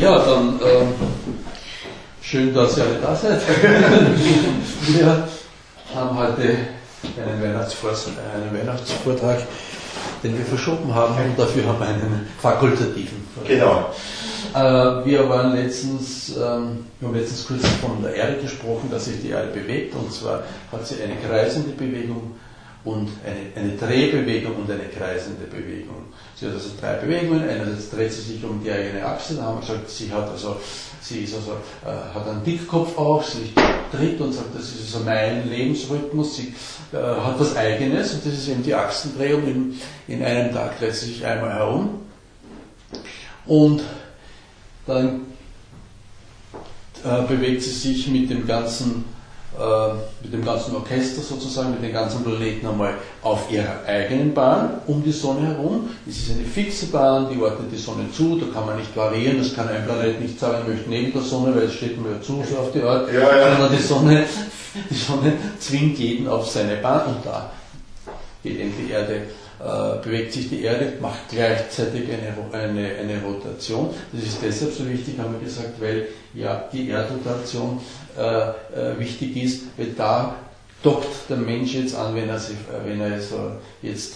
Ja, dann schön, dass ihr alle da seid. Wir haben heute einen Weihnachtsvortrag, den wir verschoben haben, und dafür haben wir einen fakultativen. Genau. Wir haben letztens kurz von der Erde gesprochen, dass sich die Erde bewegt, und zwar hat sie eine kreisende Bewegung und eine Drehbewegung und eine kreisende Bewegung. Sie hat also drei Bewegungen. Einerseits dreht sie sich um die eigene Achse, da haben wir gesagt, sie hat einen Dickkopf auch, sie tritt und sagt, das ist also mein Lebensrhythmus, sie hat was Eigenes, und das ist eben die Achsendrehung. In einem Tag dreht sie sich einmal herum, und dann bewegt sie sich mit dem ganzen Orchester sozusagen, mit den ganzen Planeten einmal auf ihrer eigenen Bahn um die Sonne herum. Das ist eine fixe Bahn, die ordnet die Sonne zu, da kann man nicht variieren, das kann ein Planet nicht sagen, ich möchte neben der Sonne, weil es steht mir zu, so auf die Art, sondern die Sonne zwingt jeden auf seine Bahn, und da geht eben die Erde, bewegt sich die Erde, macht gleichzeitig eine Rotation. Das ist deshalb so wichtig, haben wir gesagt, weil ja die Erdrotation wichtig ist, weil da dockt der Mensch jetzt an, wenn er jetzt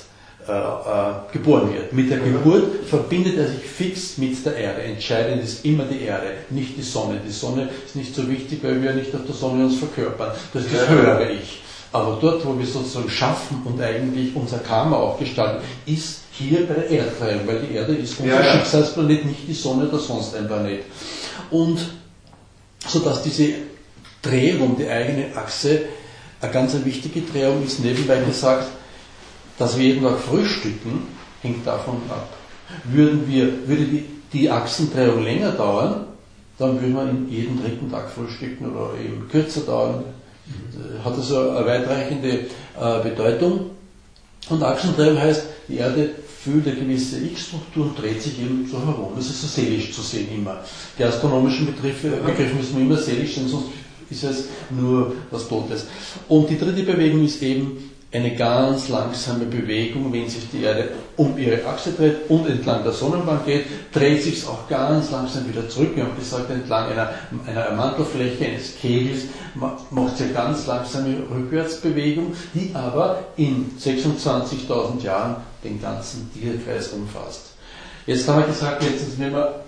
geboren wird. Mit der Geburt verbindet er sich fix mit der Erde. Entscheidend ist immer die Erde, nicht die Sonne. Die Sonne ist nicht so wichtig, weil wir nicht auf der Sonne uns verkörpern. Das ist das höhere Ich. Aber dort, wo wir sozusagen schaffen und eigentlich unser Karma auch gestalten, ist hier bei der Erdreihung, weil die Erde ist unser Schicksalsplanet, nicht die Sonne oder sonst ein Planet. Und sodass diese Drehung um die eigene Achse eine ganz wichtige Drehung ist. Nebenbei gesagt, dass wir jeden Tag frühstücken, hängt davon ab. Würde die Achsendrehung länger dauern, dann würden wir jeden dritten Tag frühstücken, oder eben kürzer dauern. Hat also eine weitreichende Bedeutung. Und Achsendrehung heißt, die Erde fühlt eine gewisse Ich-Struktur und dreht sich eben so herum. Das ist so seelisch zu sehen immer. Die astronomischen Begriffe müssen wir immer seelisch sehen, sonst ist es nur was Totes. Und die dritte Bewegung ist eben eine ganz langsame Bewegung. Wenn sich die Erde um ihre Achse dreht und entlang der Sonnenbahn geht, dreht sich es auch ganz langsam wieder zurück. Wir haben gesagt, entlang einer Mantelfläche, eines Kegels, macht sie eine ganz langsame Rückwärtsbewegung, die aber in 26.000 Jahren den ganzen Tierkreis umfasst. Jetzt haben wir gesagt, wenn wir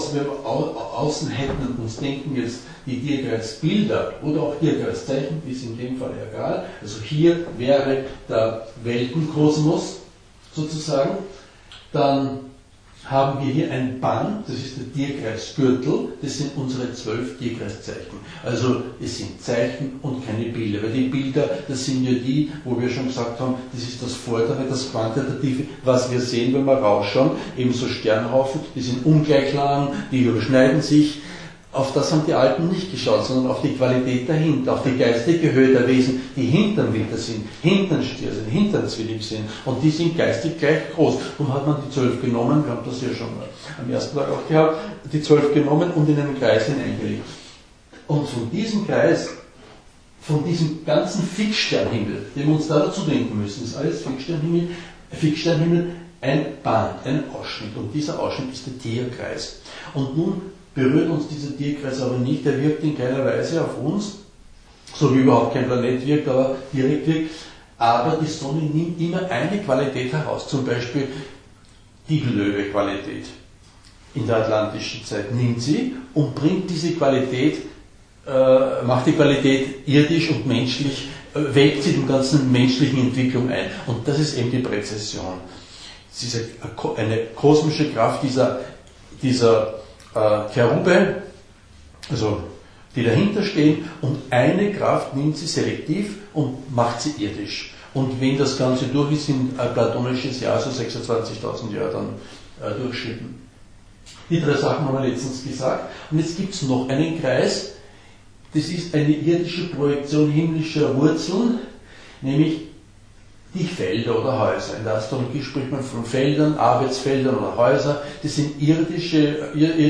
außen hätten und uns denken jetzt die Tierkreisbilder oder auch Tierkreiszeichen, ist in dem Fall egal. Also hier wäre der Weltenkosmos sozusagen. Dann haben wir hier ein Band, das ist der Tierkreisgürtel, das sind unsere 12 Tierkreiszeichen. Also es sind Zeichen und keine Bilder, weil die Bilder, das sind ja die, wo wir schon gesagt haben, das ist das Vordere, das Quantitative, was wir sehen, wenn wir rausschauen, ebenso Sternhaufen, die sind ungleich lang, die überschneiden sich. Auf das haben die Alten nicht geschaut, sondern auf die Qualität dahinter, auf die geistige Höhe der Wesen, die hinterm Witter sind, hinterm Stier sind, hinterm Zwilling sind. Und die sind geistig gleich groß. Darum hat man die 12 genommen, wir haben das ja schon am ersten Tag auch gehabt, die 12 genommen und in einen Kreis hineingelegt. Und von diesem Kreis, von diesem ganzen Fixsternhimmel, den wir uns da dazu denken müssen, ist alles Fixsternhimmel, ein Band, ein Ausschnitt. Und dieser Ausschnitt ist der Tierkreis. Und nun berührt uns dieser Tierkreis aber nicht, der wirkt in keiner Weise auf uns, so wie überhaupt kein Planet wirkt, aber direkt wirkt. Aber die Sonne nimmt immer eine Qualität heraus, zum Beispiel die Löwe-Qualität. In der atlantischen Zeit nimmt sie und bringt diese Qualität, macht die Qualität irdisch und menschlich, wägt sie in der ganzen menschlichen Entwicklung ein. Und das ist eben die Präzession. Es ist eine kosmische Kraft dieser Cherube, also die dahinter stehen, und eine Kraft nimmt sie selektiv und macht sie irdisch. Und wenn das Ganze durch ist, sind ein platonisches Jahr, so 26.000 Jahre dann durchschritten. Die drei Sachen haben wir letztens gesagt. Und jetzt gibt es noch einen Kreis, das ist eine irdische Projektion himmlischer Wurzeln, nämlich die Felder oder Häuser. In der Astrologie spricht man von Feldern, Arbeitsfeldern oder Häuser. Das sind irdische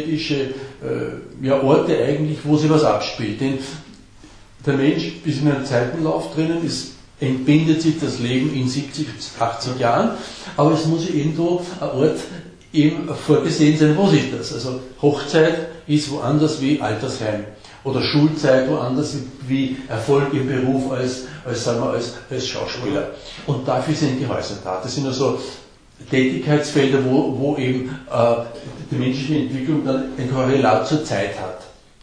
Orte eigentlich, wo sich was abspielt. Denn der Mensch ist in einem Zeitenlauf drinnen, entbindet sich das Leben in 70, 80 Jahren, aber es muss ja irgendwo ein Ort eben vorgesehen sein, wo sich das. Also Hochzeit ist woanders wie Altersheim. Oder Schulzeit woanders wie Erfolg im Beruf als Schauspieler. Und dafür sind die Häuser da. Das sind also Tätigkeitsfelder, wo eben die menschliche Entwicklung dann ein Korrelat zur Zeit hat.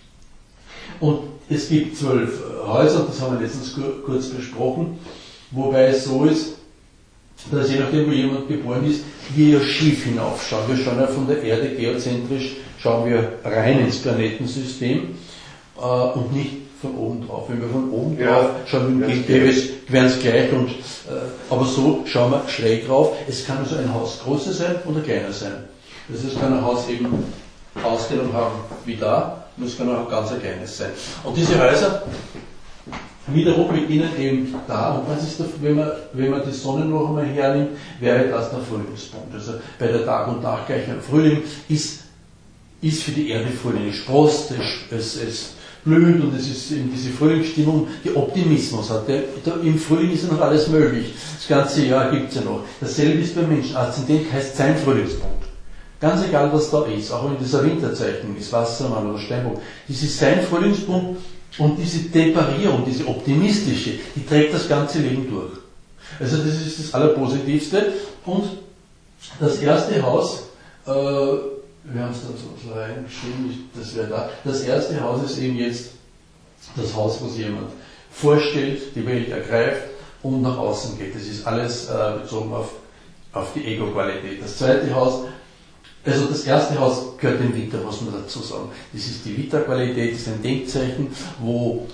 Und es gibt 12 Häuser, das haben wir letztens kurz besprochen, wobei es so ist, dass je nachdem, wo jemand geboren ist, wir ja schief hinaufschauen. Wir schauen ja von der Erde geozentrisch, schauen wir rein ins Planetensystem und nicht von oben drauf. Wenn wir von oben drauf schauen, wäre es gleich, aber so schauen wir schräg drauf. Es kann also ein Haus größer sein oder kleiner sein. Das heißt, kann ein Haus eben Ausdehnung haben wie da, und es kann auch ganz ein kleines sein. Und diese Häuser wiederum beginnen eben da, und das ist, wenn man die Sonne noch einmal hernimmt, wäre das der Frühlingspunkt. Also bei der Tag- und Nachtgleichung Frühling ist für die Erde Frühling. Es sprost, es blüht und es ist in diese Frühlingsstimmung, die Optimismus hat. Im Frühling ist ja noch alles möglich. Das ganze Jahr gibt es ja noch. Dasselbe ist beim Menschen. Aszendent heißt sein Frühlingspunkt. Ganz egal, was da ist, auch wenn das ein Winterzeichen ist, Wassermann oder Steinbock. Das ist sein Frühlingspunkt und diese Temperierung, diese optimistische, die trägt das ganze Leben durch. Also das ist das Allerpositivste. Und das erste Haus, wir haben es da so reingeschrieben, das wäre da. Das erste Haus ist eben jetzt das Haus, wo sich jemand vorstellt, die Welt ergreift und nach außen geht. Das ist alles bezogen auf die Ego-Qualität. Das zweite Haus, also das erste Haus gehört dem Vita, muss man dazu sagen. Das ist die Vita-Qualität, das ist ein Denkzeichen, wo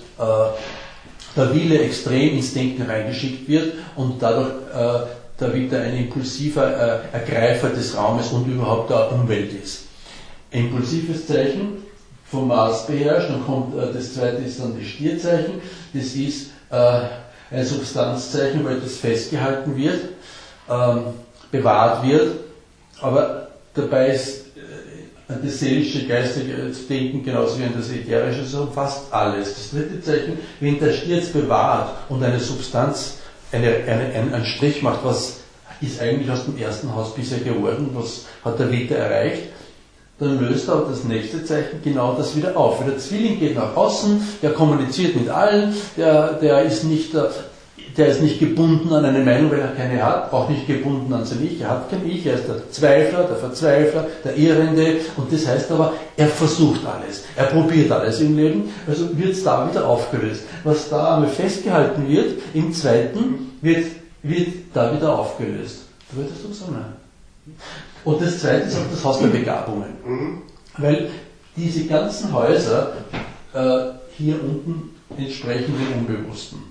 der Wille extrem ins Denken reingeschickt wird und dadurch der Vita ein impulsiver Ergreifer des Raumes und überhaupt der Umwelt ist. Impulsives Zeichen, vom Mars beherrscht, dann kommt das zweite ist dann das Stierzeichen, das ist ein Substanzzeichen, weil das festgehalten wird, bewahrt wird, aber dabei ist das seelische, geistige zu denken, genauso wie an das ätherische, so umfasst alles. Das dritte Zeichen, wenn der Stier jetzt bewahrt und eine Substanz, einen Strich macht, was ist eigentlich aus dem ersten Haus bisher geworden, was hat der Vita erreicht, dann löst er das nächste Zeichen genau das wieder auf. Der Zwilling geht nach außen, der kommuniziert mit allen, der ist nicht gebunden an eine Meinung, weil er keine hat, auch nicht gebunden an sein Ich, er hat kein Ich, er ist der Zweifler, der Verzweifler, der Irrende, und das heißt aber, er versucht alles, er probiert alles im Leben, also wird es da wieder aufgelöst. Was da einmal festgehalten wird, im zweiten wird da wieder aufgelöst. Du würdest du sagen, nein. Und das zweite ist auch das Haus der Begabungen. Weil diese ganzen Häuser hier unten entsprechen dem Unbewussten.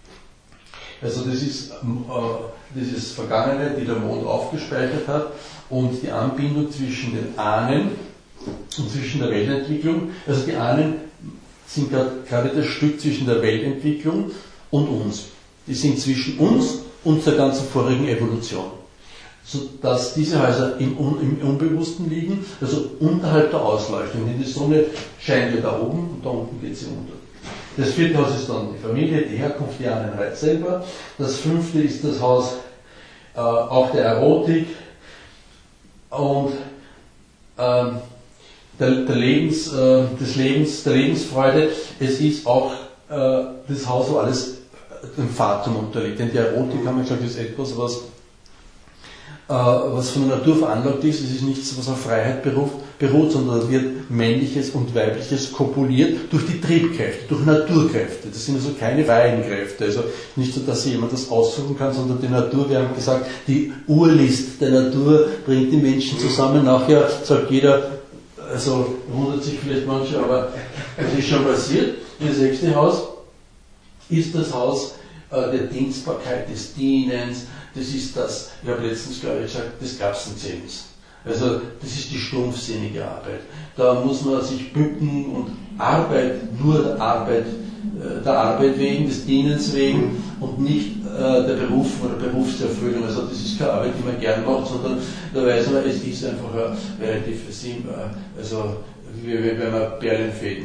Also das ist dieses Vergangene, die der Mond aufgespeichert hat, und die Anbindung zwischen den Ahnen und zwischen der Weltentwicklung. Also die Ahnen sind gerade das Stück zwischen der Weltentwicklung und uns. Die sind zwischen uns und der ganzen vorigen Evolution. Sodass diese Häuser im Unbewussten liegen, also unterhalb der Ausleuchtung. Denn die Sonne scheint ja da oben und da unten geht sie unter. Das vierte Haus ist dann die Familie, die Herkunft, die Ahnenheit selber. Das fünfte ist das Haus auch der Erotik und der Lebensfreude. Es ist auch das Haus, wo alles dem Fatum unterliegt. Denn die Erotik, haben wir gesagt, ist etwas, was von der Natur veranlagt ist. Es ist nichts, was auf Freiheit beruht, sondern wird Männliches und Weibliches kopuliert durch die Triebkräfte, durch Naturkräfte. Das sind also keine freien Kräfte. Also nicht so, dass sich jemand das aussuchen kann, sondern die Natur, wir haben gesagt, die Urlist der Natur bringt die Menschen zusammen. Nachher sagt jeder, also wundert sich vielleicht manche, aber es ist schon passiert. Das sechste Haus ist das Haus der Dienstbarkeit, des Dienens. Das ist das, ich habe letztens, glaube ich, gesagt, des Kapsenzählens. Also das ist die stumpfsinnige Arbeit. Da muss man sich bücken und Arbeit, nur der Arbeit wegen, des Dienens wegen und nicht der Berufung oder Berufserfüllung. Also das ist keine Arbeit, die man gern macht, sondern da weiß man, es ist einfach relativ simpel. Also wie wenn man Perlenfäden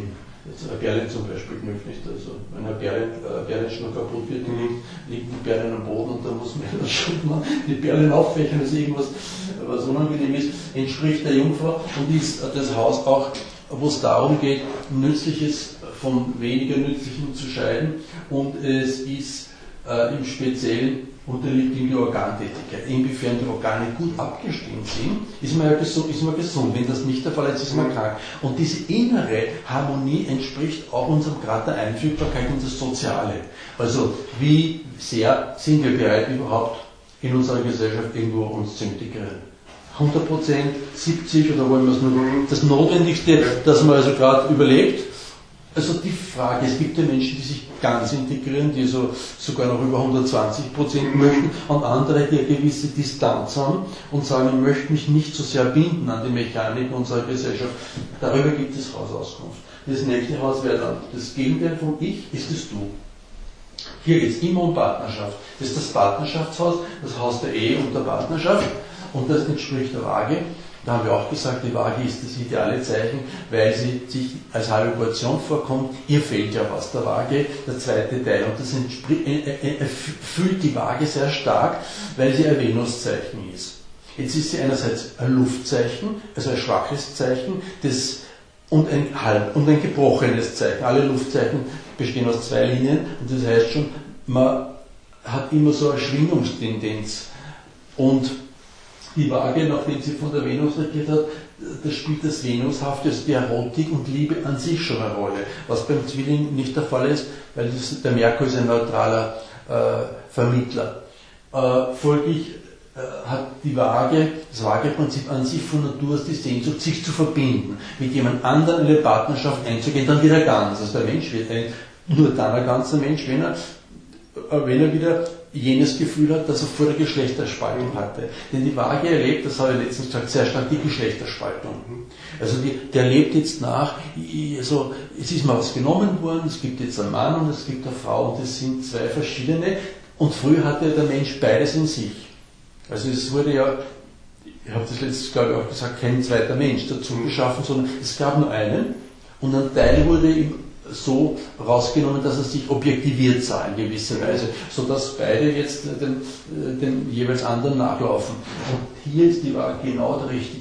Ein Bärlein zum Beispiel genügt nicht. Also wenn ein Bärlein schon kaputt wird, liegen die Bärlein am Boden und da muss man dann schon mal die Bärlein auffächern, also irgendwas, was unangenehm ist, entspricht der Jungfrau und ist das Haus auch, wo es darum geht, Nützliches von weniger Nützlichem zu scheiden und es ist im Speziellen unterliegt ihm die Organtätigkeit. Inwiefern die Organe gut abgestimmt sind, ist man gesund. Wenn das nicht der Fall ist, ist man krank. Und diese innere Harmonie entspricht auch unserem Grad der Einfügbarkeit und das Soziale. Also wie sehr sind wir bereit, überhaupt in unserer Gesellschaft irgendwo uns zu integrieren? 100%, 70% oder wollen wir es nur das Notwendigste, das man also gerade überlegt? Also die Frage, es gibt ja Menschen, die sich ganz integrieren, die so sogar noch über 120% möchten und andere, die eine gewisse Distanz haben und sagen, ich möchte mich nicht so sehr binden an die Mechanik unserer Gesellschaft. Darüber gibt es Hausauskunft. Das nächste Haus wäre dann das Gegenteil von Ich, ist es Du. Hier geht es immer um Partnerschaft. Das ist das Partnerschaftshaus, das Haus der Ehe und der Partnerschaft und das entspricht der Waage. Da haben wir auch gesagt, die Waage ist das ideale Zeichen, weil sie sich als Halluzination vorkommt. Ihr fehlt ja was, der Waage, der zweite Teil. Und das fühlt die Waage sehr stark, weil sie ein Venuszeichen ist. Jetzt ist sie einerseits ein Luftzeichen, also ein schwaches Zeichen, und ein gebrochenes Zeichen. Alle Luftzeichen bestehen aus zwei Linien und das heißt schon, man hat immer so eine Schwingungstendenz. Und die Waage, nachdem sie von der Venus regiert hat, da spielt das Venushafte, also die Erotik und Liebe an sich schon eine Rolle. Was beim Zwilling nicht der Fall ist, weil der Merkur ist ein neutraler Vermittler. Folglich hat die Waage, das Waageprinzip an sich von Natur aus die Sehnsucht, sich zu verbinden, mit jemand anderem in eine Partnerschaft einzugehen, dann wieder ganz. Also der Mensch wird nur dann ein ganzer Mensch, wenn er wieder jenes Gefühl hat, das er vor der Geschlechterspaltung hatte. Denn die Waage erlebt, das habe ich letztens gesagt, sehr stark die Geschlechterspaltung. Also der lebt jetzt nach, also es ist mal was genommen worden, es gibt jetzt einen Mann und es gibt eine Frau und es sind zwei verschiedene und früher hatte der Mensch beides in sich. Also es wurde ja, ich habe das letztes glaube ich auch gesagt, kein zweiter Mensch dazu geschaffen, sondern es gab nur einen und ein Teil wurde ihm so rausgenommen, dass er sich objektiviert sah in gewisser Weise, sodass beide jetzt den jeweils anderen nachlaufen. Und hier ist die Waage genau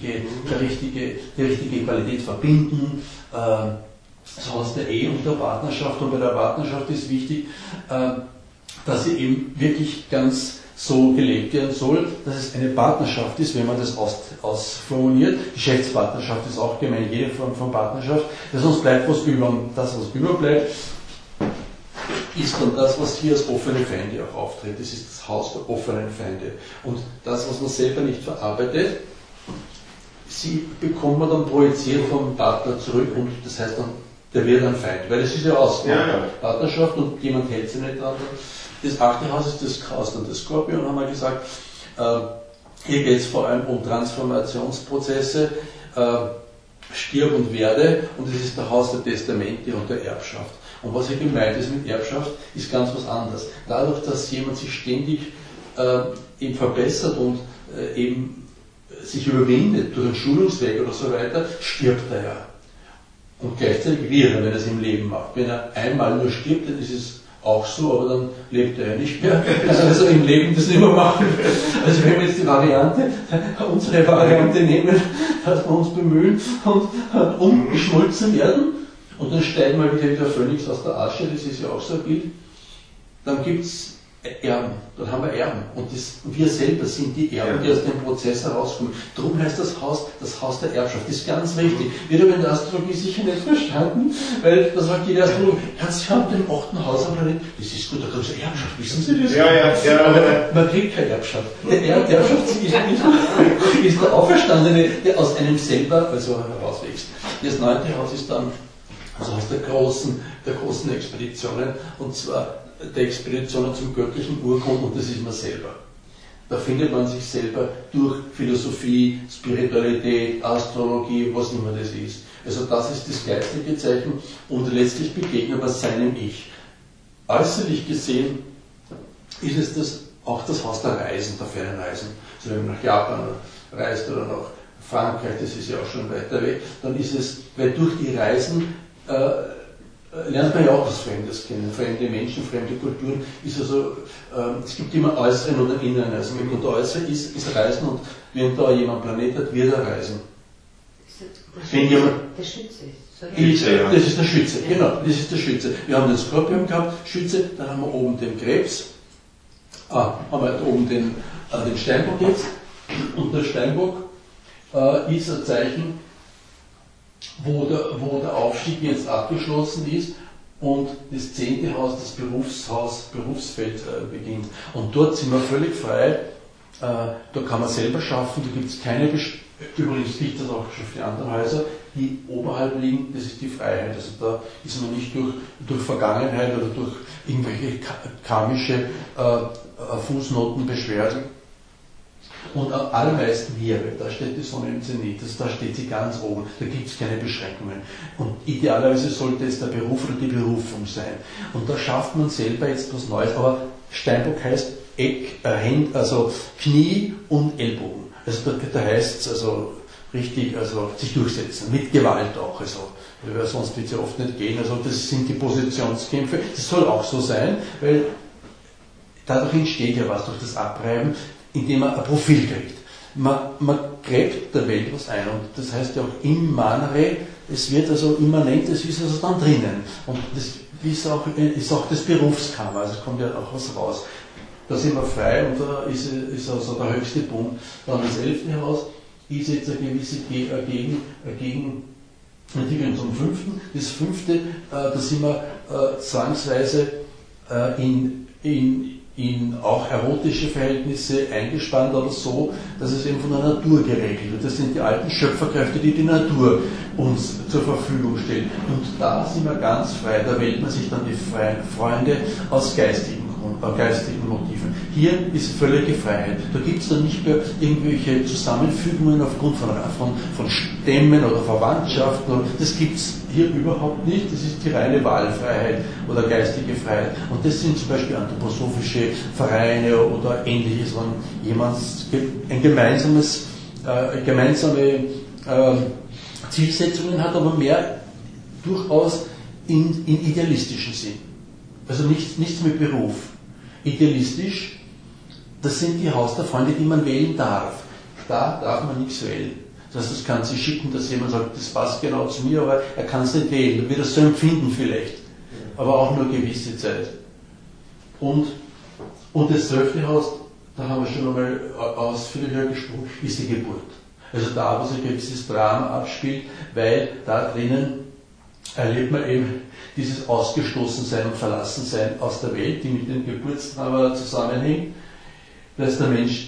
die richtige Qualität verbinden, das Haus der Ehe und der Partnerschaft. Und bei der Partnerschaft ist wichtig, dass sie eben wirklich ganz so gelebt werden soll, dass es eine Partnerschaft ist, wenn man das ausformuliert. Geschäftspartnerschaft ist auch gemeint, jede Form von Partnerschaft. Sonst bleibt was über. Und das, was überbleibt, ist dann das, was hier als offene Feinde auch auftritt. Das ist das Haus der offenen Feinde. Und das, was man selber nicht verarbeitet, sie bekommt man dann projiziert vom Partner zurück und das heißt dann, der wird ein Feind. Weil es ist ja Partnerschaft und jemand hält sie nicht an. Das 8. Haus ist das Chaos und das Skorpion, haben wir gesagt. Hier geht es vor allem um Transformationsprozesse, stirb und werde, und es ist der Haus der Testamente und der Erbschaft. Und was hier gemeint ist mit Erbschaft, ist ganz was anderes. Dadurch, dass jemand sich ständig eben verbessert und eben sich überwindet durch einen Schulungsweg oder so weiter, stirbt er ja. Und gleichzeitig wird er, wenn er es im Leben macht. Wenn er einmal nur stirbt, dann ist es auch so, aber dann lebt er ja nicht mehr. Also im Leben das nicht mehr machen. Also wenn wir jetzt die Variante, unsere Variante nehmen, dass wir uns bemühen und umgeschmolzen werden und dann steigen wir wieder wie der Phönix aus der Asche, das ist ja auch so ein Bild, dann gibt es Erben, dann haben wir Erben und wir selber sind die Erben, die aus dem Prozess herauskommen. Darum heißt das Haus der Erbschaft. Das ist ganz wichtig. Wird aber in der Astrologie sicher nicht verstanden, weil da sagt jeder Astrologe, Sie haben den 8. Haus, aber nicht, das ist gut, da kommt es Erbschaft, wissen Sie das? Ja. Aber man kriegt keine Erbschaft. Der Erbschaft ist der Auferstandene, der aus einem selber herauswächst. Das 9. Haus ist dann das Haus der großen Expeditionen, und zwar der Expeditionen zum göttlichen Urgrund, und das ist man selber. Da findet man sich selber durch Philosophie, Spiritualität, Astrologie, was immer das ist. Also das ist das geistige Zeichen und letztlich begegnet man seinem Ich. Äußerlich gesehen ist es auch das Haus der Reisen, der fernen Reisen. Also wenn man nach Japan reist oder nach Frankreich, das ist ja auch schon weiter weg, dann ist es, weil durch die Reisen lernt man ja auch was Fremdes kennen, fremde Menschen, fremde Kulturen. Ist also, es gibt immer Äußeren oder Inneren. Also und der Äußere ist Reisen und wenn da jemand Planet hat, wird er reisen. Wenn jemand, der Schütze. Das ist der Schütze, genau, das ist der Schütze. Wir haben den Skorpion gehabt, Schütze, dann haben wir oben den Krebs, haben wir oben den Steinbock jetzt. Und der Steinbock ist ein Zeichen, wo der Aufstieg jetzt abgeschlossen ist und das 10. Haus, das Berufsfeld beginnt. Und dort sind wir völlig frei, da kann man selber schaffen, da gibt es keine übrigens liegt das auch schon für die anderen Häuser, die oberhalb liegen, das ist die Freiheit. Also da ist man nicht durch Vergangenheit oder durch irgendwelche karmische Fußnoten beschwert. Und am allermeisten hier, da steht die Sonne im Zenit, da steht sie ganz oben, da gibt es keine Beschränkungen. Und idealerweise sollte es der Beruf oder die Berufung sein. Und da schafft man selber jetzt was Neues, aber Steinbock heißt also Knie und Ellbogen. Also da heißt es also richtig, also sich durchsetzen, mit Gewalt auch. Also, weil sonst wird es ja oft nicht gehen. Also das sind die Positionskämpfe. Das soll auch so sein, weil dadurch entsteht ja was durch das Abreiben, indem man ein Profil kriegt. Man gräbt der Welt was ein und das heißt ja auch im Manre, es wird also immanent, es ist also dann drinnen. Und das ist auch das Berufskammer, also es kommt ja auch was raus. Da sind wir frei und da ist also der höchste Punkt. Dann das 11. Haus ist jetzt eine gewisse Gegenentwicklung zum 5. Das 5. Da sind wir zwangsweise in auch erotische Verhältnisse eingespannt, aber so, dass es eben von der Natur geregelt wird. Das sind die alten Schöpferkräfte, die Natur uns zur Verfügung stellt. Und da sind wir ganz frei, da wählt man sich dann die Freunde aus geistigen Motiven. Hier ist völlige Freiheit. Da gibt es dann nicht mehr irgendwelche Zusammenfügungen aufgrund von Stämmen oder Verwandtschaften. Das gibt es hier überhaupt nicht. Das ist die reine Wahlfreiheit oder geistige Freiheit. Und das sind zum Beispiel anthroposophische Vereine oder ähnliches, wenn jemand ein gemeinsame Zielsetzungen hat, aber mehr durchaus in idealistischen Sinn. Also nichts mit Beruf. Idealistisch, das sind die Haus der Freunde, die man wählen darf. Da darf man nichts wählen. Das heißt, das kann sich schicken, dass jemand sagt, das passt genau zu mir, aber er kann es nicht wählen. Er wird es so empfinden vielleicht. Aber auch nur gewisse Zeit. Und das 12. Haus, da haben wir schon einmal ausführlicher gesprochen, ist die Geburt. Also da, wo sich ein gewisses Drama abspielt, weil da drinnen erlebt man eben dieses Ausgestoßensein und Verlassensein aus der Welt, die mit dem Geburtsdrama zusammenhängt. Da ist der Mensch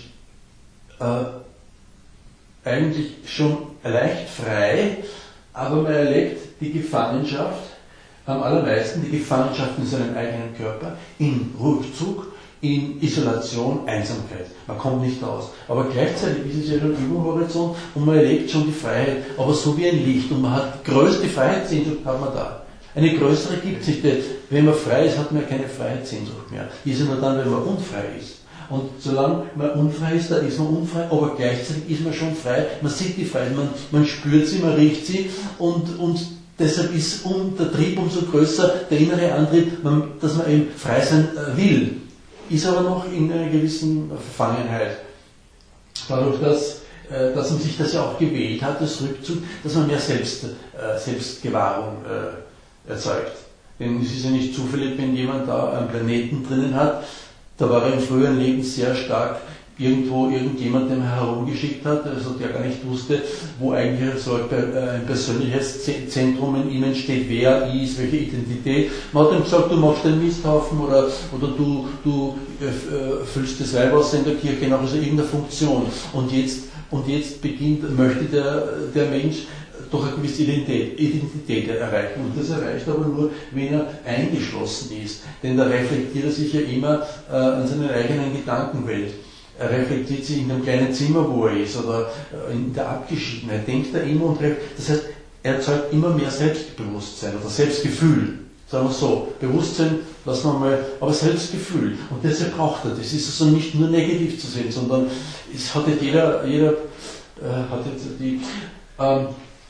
eigentlich schon leicht frei, aber man erlebt die Gefangenschaft, am allermeisten die Gefangenschaft in seinem eigenen Körper, in Rückzug, in Isolation, Einsamkeit. Man kommt nicht raus. Aber gleichzeitig ist es ja schon über dem Horizont und man erlebt schon die Freiheit, aber so wie ein Licht. Und man hat die größte Freiheitssehnsucht, hat man da. Eine größere gibt es nicht. Wenn man frei ist, hat man keine Freiheitssehnsucht mehr. Die ist ja nur dann, wenn man unfrei ist. Und solange man unfrei ist, da ist man unfrei, aber gleichzeitig ist man schon frei. Man sieht die Freiheit, man spürt sie, man riecht sie und deshalb ist der Trieb umso größer, der innere Antrieb, dass man eben frei sein will. Ist aber noch in einer gewissen Verfangenheit. Dadurch, dass man sich das ja auch gewählt hat, das Rückzug, dass man mehr Selbstgewahrung erzeugt. Denn es ist ja nicht zufällig, wenn jemand da einen Planeten drinnen hat, da war er im früheren Leben sehr stark irgendjemand, dem er herumgeschickt hat, also der gar nicht wusste, wo eigentlich so ein Persönlichkeitszentrum in ihm entsteht, wer er ist, welche Identität. Man hat ihm gesagt, du machst den Misthaufen oder du füllst das Weihwasser in der Kirche nach, also irgendeine Funktion. Und jetzt möchte der Mensch doch eine gewisse Identität erreichen. Und das erreicht aber nur, wenn er eingeschlossen ist. Denn da reflektiert er sich ja immer an seiner eigenen Gedankenwelt. Er reflektiert sich in dem kleinen Zimmer, wo er ist, oder in der Abgeschiedenheit. Denkt er immer und das heißt, er erzeugt immer mehr Selbstbewusstsein oder Selbstgefühl. Sagen wir so, Bewusstsein, lassen wir mal, aber Selbstgefühl. Und deshalb braucht er das. Es ist also nicht nur negativ zu sehen, sondern es hat jetzt jeder hat jetzt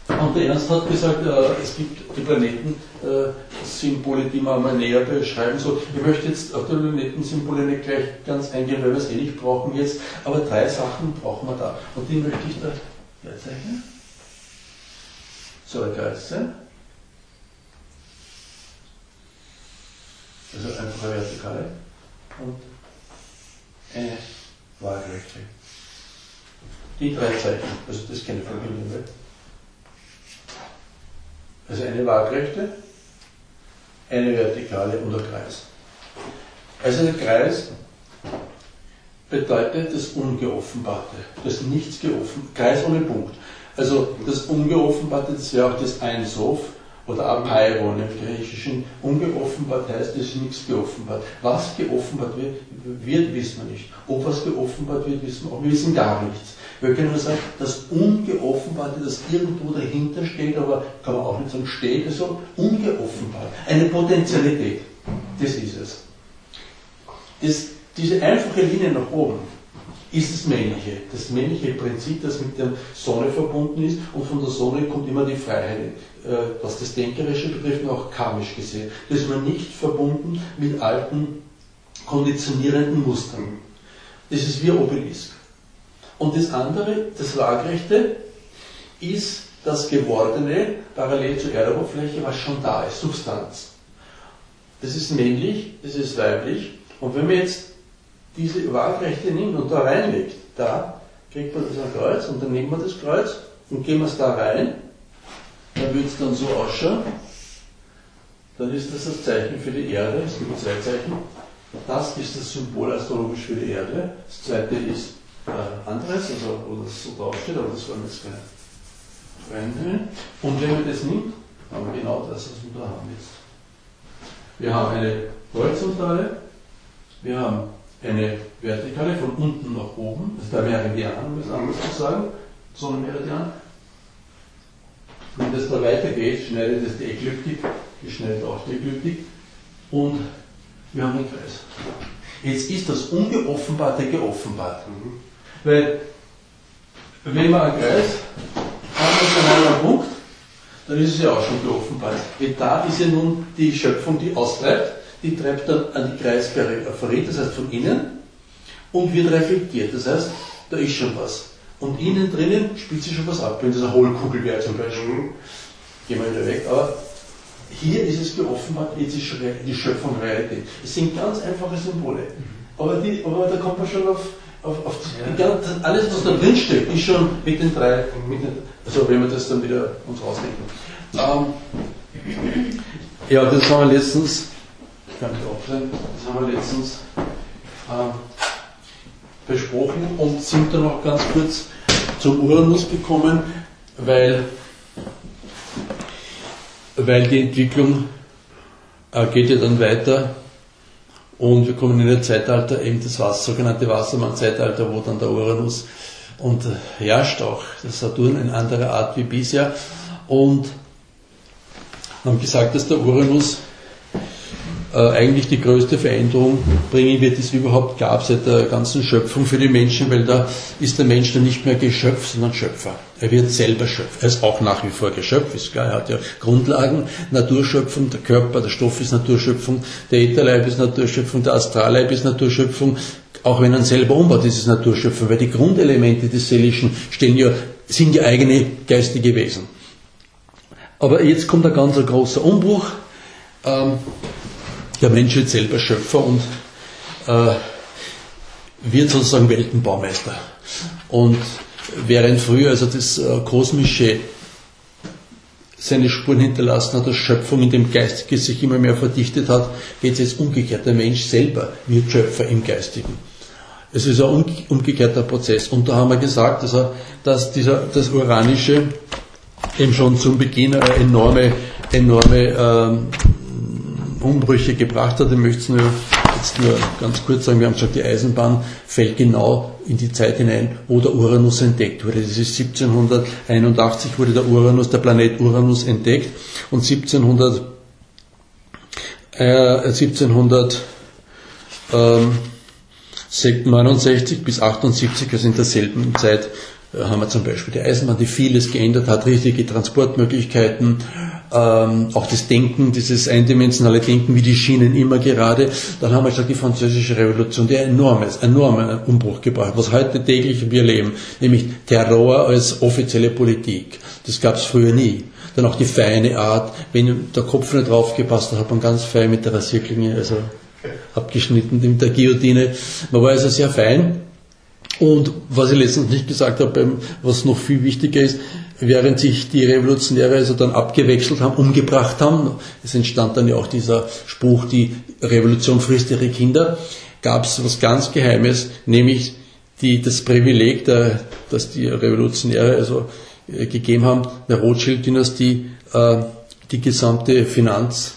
Und der Ernst hat gesagt, es gibt die Planetensymbole, die man mal näher beschreiben soll. Ich möchte jetzt auf die Planetensymbole nicht gleich ganz eingehen, weil wir es nicht brauchen jetzt, aber 3 Sachen brauchen wir da. Und die möchte ich da herzeichnen. Soll ein Kreis sein. Also einfache Vertikale und eine Waagrechte. Die 3 Zeichen, also das keine Verbindung mehr. Also eine Waagrechte, eine Vertikale und ein Kreis. Also der Kreis bedeutet das Ungeoffenbarte, das Nichts geoffen, Kreis ohne Punkt. Also das Ungeoffenbarte, das wäre auch das Ein Sof oder Apeiron im Griechischen. Ungeoffenbart heißt, es ist nichts geoffenbart. Was geoffenbart wird, wissen wir nicht. Ob was geoffenbart wird, wissen wir auch. Wir wissen gar nichts. Wir können nur sagen, das Ungeoffenbarte, das irgendwo dahinter steht, aber kann man auch nicht sagen, steht, also ungeoffenbart. Eine Potentialität. Das ist es. Diese einfache Linie nach oben ist das männliche Prinzip, das mit der Sonne verbunden ist, und von der Sonne kommt immer die Freiheit, was das Denkerische betrifft, und auch karmisch gesehen. Das ist man nicht verbunden mit alten, konditionierenden Mustern. Das ist wie ein Obelisk. Und das andere, das Waagrechte, ist das Gewordene parallel zur Erdoberfläche, was schon da ist, Substanz. Das ist männlich, das ist weiblich, und wenn man jetzt diese Waagrechte nimmt und da reinlegt, da kriegt man das ein Kreuz, und dann nehmen wir das Kreuz und gehen wir es da rein, dann wird es dann so ausschauen, dann ist das das Zeichen für die Erde, es gibt 2 Zeichen, das ist das Symbol astrologisch für die Erde, das zweite ist anderes, also wo das so draufsteht, aber das wollen wir jetzt keine Freunde. Und wenn man das nimmt, haben wir genau das, was wir da haben jetzt. Wir haben eine horizontale, wir haben eine Vertikale von unten nach oben, das ist der Meridian, um es anders zu sagen, Sonnenmeridian. Wenn das da weitergeht, schneidet es die Ekliptik, die schneidet auch die Ekliptik, und wir haben den Kreis. Jetzt ist das Ungeoffenbarte geoffenbart. Weil, wenn man einen Kreis haben mit einem Punkt, dann ist es ja auch schon geoffenbart. Weil da ist ja nun die Schöpfung, die austreibt, die treibt dann an die Kreisperipherie, das heißt von innen, und wird reflektiert. Das heißt, da ist schon was. Und innen drinnen spielt sich schon was ab. Wenn das eine Hohlkugel wäre zum Beispiel, gehen wir wieder weg, aber hier ist es geoffenbart, jetzt ist schon die Schöpfung Realität. Es sind ganz einfache Symbole. Aber da kommt man schon auf alles, was da drin steckt, ist schon mit den 3, also wenn wir das dann wieder uns rausdenken. Ja, das haben wir letztens, besprochen und sind dann noch ganz kurz zum Uranus gekommen, weil die Entwicklung geht ja dann weiter. Und wir kommen in ein Zeitalter, eben das sogenannte Wassermann-Zeitalter, wo dann der Uranus und herrscht auch der Saturn in anderer Art wie bisher. Und haben gesagt, dass der Uranus eigentlich die größte Veränderung bringen wird, die es überhaupt gab seit der ganzen Schöpfung für die Menschen, weil da ist der Mensch dann nicht mehr Geschöpf, sondern Schöpfer. Er wird selber Schöpfer. Er ist auch nach wie vor Geschöpf, ist klar, er hat ja Grundlagen, Naturschöpfung, der Körper, der Stoff ist Naturschöpfung, der Ätherleib ist Naturschöpfung, der Astralleib ist Naturschöpfung, auch wenn er ihn selber umbaut, ist es Naturschöpfung, weil die Grundelemente des Seelischen sind ja eigene geistige Wesen. Aber jetzt kommt ein ganz großer Umbruch. Der Mensch wird selber Schöpfer und wird sozusagen Weltenbaumeister. Und während früher also das Kosmische seine Spuren hinterlassen hat, dass Schöpfung in dem Geistigen sich immer mehr verdichtet hat, geht es jetzt umgekehrt. Der Mensch selber wird Schöpfer im Geistigen. Es ist ein umgekehrter Prozess. Und da haben wir gesagt, dass das Uranische eben schon zum Beginn enorme Umbrüche gebracht hat. Ich möchte es jetzt nur ganz kurz sagen, wir haben gesagt, die Eisenbahn fällt genau in die Zeit hinein, wo der Uranus entdeckt wurde. Das ist 1781 wurde der Planet Uranus entdeckt, und 1769 bis 78, also in derselben Zeit, haben wir zum Beispiel die Eisenbahn, die vieles geändert hat, riesige Transportmöglichkeiten, auch das Denken, dieses eindimensionale Denken, wie die Schienen immer gerade. Dann haben wir gesagt, die Französische Revolution, die enormen Umbruch gebracht, was heute täglich wir leben, nämlich Terror als offizielle Politik. Das gab es früher nie. Dann auch die feine Art, wenn der Kopf nicht draufgepasst hat, hat man ganz fein mit der Rasierklinge, also abgeschnitten mit der Guillotine. Man war also sehr fein. Und was ich letztens nicht gesagt habe, was noch viel wichtiger ist, während sich die Revolutionäre also dann abgewechselt haben, umgebracht haben, es entstand dann ja auch dieser Spruch, die Revolution frisst ihre Kinder, gab es was ganz Geheimes, nämlich das Privileg, das die Revolutionäre also gegeben haben, der Rothschild-Dynastie, die gesamte Finanzwelt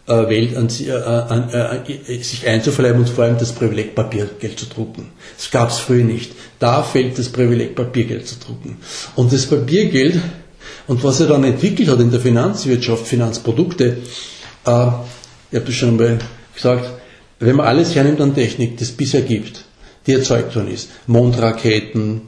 sich einzuverleiben und vor allem das Privileg, Papiergeld zu drucken. Das gab es früher nicht. Da fällt das Privileg, Papiergeld zu drucken. Und das Papiergeld, und was er dann entwickelt hat in der Finanzwirtschaft, Finanzprodukte, ich habe das schon einmal gesagt, wenn man alles hernimmt an Technik, die es bisher gibt, die erzeugt worden ist, Mondraketen,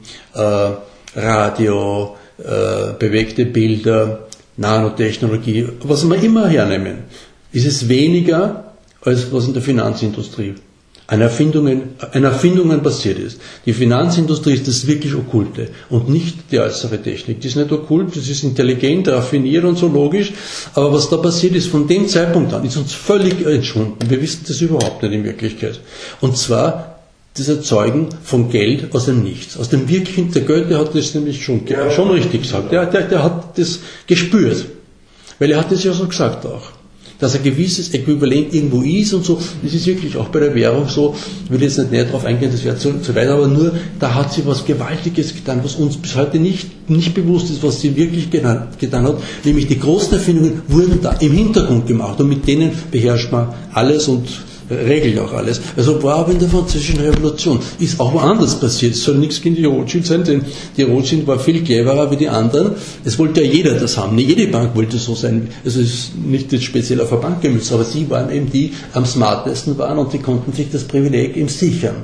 Radio, bewegte Bilder, Nanotechnologie, was wir immer hernehmen, ist es weniger, als was in der Finanzindustrie an Erfindungen passiert ist. Die Finanzindustrie ist das wirklich Okkulte und nicht die äußere Technik. Die ist nicht okkult, das ist intelligent, raffiniert und so logisch, aber was da passiert ist, von dem Zeitpunkt an, ist uns völlig entschwunden. Wir wissen das überhaupt nicht in Wirklichkeit. Und zwar das Erzeugen von Geld aus dem Nichts. Aus dem wirklichen, der Goethe hat das nämlich schon richtig gesagt. Der hat das gespürt. Weil er hat das ja so gesagt auch. Dass ein gewisses Äquivalent irgendwo ist und so. Das ist wirklich auch bei der Währung so. Ich will jetzt nicht näher darauf eingehen, das wäre zu weit, aber nur, da hat sie was Gewaltiges getan, was uns bis heute nicht bewusst ist, was sie wirklich getan hat. Nämlich die großen Erfindungen wurden da im Hintergrund gemacht und mit denen beherrscht man alles und regelt auch alles. Also war aber in der Französischen Revolution. Ist auch woanders passiert. Es soll nichts gegen die Rothschild sein, denn die Rothschild war viel cleverer wie die anderen. Es wollte ja jeder das haben. Nicht jede Bank wollte so sein. Also es ist nicht jetzt speziell auf eine Bank gemünzt, aber sie waren eben die am smartesten waren und die konnten sich das Privileg eben sichern.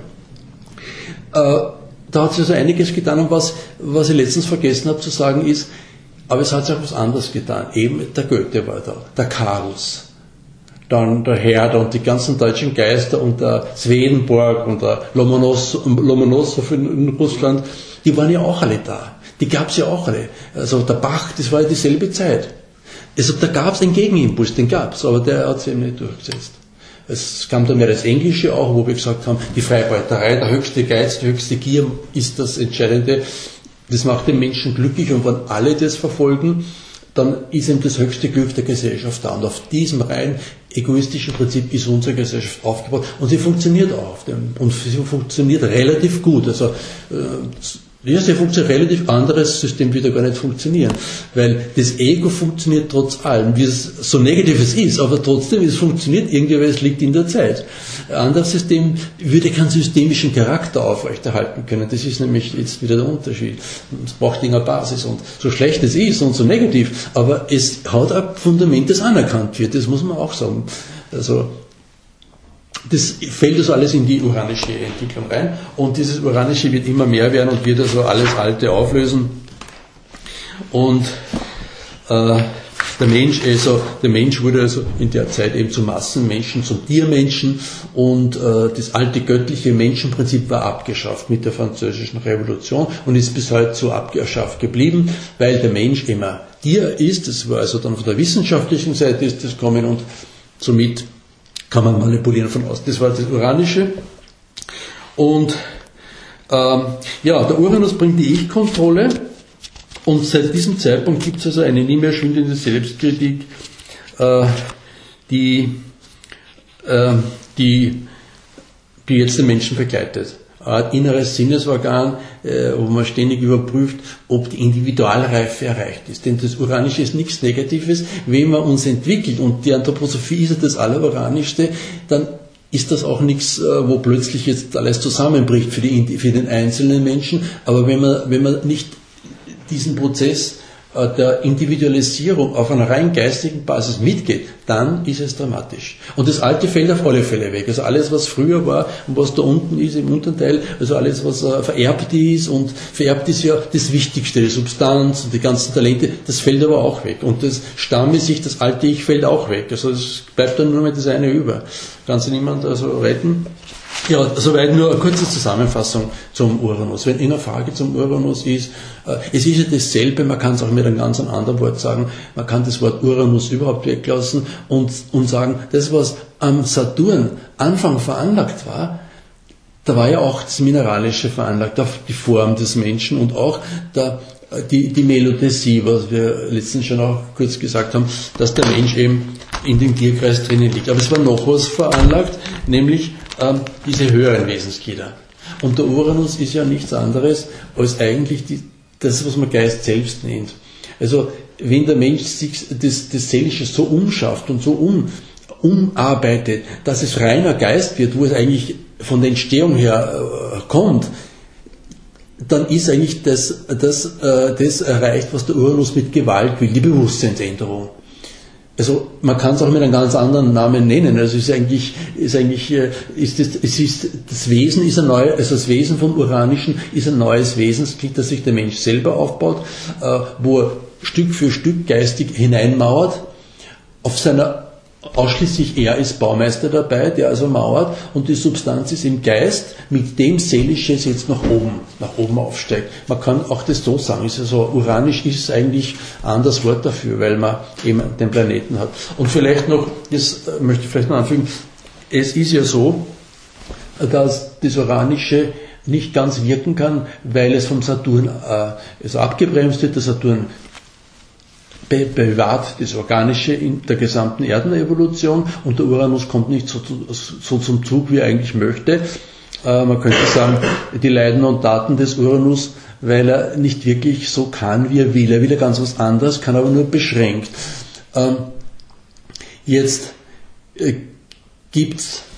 Da hat sich also einiges getan und was ich letztens vergessen habe zu sagen ist, aber es hat sich auch was anderes getan. Eben der Goethe war da, der Karus. Dann der Herder und die ganzen deutschen Geister und der Swedenborg und der Lomonossow in Russland, die waren ja auch alle da. Die gab es ja auch alle. Also der Bach, das war ja dieselbe Zeit. Also da gab es einen Gegenimpuls, den gab es, aber der hat sich eben nicht durchgesetzt. Es kam dann mehr das Englische auch, wo wir gesagt haben, die Freibeuterei, der höchste Geiz, die höchste Gier ist das Entscheidende. Das macht den Menschen glücklich und wenn alle das verfolgen, dann ist eben das höchste Glück der Gesellschaft da. Und auf diesem rein egoistischen Prinzip ist unsere Gesellschaft aufgebaut. Und sie funktioniert auch. Und sie funktioniert relativ gut. Also, sie funktioniert relativ anderes System würde gar nicht funktionieren. Weil das Ego funktioniert trotz allem, wie es so negativ es ist, aber trotzdem, es funktioniert irgendwie, weil es liegt in der Zeit. Ein anderes System würde keinen systemischen Charakter aufrechterhalten können. Das ist nämlich jetzt wieder der Unterschied. Es braucht eine Basis. Und so schlecht es ist und so negativ, aber es hat ein Fundament, das anerkannt wird. Das muss man auch sagen. Also, das fällt also alles in die uranische Entwicklung rein und dieses Uranische wird immer mehr werden und wird also alles Alte auflösen und der Mensch wurde also in der Zeit eben zum Massenmenschen, zum Tiermenschen und das alte göttliche Menschenprinzip war abgeschafft mit der Französischen Revolution und ist bis heute so abgeschafft geblieben, weil der Mensch immer Tier ist, das war also dann von der wissenschaftlichen Seite ist das kommen und somit kann man manipulieren von außen. Das war das Uranische. Und der Uranus bringt die Ich-Kontrolle und seit diesem Zeitpunkt gibt es also eine nie mehr schwindende Selbstkritik, die jetzt den Menschen begleitet. Ein inneres Sinnesorgan, wo man ständig überprüft, ob die Individualreife erreicht ist. Denn das Uranische ist nichts Negatives. Wenn man uns entwickelt, und die Anthroposophie ist ja das Alleruranischste, dann ist das auch nichts, wo plötzlich jetzt alles zusammenbricht für den einzelnen Menschen. Aber wenn man nicht diesen Prozess der Individualisierung auf einer rein geistigen Basis mitgeht, dann ist es dramatisch. Und das Alte fällt auf alle Fälle weg. Also alles, was früher war und was da unten ist im unteren Teil, also alles, was vererbt ist, und vererbt ist ja das Wichtigste, die Substanz und die ganzen Talente, das fällt aber auch weg. Und das stammmäßig, das alte Ich fällt auch weg. Also es bleibt dann nur mehr das eine über. Kann sich niemand also retten? Ja, soweit nur eine kurze Zusammenfassung zum Uranus. Wenn eine Frage zum Uranus ist, es ist ja dasselbe, man kann es auch mit einem ganz anderen Wort sagen, man kann das Wort Uranus überhaupt weglassen und sagen, das, was am Saturn Anfang veranlagt war, da war ja auch das Mineralische veranlagt, auf die Form des Menschen und auch die Melodessie, was wir letztens schon auch kurz gesagt haben, dass der Mensch eben in dem Tierkreis drinnen liegt. Aber es war noch was veranlagt, nämlich diese höheren Wesensglieder. Und der Uranus ist ja nichts anderes als eigentlich das, was man Geist selbst nennt. Also wenn der Mensch sich das Seelische so umschafft und so umarbeitet, dass es reiner Geist wird, wo es eigentlich von der Entstehung her kommt, dann ist eigentlich das erreicht, was der Uranus mit Gewalt will, die Bewusstseinsänderung. Also man kann es auch mit einem ganz anderen Namen nennen. Also das Wesen ist ein neues, also das Wesen vom Uranischen ist ein neues Wesensglied, das sich der Mensch selber aufbaut, wo er Stück für Stück geistig hineinmauert. Ausschließlich er ist Baumeister dabei, der also mauert, und die Substanz ist im Geist, mit dem Seelisches jetzt nach oben aufsteigt. Man kann auch das so sagen, also uranisch ist eigentlich ein anderes Wort dafür, weil man eben den Planeten hat. Und vielleicht noch, das möchte ich vielleicht noch anfügen, es ist ja so, dass das Uranische nicht ganz wirken kann, weil es vom Saturn abgebremst wird. Der Saturn bewahrt das Organische in der gesamten Erdenevolution und der Uranus kommt nicht so zum Zug, wie er eigentlich möchte. Man könnte sagen, die Leiden und Taten des Uranus, weil er nicht wirklich so kann, wie er will. Er will ja ganz was anderes, kann aber nur beschränkt. Jetzt gibt's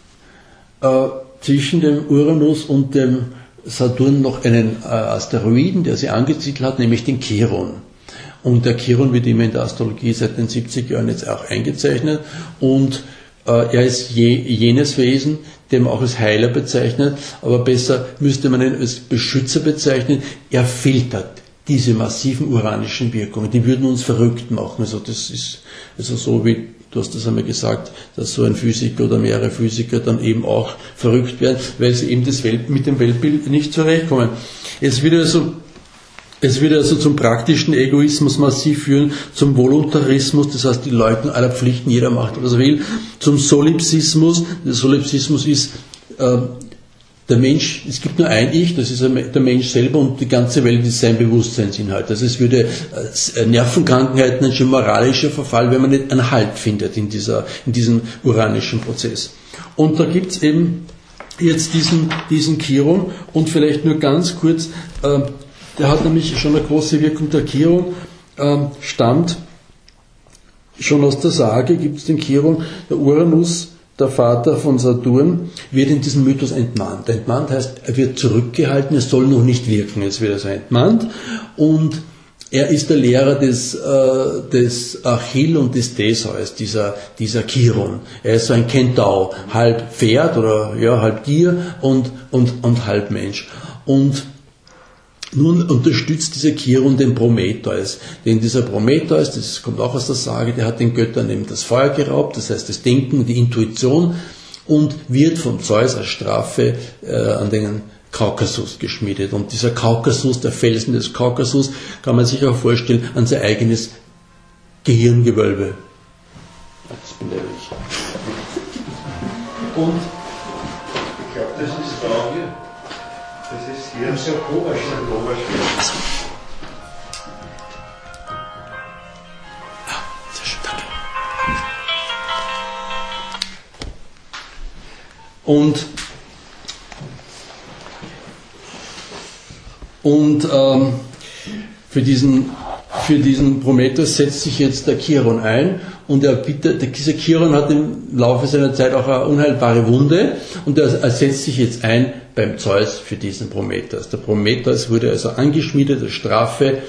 zwischen dem Uranus und dem Saturn noch einen Asteroiden, der sie angesiedelt hat, nämlich den Chiron. Und der Chiron wird immer in der Astrologie seit den 70er Jahren jetzt auch eingezeichnet. Und er ist jenes Wesen, den man auch als Heiler bezeichnet, aber besser müsste man ihn als Beschützer bezeichnen. Er filtert diese massiven uranischen Wirkungen. Die würden uns verrückt machen. Also das ist also so, wie du hast das einmal gesagt, dass so ein Physiker oder mehrere Physiker dann eben auch verrückt werden, weil sie eben mit dem Weltbild nicht zurechtkommen. Es wird also zum praktischen Egoismus massiv führen, zum Voluntarismus, das heißt, die Leuten aller Pflichten, jeder macht, was er will, zum Solipsismus. Der Solipsismus ist der Mensch, es gibt nur ein Ich, das ist der Mensch selber, und die ganze Welt ist sein Bewusstseinsinhalt. Also es würde Nervenkrankheiten, ein schon moralischer Verfall, wenn man nicht einen Halt findet in diesem uranischen Prozess. Und da gibt's eben jetzt diesen Chiron, und vielleicht nur ganz kurz, der hat nämlich schon eine große Wirkung. Der Chiron stammt schon aus der Sage, gibt es den Chiron. Der Uranus, der Vater von Saturn, wird in diesem Mythos entmannt. Entmannt heißt, er wird zurückgehalten, er soll noch nicht wirken, jetzt wird er so entmannt. Und er ist der Lehrer des Achill und des Theseus, dieser Chiron. Er ist so ein Kentau, halb Pferd oder ja, halb Tier und halb Mensch. Und nun unterstützt dieser Chiron den Prometheus, denn dieser Prometheus, das kommt auch aus der Sage, der hat den Göttern eben das Feuer geraubt, das heißt das Denken, die Intuition, und wird von Zeus als Strafe an den Kaukasus geschmiedet. Und dieser Kaukasus, der Felsen des Kaukasus, kann man sich auch vorstellen an sein eigenes Gehirngewölbe. Das bin der ich. Und ich glaube, das ist da hier. Das ist hier. Das ist ja komisch. Also. Ja, sehr schön, danke. Und für diesen Prometheus setzt sich jetzt der Chiron ein, und dieser Chiron hat im Laufe seiner Zeit auch eine unheilbare Wunde, und er setzt sich jetzt ein beim Zeus für diesen Prometheus. Der Prometheus wurde also angeschmiedet als Strafe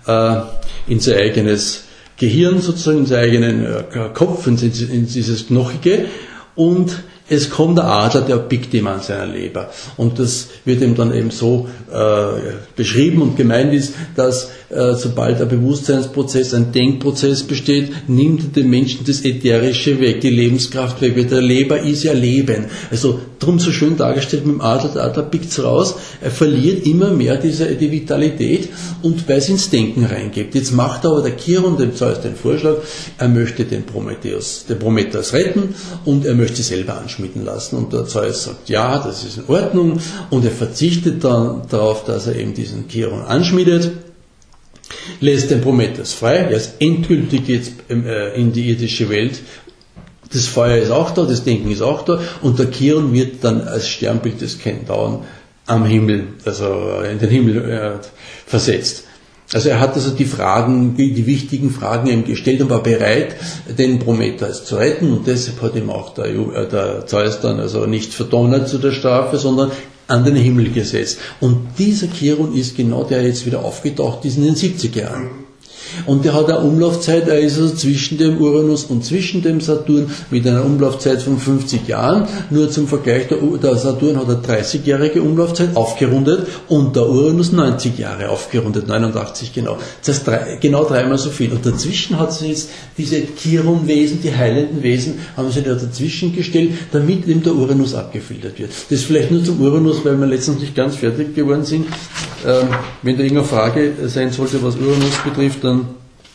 in sein eigenes Gehirn sozusagen, in seinen eigenen Kopf, in dieses Knochige, und es kommt der Adler, der pickt ihm an seiner Leber. Und das wird ihm dann eben so beschrieben und gemeint ist, dass sobald ein Bewusstseinsprozess, ein Denkprozess besteht, nimmt dem Menschen das Ätherische weg, die Lebenskraft weg, weil der Leber ist ja Leben. Also drum so schön dargestellt mit dem Adler, der Adler pickt's raus, er verliert immer mehr die Vitalität, und weil es ins Denken reingeht. Jetzt macht aber der Chiron dem Zeus den Vorschlag, er möchte den Prometheus retten und er möchte selber anschmieden lassen. Und der Zeus sagt, ja, das ist in Ordnung, und er verzichtet dann darauf, dass er eben diesen Chiron anschmiedet, lässt den Prometheus frei, er ist endgültig jetzt in die irdische Welt. Das Feuer ist auch da, das Denken ist auch da, und der Chiron wird dann als Sternbild des Kentauren am Himmel, also in den Himmel versetzt. Also er hat also die wichtigen Fragen eben gestellt und war bereit, den Prometheus zu retten, und deshalb hat ihm auch der Zeus dann also nicht verdonnert zu der Strafe, sondern an den Himmel gesetzt. Und dieser Chiron ist genau der jetzt wieder aufgetaucht ist in den 70er Jahren. Und der hat eine Umlaufzeit, er ist also zwischen dem Uranus und zwischen dem Saturn mit einer Umlaufzeit von 50 Jahren. Nur zum Vergleich, der Saturn hat eine 30-jährige Umlaufzeit aufgerundet und der Uranus 90 Jahre aufgerundet, 89 genau. Das heißt genau dreimal so viel. Und dazwischen hat sie jetzt diese Chiron-Wesen, die heilenden Wesen, haben sie da dazwischen gestellt, damit eben der Uranus abgefiltert wird. Das vielleicht nur zum Uranus, weil wir letztens nicht ganz fertig geworden sind. Wenn da irgendeine Frage sein sollte, was Uranus betrifft, dann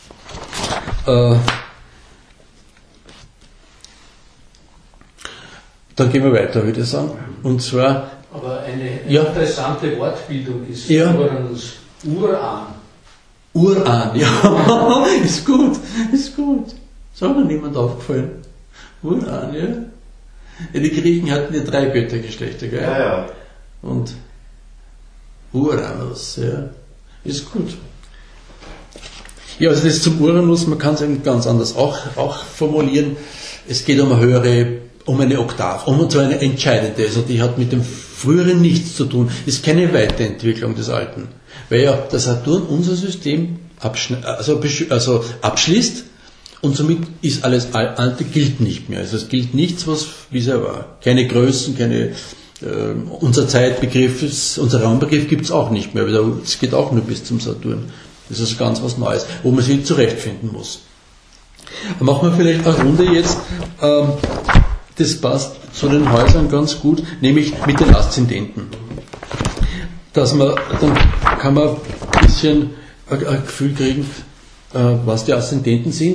gehen wir weiter, würde ich sagen. Und zwar. Aber eine interessante Wortbildung ist Uranus. Uran. Uran, ja. Ist gut. Ist hat mir niemand aufgefallen. Uran, ja. Die Griechen hatten ja 3 Göttergeschlechter, gell? Ja. Und Uranus, ja. Ist gut. Ja, also das zum Uranus, man kann es eben ganz anders auch formulieren. Es geht um eine Oktav, um so eine entscheidende, also die hat mit dem Früheren nichts zu tun, ist keine Weiterentwicklung des Alten. Weil ja der Saturn unser System abschließt, und somit ist alles Alte gilt nicht mehr. Also es gilt nichts, was bisher war. Keine Größen, unser Zeitbegriff, unser Raumbegriff gibt es auch nicht mehr, weil es geht auch nur bis zum Saturn. Das ist ganz was Neues, wo man sich zurechtfinden muss. Machen wir vielleicht eine Runde jetzt, das passt zu den Häusern ganz gut, nämlich mit den Aszendenten. Dann kann man ein bisschen ein Gefühl kriegen, was die Aszendenten sind.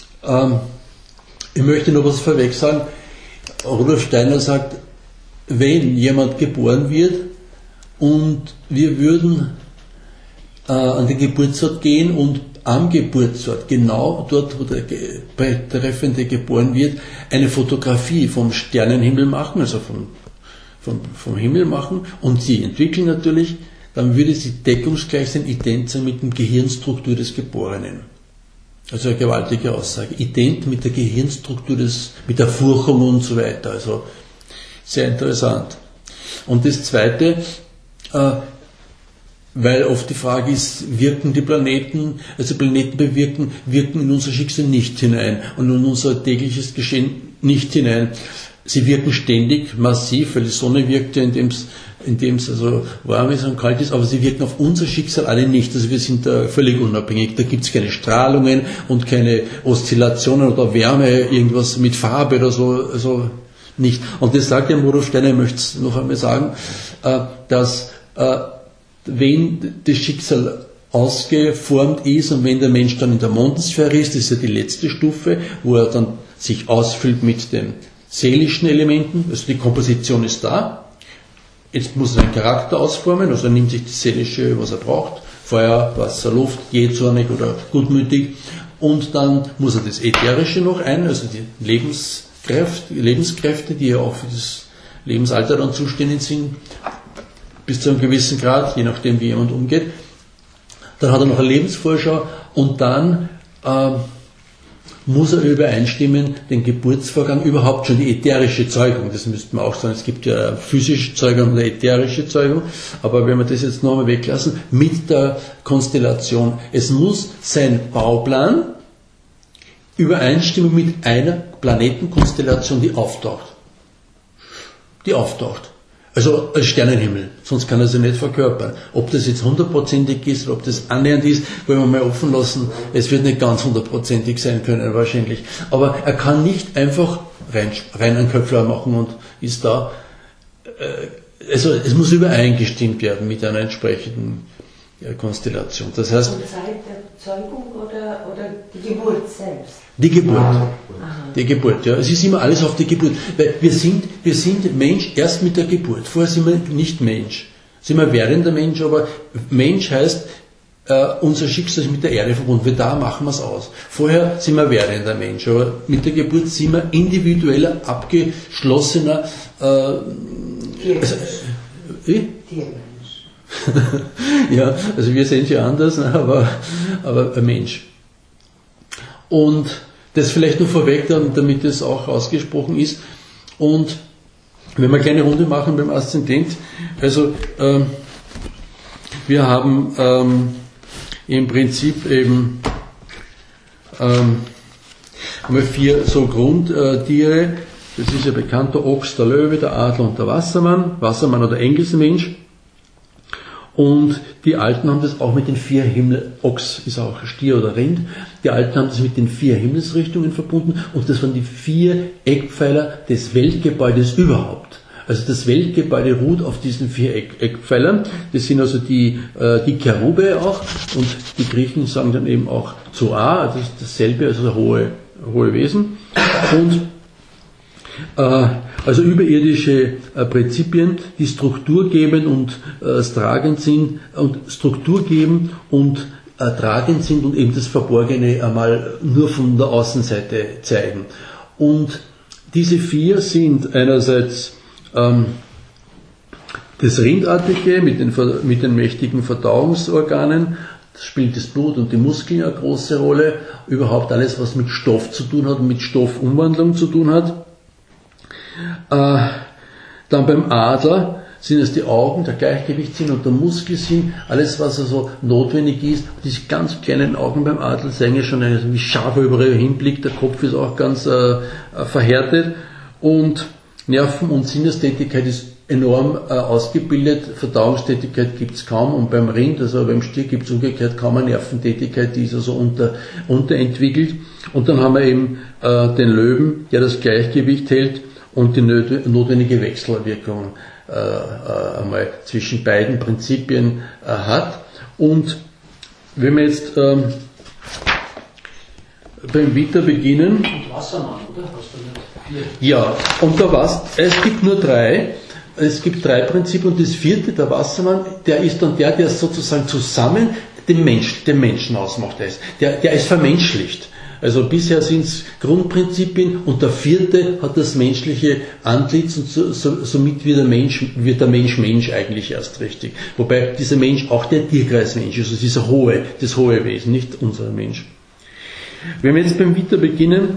Ich möchte noch was vorweg sagen. Rudolf Steiner sagt, wenn jemand geboren wird und wir würden an den Geburtsort gehen und am Geburtsort, genau dort, wo der Betreffende geboren wird, eine Fotografie vom Sternenhimmel machen, also vom Himmel machen, und sie entwickeln natürlich, dann würde sie deckungsgleich sein, ident sein mit der Gehirnstruktur des Geborenen. Also eine gewaltige Aussage. Ident mit der Gehirnstruktur mit der Furchung und so weiter. Also sehr interessant. Und das Zweite, weil oft die Frage ist, wirken die Planeten, also Planeten wirken in unser Schicksal nicht hinein und in unser tägliches Geschehen nicht hinein. Sie wirken ständig, massiv, weil die Sonne wirkt ja, indem es also warm ist und kalt ist, aber sie wirken auf unser Schicksal alle nicht. Also wir sind da völlig unabhängig. Da gibt es keine Strahlungen und keine Oszillationen oder Wärme, irgendwas mit Farbe oder so, also nicht. Und das sagt ja Rudolf Steiner, ich möchte es noch einmal sagen, dass wenn das Schicksal ausgeformt ist und wenn der Mensch dann in der Mondensphäre ist, das ist ja die letzte Stufe, wo er dann sich ausfüllt mit den seelischen Elementen, also die Komposition ist da, jetzt muss er einen Charakter ausformen, also er nimmt sich das Seelische, was er braucht, Feuer, Wasser, Luft, jähzornig oder gutmütig, und dann muss er das Ätherische noch also die Lebenskräfte, die ja auch für das Lebensalter dann zuständig sind, bis zu einem gewissen Grad, je nachdem wie jemand umgeht. Dann hat er noch eine Lebensvorschau und dann muss er übereinstimmen, den Geburtsvorgang, überhaupt schon die ätherische Zeugung, das müsste man auch sagen, es gibt ja physische Zeugung und eine ätherische Zeugung, aber wenn wir das jetzt nochmal weglassen, mit der Konstellation. Es muss sein Bauplan übereinstimmen mit einer Planetenkonstellation, die auftaucht. Also als Sternenhimmel, sonst kann er sie nicht verkörpern. Ob das jetzt 100%ig ist oder ob das annähernd ist, wollen wir mal offen lassen. Es wird nicht ganz 100%ig sein können wahrscheinlich. Aber er kann nicht einfach rein einen Köpfler machen und ist da. Also es muss übereingestimmt werden mit einer entsprechenden Konstellation. Das heißt, und Zeit der Zeugung oder die Geburt selbst? Die Geburt, ja. Es ist immer alles auf die Geburt. Weil wir sind Mensch erst mit der Geburt. Vorher sind wir nicht Mensch. Sind wir werdender Mensch, aber Mensch heißt, unser Schicksal ist mit der Erde verbunden. Wir da machen wir es aus. Vorher sind wir werdender Mensch, aber mit der Geburt sind wir individueller, abgeschlossener, ja, also wir sehen es ja anders, aber ein Mensch. Und das vielleicht nur vorweg, damit es auch ausgesprochen ist. Und wenn wir eine kleine Runde machen beim Aszendent, also wir haben im Prinzip eben einmal 4 so Grundtiere. Das ist ja bekannt, der Ochs, der Löwe, der Adler und der Wassermann oder Engelsmensch. Und die Alten haben das auch mit den 4 Ochs ist auch Stier oder Rind, die Alten haben das mit den 4 Himmelsrichtungen verbunden und das waren die 4 Eckpfeiler des Weltgebäudes überhaupt. Also das Weltgebäude ruht auf diesen 4 Eckpfeilern, das sind also die Cherube auch und die Griechen sagen dann eben auch Zoa, das ist dasselbe, also hohe Wesen und also überirdische Prinzipien, die Struktur geben und tragend sind und Struktur geben und tragend sind und eben das Verborgene einmal nur von der Außenseite zeigen. Und diese 4 sind einerseits das Rindartige mit den mächtigen Verdauungsorganen, das spielt das Blut und die Muskeln eine große Rolle, überhaupt alles, was mit Stoff zu tun hat und mit Stoffumwandlung zu tun hat. Dann beim Adler sind es die Augen, der Gleichgewichtssinn und der Muskelsinn, alles was also notwendig ist. Diese ganz kleinen Augen beim Adler zeigen ja schon, wie scharf er überall hinblickt, der Kopf ist auch ganz verhärtet und Nerven- und Sinnestätigkeit ist enorm ausgebildet, Verdauungstätigkeit gibt es kaum und beim Rind, also beim Stier gibt es umgekehrt kaum eine Nerventätigkeit, die ist also unterentwickelt. Und dann haben wir eben den Löwen, der das Gleichgewicht hält und die notwendige Wechselwirkung einmal zwischen beiden Prinzipien hat. Und wenn wir jetzt beim Vita beginnen. Und Wassermann, oder? Ja, und es gibt nur 3. Es gibt 3 Prinzipien und das 4., der Wassermann, der ist dann der sozusagen zusammen den Menschen ausmacht. Der ist vermenschlicht. Also bisher sind es Grundprinzipien und der 4. hat das menschliche Antlitz und somit wird der Mensch Mensch eigentlich erst richtig. Wobei dieser Mensch auch der Tierkreismensch ist, also das hohe Wesen, nicht unser Mensch. Wenn wir jetzt beim Vita beginnen,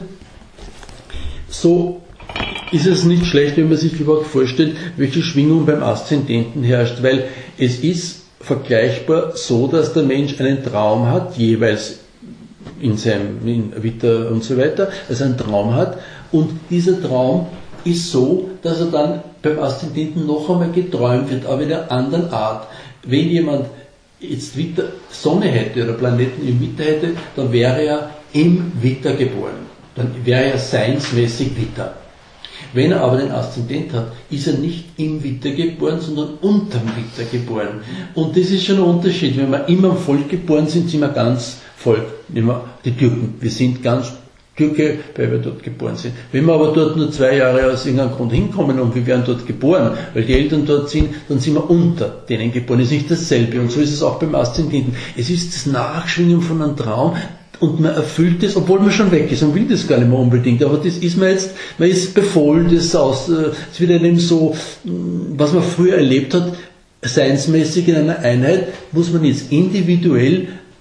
so ist es nicht schlecht, wenn man sich überhaupt vorstellt, welche Schwingung beim Aszendenten herrscht, weil es ist vergleichbar so, dass der Mensch einen Traum hat, jeweils in Vita und so weiter, also einen Traum hat und dieser Traum ist so, dass er dann beim Aszendenten noch einmal geträumt wird, aber in einer anderen Art. Wenn jemand jetzt Vita Sonne hätte oder Planeten im Vita hätte, dann wäre er im Vita geboren. Dann wäre er seinsmäßig Vita. Wenn er aber den Aszendent hat, ist er nicht im Vita geboren, sondern unterm Vita geboren. Und das ist schon ein Unterschied. Wenn wir immer im Volk geboren sind, sind wir ganz Volk. Nehmen wir die Türken. Wir sind ganz Türke, weil wir dort geboren sind. Wenn wir aber dort nur 2 Jahre aus irgendeinem Grund hinkommen und wir werden dort geboren, weil die Eltern dort sind, dann sind wir unter denen geboren. Das ist nicht dasselbe. Und so ist es auch beim Aszendenten. Es ist das Nachschwingen von einem Traum, und man erfüllt es, obwohl man schon weg ist. Man will das gar nicht mehr unbedingt. Aber das ist man ist befohlen, es wird einem so, was man früher erlebt hat, seinsmäßig in einer Einheit, muss man jetzt individuell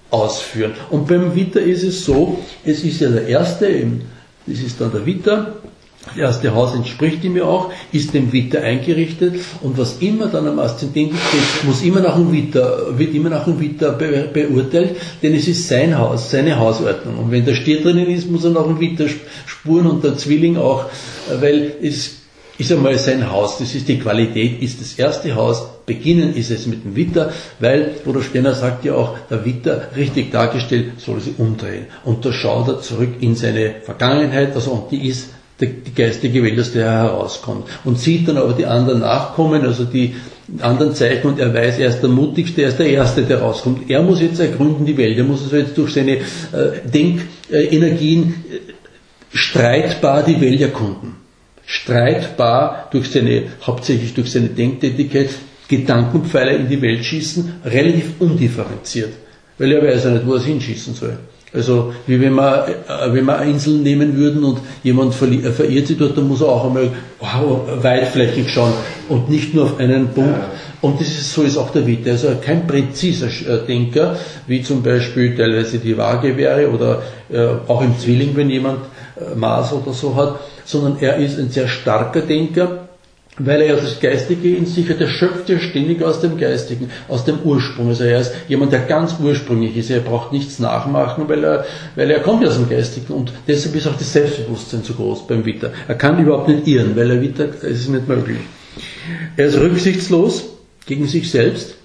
ausführen. Und beim Witter ist es so, es ist ja der erste, das ist dann der Witter, das erste Haus entspricht ihm ja auch, ist dem Witter eingerichtet und was immer dann am Aszendenten steht, wird immer nach dem Witter beurteilt, denn es ist sein Haus, seine Hausordnung. Und wenn der Stier drinnen ist, muss er nach dem Witter spuren und der Zwilling auch, weil es ist einmal sein Haus, das ist die Qualität, ist das erste Haus, beginnen ist es mit dem Witter, weil Bruder Stenner sagt ja auch, der Witter, richtig dargestellt, soll sich umdrehen. Und da schaut er zurück in seine Vergangenheit, also und die ist die geistige Welt, aus der er herauskommt. Und sieht dann aber die anderen nachkommen, also die anderen Zeichen, und er weiß, er ist der Mutigste, er ist der Erste, der rauskommt. Er muss jetzt ergründen die Welt, er muss also jetzt durch seine Denkenergien streitbar die Welt erkunden. Streitbar hauptsächlich durch seine Denktätigkeit, Gedankenpfeiler in die Welt schießen, relativ undifferenziert. Weil er weiß ja nicht, wo er es hinschießen soll. Also, wie wenn wir eine Insel nehmen würden und jemand verirrt sich dort, dann muss er auch einmal weitflächig schauen und nicht nur auf einen Punkt. Und so ist auch der Witter. Also kein präziser Denker, wie zum Beispiel teilweise die Waage wäre oder auch im Zwilling, wenn jemand Mars oder so hat, sondern er ist ein sehr starker Denker, weil er ja das Geistige in sich hat, er schöpft ja ständig aus dem Geistigen, aus dem Ursprung. Also er ist jemand, der ganz ursprünglich ist, er braucht nichts nachmachen, weil er kommt ja aus dem Geistigen und deshalb ist auch das Selbstbewusstsein so groß beim Witter. Er kann überhaupt nicht irren, weil er Witter, es ist nicht möglich. Er ist rücksichtslos gegen sich selbst,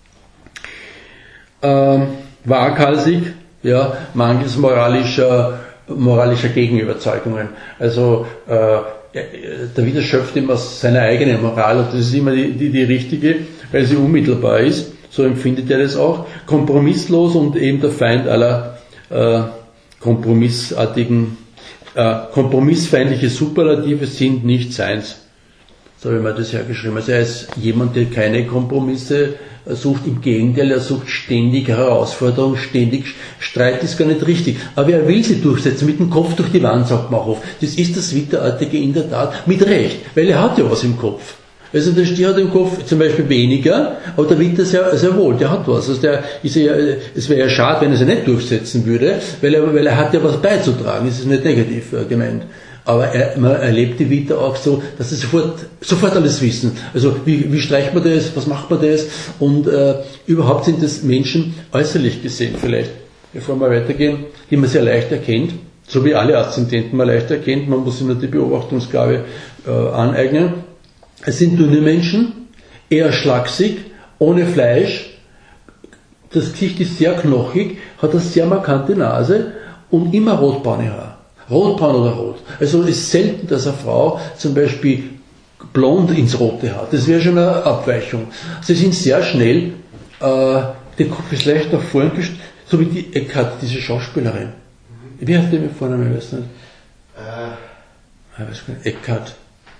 waghalsig, ja, mangels moralischer Gegenüberzeugungen. Also der Witter schöpft immer aus seiner eigenen Moral und das ist immer die richtige, weil sie unmittelbar ist. So empfindet er das auch. Kompromisslos und eben der Feind aller kompromissfeindliche Superlative sind nicht seins. So habe ich mir das hergeschrieben. Also er ist jemand, der keine Kompromisse sucht, im Gegenteil, er sucht ständig Herausforderungen, ständig Streit ist gar nicht richtig. Aber er will sie durchsetzen, mit dem Kopf durch die Wand, sagt man auch oft. Das ist das Witterartige in der Tat, mit Recht, weil er hat ja was im Kopf. Also der Stier hat im Kopf zum Beispiel weniger, aber der Witter sehr wohl, der hat was. Also es wäre ja schade, wenn er sie nicht durchsetzen würde, weil er hat ja was beizutragen, das ist nicht negativ gemeint. Aber man erlebt die Witter auch so, dass sie sofort alles wissen. Also wie streicht man das, was macht man das? Und überhaupt sind das Menschen äußerlich gesehen vielleicht, bevor wir weitergehen, die man sehr leicht erkennt, so wie alle Aszendenten man leicht erkennt, man muss sich nur die Beobachtungsgabe aneignen. Es sind dünne Menschen, eher schlaksig, ohne Fleisch, das Gesicht ist sehr knochig, hat eine sehr markante Nase und immer rotbraune Haare. Rotbraun oder rot. Also es ist selten, dass eine Frau zum Beispiel blond ins Rote hat. Das wäre schon eine Abweichung. Sie sind sehr schnell, der Kopf ist leicht nach vorn gestellt, so wie die Eckhardt, diese Schauspielerin. Wie heißt die mit Vornamen? Ich weiß nicht. Eckhardt.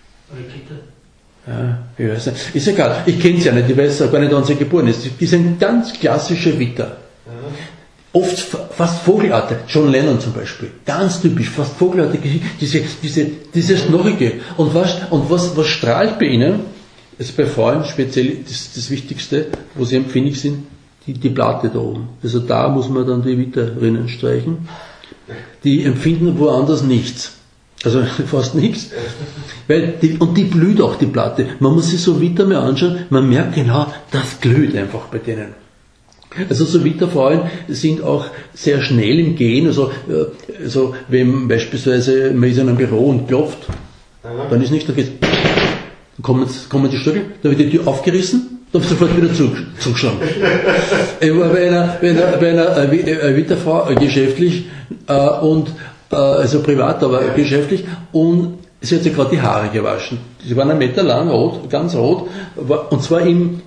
Ja, ich weiß nicht. Ist egal. Ich kenne sie ja nicht, ich weiß auch gar nicht, wann sie geboren ist. Die ist ein ganz klassischer Witter. Oft fast Vogelartig, John Lennon zum Beispiel, ganz typisch, fast Vogelartig, dieses Knochige. Und was strahlt bei ihnen, also bei Frauen speziell das Wichtigste, wo sie empfindlich sind, die Platte da oben. Also da muss man dann die Witterinnen streichen. Die empfinden woanders nichts. Also fast nichts. Und die blüht auch, die Platte. Man muss sich so Witter mal anschauen, man merkt genau, das glüht einfach bei denen. Also so Witterfrauen sind auch sehr schnell im Gehen, also wenn beispielsweise man ist in einem Büro und klopft, dann ist nichts, dann geht's, dann kommen die Stöckel, dann wird die Tür aufgerissen, dann sofort wieder zugeschlagen. Ich war bei einer Witterfrau geschäftlich also privat, aber geschäftlich, und sie hat sich gerade die Haare gewaschen. Sie waren 1 Meter lang, rot, ganz rot, und zwar im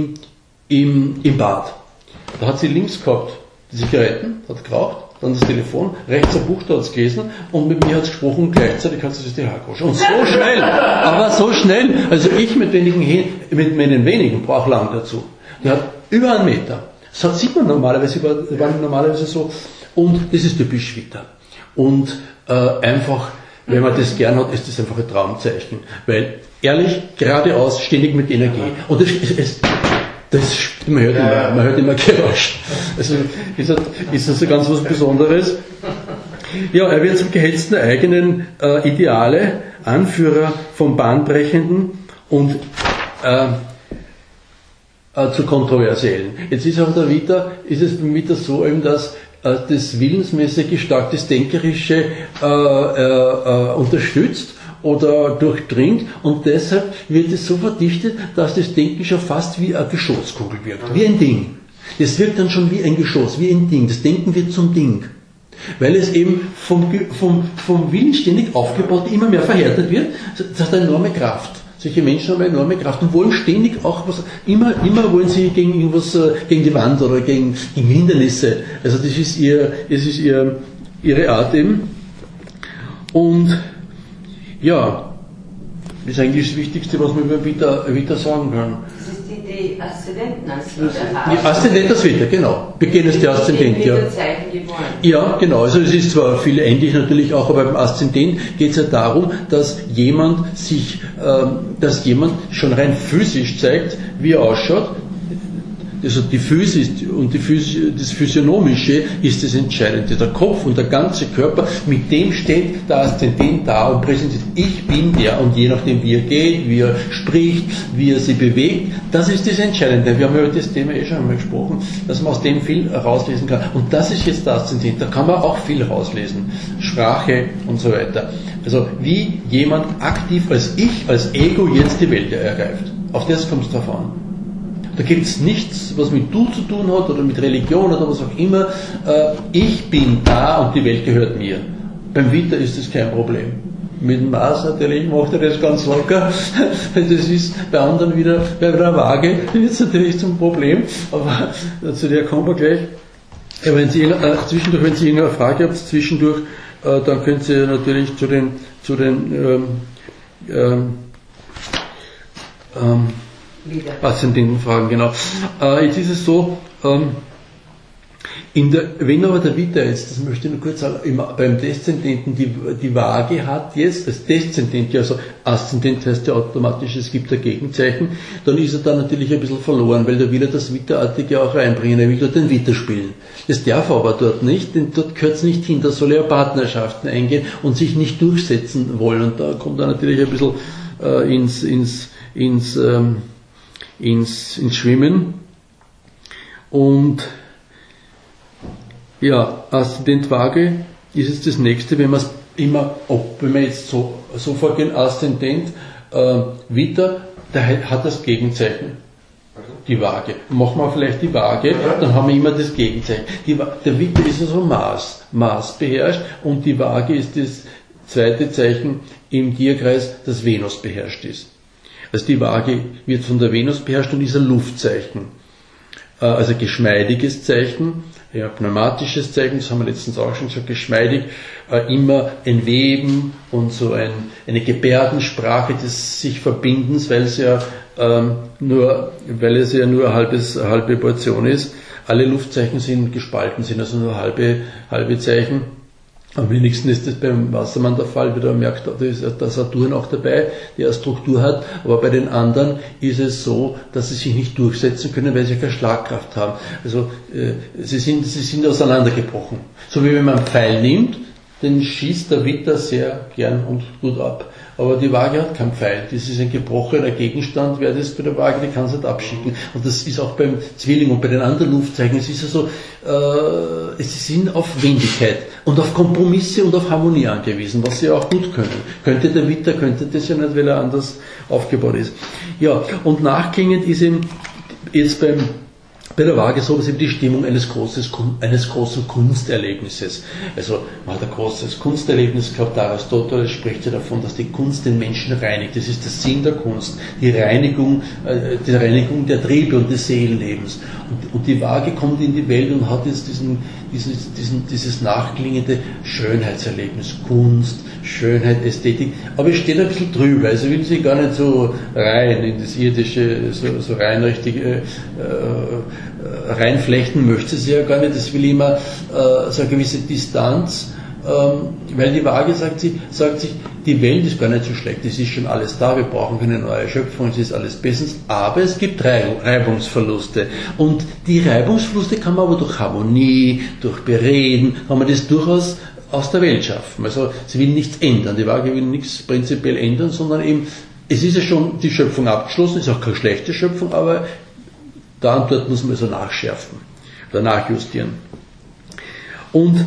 Bad. Da hat sie links gehabt die Zigaretten, hat geraucht, dann das Telefon, rechts ein Buch, da hat es gelesen und mit mir hat es gesprochen und gleichzeitig hat sie sich die Haare gewaschen. Und so schnell, aber so schnell, also ich mit meinen wenigen brauche lang dazu. Die hat über 1 Meter. Das sieht man normalerweise, war normalerweise so, und das ist typisch Witter. Und einfach, wenn man das gern hat, ist das einfach ein Traumzeichen. Weil, ehrlich, geradeaus, ständig mit Energie. Und Man hört immer Geräusch. Also ist das ganz was Besonderes. Ja, er wird zum gehetzten der eigenen Ideale, Anführer vom Bahnbrechenden und zu kontroversiellen. Jetzt ist auch ist es beim Vita so eben, dass das willensmäßige stark das Denkerische unterstützt oder durchdringt und deshalb wird es so verdichtet, dass das Denken schon fast wie eine Geschosskugel wirkt, wie ein Ding. Das wirkt dann schon wie ein Geschoss, wie ein Ding. Das Denken wird zum Ding. Weil es eben vom Willen ständig aufgebaut, immer mehr verhärtet wird. Das hat eine enorme Kraft. Solche Menschen haben eine enorme Kraft und wollen ständig auch was, immer wollen sie gegen irgendwas, gegen die Wand oder gegen Hindernisse. Also das ist ihre Art eben. Und ja, das ist eigentlich das Wichtigste, was man über Vita sagen kann. Das ist die Aszendenten. Die Aszendent Vita, genau. Beginn ist der Aszendent, ja. Ja, genau. Also es ist zwar viel ähnlich natürlich auch, aber beim Aszendent geht es ja darum, dass jemand schon rein physisch zeigt, wie er ausschaut. Also die Physis und das Physiognomische ist das Entscheidende. Der Kopf und der ganze Körper, mit dem steht der Aszendent da und präsentiert, ich bin der, und je nachdem wie er geht, wie er spricht, wie er sich bewegt, das ist das Entscheidende. Wir haben ja über das Thema schon einmal gesprochen, dass man aus dem viel herauslesen kann. Und das ist jetzt der Aszendent, da kann man auch viel herauslesen. Sprache und so weiter. Also wie jemand aktiv als Ich, als Ego jetzt die Welt ergreift. Auf das kommt es drauf an. Da gibt es nichts, was mit Du zu tun hat oder mit Religion oder was auch immer. Ich bin da und die Welt gehört mir. Beim Vita ist das kein Problem. Mit dem Mars natürlich macht er das ganz locker. Das ist bei anderen wieder, bei der Waage wird es natürlich zum Problem, aber zu der kommen wir gleich. Ja, wenn Sie irgendeine Frage habt zwischendurch, dann könnt ihr natürlich zu den Aszendenten fragen, genau. Jetzt ist es so, wenn aber der Vita jetzt, das möchte ich nur kurz sagen, beim Deszendenten die Waage hat jetzt, das Deszendent, also Aszendent heißt ja automatisch, es gibt ein Gegenzeichen, dann ist er da natürlich ein bisschen verloren, weil da will er das Vita-artige auch reinbringen, er will dort den Vita spielen. Das darf er aber dort nicht, denn dort gehört es nicht hin, da soll er Partnerschaften eingehen und sich nicht durchsetzen wollen, und da kommt er natürlich ein bisschen ins Schwimmen. Und ja, Aszendent Waage ist jetzt das nächste, wenn man jetzt so vorgehen, Aszendent Vita, der hat das Gegenzeichen, die Waage. Machen wir vielleicht die Waage, dann haben wir immer das Gegenzeichen. Der Vita ist also Mars beherrscht, und die Waage ist das zweite Zeichen im Tierkreis, das Venus beherrscht ist. Also die Waage wird von der Venus beherrscht und ist ein Luftzeichen. Also geschmeidiges Zeichen, ja, pneumatisches Zeichen, das haben wir letztens auch schon gesagt, geschmeidig, immer ein Weben und so eine Gebärdensprache des sich Verbindens, weil es ja nur eine halbe Portion ist. Alle Luftzeichen sind gespalten, sind also nur halbe Zeichen. Am wenigsten ist das beim Wassermann der Fall, wie du merkst, da ist der Saturn auch dabei, der eine Struktur hat, aber bei den anderen ist es so, dass sie sich nicht durchsetzen können, weil sie keine Schlagkraft haben. Also sie sind auseinandergebrochen. So wie wenn man einen Pfeil nimmt, den schießt der Vita sehr gern und gut ab. Aber die Waage hat keinen Pfeil. Das ist ein gebrochener Gegenstand. Wer das bei der Waage, die kann es nicht abschicken. Und das ist auch beim Zwilling und bei den anderen Luftzeichen. Es ist also, sie sind auf Wendigkeit und auf Kompromisse und auf Harmonie angewiesen, was sie auch gut können. Könnte der Vita, könnte das ja nicht, weil er anders aufgebaut ist. Ja, und nachklingend ist eben jetzt bei der Waage so, dass eben die Stimmung eines großen Kunsterlebnisses. Also man hat ein großes Kunsterlebnis gehabt, Aristoteles spricht ja davon, dass die Kunst den Menschen reinigt. Das ist der Sinn der Kunst, die Reinigung der Triebe und des Seelenlebens. Und die Waage kommt in die Welt und hat jetzt dieses nachklingende Schönheitserlebnis, Kunst, Schönheit, Ästhetik, aber es steht ein bisschen drüber, also will sie gar nicht so rein in das Irdische, so rein richtig reinflechten möchte sie ja gar nicht, das will immer so eine gewisse Distanz weil die Waage sagt sich, die Welt ist gar nicht so schlecht, es ist schon alles da, wir brauchen keine neue Schöpfung, es ist alles bestens, aber es gibt Reibungsverluste. Und die Reibungsverluste kann man aber durch Harmonie, durch Bereden, kann man das durchaus aus der Welt schaffen. Also sie will nichts ändern, die Waage will nichts prinzipiell ändern, sondern eben, es ist ja schon die Schöpfung abgeschlossen, ist auch keine schlechte Schöpfung, aber da und dort muss man also nachschärfen oder nachjustieren. Und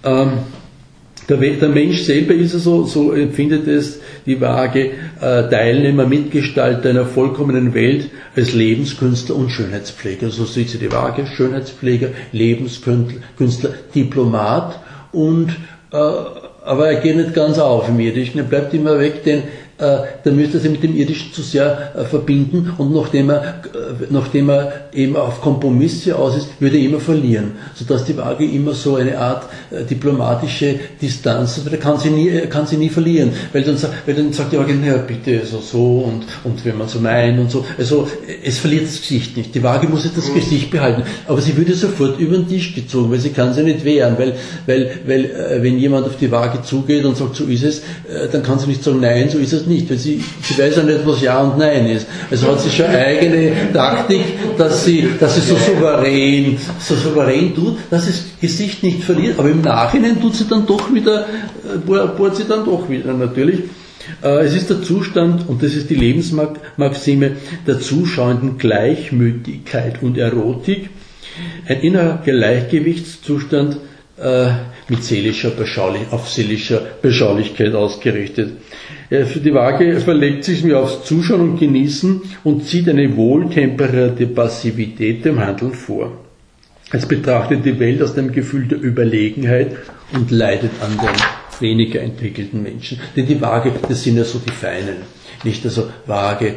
der Mensch selber ist so empfindet es die Waage, Teilnehmer, Mitgestalter einer vollkommenen Welt als Lebenskünstler und Schönheitspfleger. So sieht sie die Waage, Schönheitspfleger, Lebenskünstler, Diplomat und aber er geht nicht ganz auf im Irdischen, er bleibt immer weg, denn da müsste er sich mit dem Irdischen zu sehr verbinden und nachdem er eben auf Kompromisse aus ist, würde er immer verlieren, sodass die Waage immer so eine Art diplomatische Distanz hat, kann sie nie verlieren, weil dann sagt die Waage, naja bitte, so und wenn man so meint und so, also es verliert das Gesicht nicht, die Waage muss jetzt das Gesicht behalten, aber sie würde sofort über den Tisch gezogen, weil sie kann sie nicht wehren, weil wenn jemand auf die Waage zugeht und sagt, so ist es, dann kann sie nicht sagen, nein, so ist es nicht, weil sie weiß ja nicht, was Ja und Nein ist. Also hat sie schon eigene Taktik, dass sie so souverän tut, dass das Gesicht nicht verliert, aber im Nachhinein bohrt sie dann doch wieder natürlich. Es ist der Zustand, und das ist die Lebensmaxime, der zuschauenden Gleichmütigkeit und Erotik, ein innerer Gleichgewichtszustand mit seelischer Beschaulichkeit ausgerichtet. Für die Waage verlegt sich mir aufs Zuschauen und Genießen und zieht eine wohltemperierte Passivität dem Handeln vor. Es betrachtet die Welt aus dem Gefühl der Überlegenheit und leidet an den weniger entwickelten Menschen. Denn die Waage, das sind ja so die Feinen. Nicht also Waage,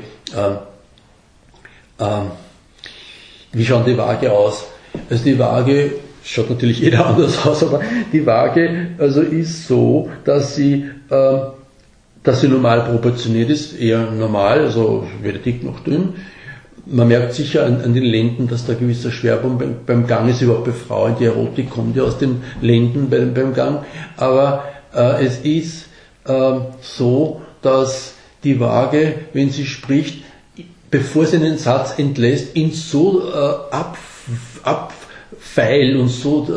wie schaut die Waage aus? Also die Waage schaut natürlich jeder anders aus, aber die Waage also ist so, dass sie normal proportioniert ist, eher normal, also weder dick noch dünn. Man merkt sicher an den Lenden, dass da gewisser Schwerpunkt beim Gang ist, überhaupt bei Frauen, die Erotik kommt ja aus den Lenden beim Gang, aber es ist so, dass die Waage, wenn sie spricht, bevor sie einen Satz entlässt, ihn so abfeilt und so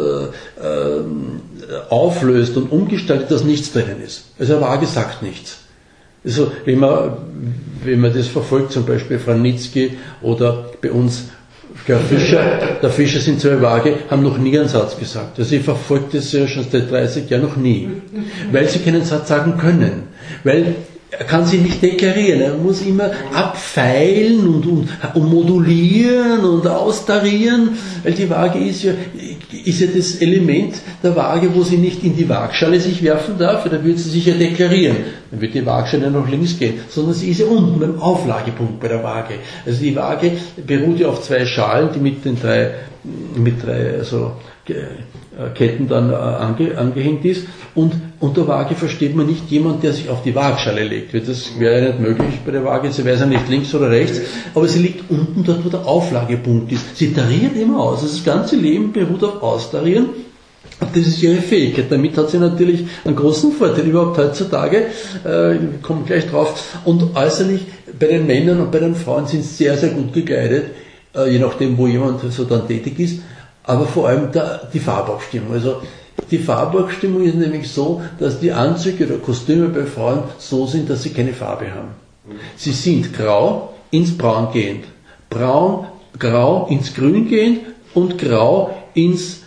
auflöst und umgestaltet, dass nichts drin ist. Also eine Waage sagt nichts. Also wenn man das verfolgt, zum Beispiel Franitzky oder bei uns der Fischer sind zwei Waage, haben noch nie einen Satz gesagt. Also ich verfolge das ja schon seit 30 Jahren noch nie. Weil sie keinen Satz sagen können. Weil er kann sich nicht deklarieren, er muss immer abfeilen und modulieren und austarieren, weil die Waage ist ja das Element der Waage, wo sie nicht in die Waagschale sich werfen darf, da würde sie sich ja deklarieren. Dann wird die Waagschale nach links gehen, sondern sie ist ja unten beim Auflagepunkt bei der Waage. Also die Waage beruht ja auf zwei Schalen, die mit drei also Ketten dann angehängt ist, und unter Waage versteht man nicht jemand, der sich auf die Waagschale legt. Das wäre ja nicht möglich bei der Waage, sie weiß ja nicht links oder rechts, aber sie liegt unten dort, wo der Auflagepunkt ist. Sie tariert immer aus, also das ganze Leben beruht auf Austarieren, und das ist ihre Fähigkeit. Damit hat sie natürlich einen großen Vorteil, überhaupt heutzutage, ich komme gleich drauf, und äußerlich bei den Männern und bei den Frauen sind sie sehr, sehr gut gekleidet, je nachdem, wo jemand so dann tätig ist, aber vor allem die Farbabstimmung. Also die Farbabstimmung ist nämlich so, dass die Anzüge oder Kostüme bei Frauen so sind, dass sie keine Farbe haben. Sie sind grau ins Braun gehend, grau ins Grün gehend und grau ins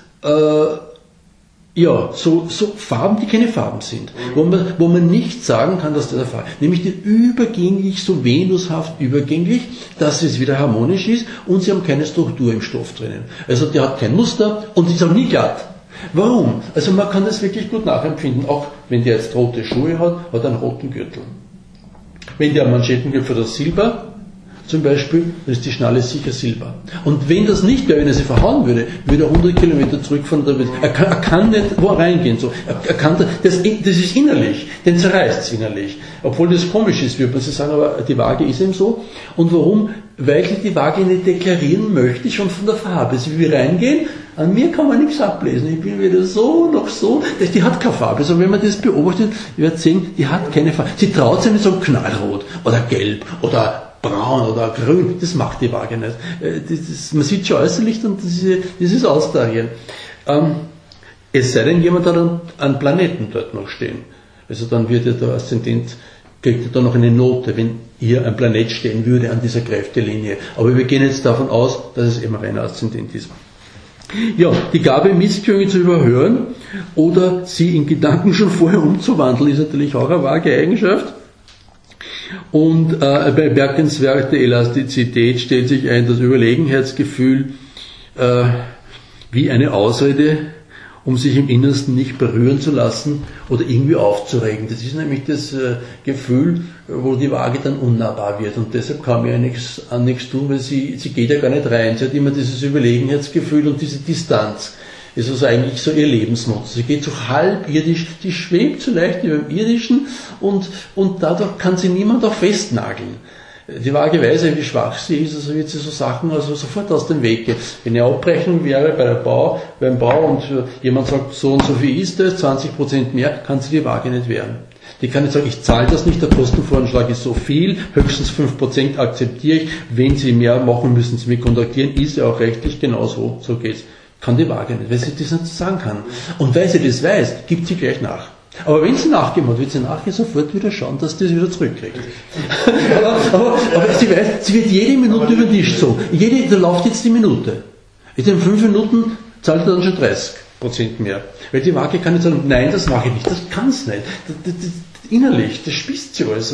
so Farben, die keine Farben sind, wo man nicht sagen kann, dass das der Fall ist. Nämlich die übergänglich, so venushaft übergänglich, dass es wieder harmonisch ist, und sie haben keine Struktur im Stoff drinnen. Also der hat kein Muster und ist auch nie glatt. Warum? Also man kann das wirklich gut nachempfinden, auch wenn der jetzt rote Schuhe hat er einen roten Gürtel. Wenn der Manschettengürtel das Silber zum Beispiel, dann ist die Schnalle sicher Silber. Und wenn das nicht wäre, wenn er sie verhauen würde, würde er 100 Kilometer zurückfahren. Er kann nicht wo reingehen. So. Das ist innerlich, den zerreißt es innerlich. Obwohl das komisch ist, würde man sich sagen, aber die Waage ist eben so. Und warum? Weil die Waage nicht deklarieren möchte, schon von der Farbe. Sie will reingehen, an mir kann man nichts ablesen. Ich bin weder so noch so. Die hat keine Farbe. Also wenn man das beobachtet, wird sehen, die hat keine Farbe. Sie traut sich nicht so knallrot oder gelb oder braun oder grün. Das macht die Waage nicht. Man sieht schon äußerlich und das ist austarieren. Es sei denn, jemand hat einen Planeten dort noch stehen. Also dann wird ja der Aszendent, kriegt er da noch eine Note, wenn hier ein Planet stehen würde an dieser Kräftelinie. Aber wir gehen jetzt davon aus, dass es eben reiner Aszendent ist. Ja, die Gabe, Missgänge zu überhören oder sie in Gedanken schon vorher umzuwandeln, ist natürlich auch eine vage Eigenschaft. Und bei bemerkenswerter Elastizität stellt sich ein das Überlegenheitsgefühl wie eine Ausrede, um sich im Innersten nicht berühren zu lassen oder irgendwie aufzuregen. Das ist nämlich das Gefühl, wo die Waage dann unnahbar wird. Und deshalb kann man ja nichts tun, weil sie geht ja gar nicht rein. Sie hat immer dieses Überlegenheitsgefühl und diese Distanz. Das ist also eigentlich so ihr Lebensmotto. Sie geht so halb irdisch, die schwebt so leicht über dem Irdischen und dadurch kann sie niemand auch festnageln. Die Waage weiß ja, wie schwach sie ist, also wird sie so Sachen also sofort aus dem Weg gehen. Wenn eine Abrechnung wäre beim Bau und jemand sagt, so und so viel ist das, 20% mehr, kann sie die Waage nicht wehren. Die kann nicht sagen, ich zahle das nicht, der Kostenvoranschlag ist so viel, höchstens 5% akzeptiere ich, wenn Sie mehr machen, müssen Sie mich kontaktieren, ist ja auch rechtlich genau so geht's. Kann die Waage nicht, weil sie das nicht sagen kann. Und weil sie das weiß, gibt sie gleich nach. Aber wenn sie nachgeben hat, wird sie nachher sofort wieder schauen, dass sie das wieder zurückkriegt. aber sie weiß, sie wird jede Minute über den Tisch gezogen. Da läuft jetzt die Minute. In den 5 Minuten zahlt er dann schon 30% mehr. Weil die Waage kann nicht sagen, nein, das mache ich nicht, das kann es nicht. Innerlich, das spießt sie alles.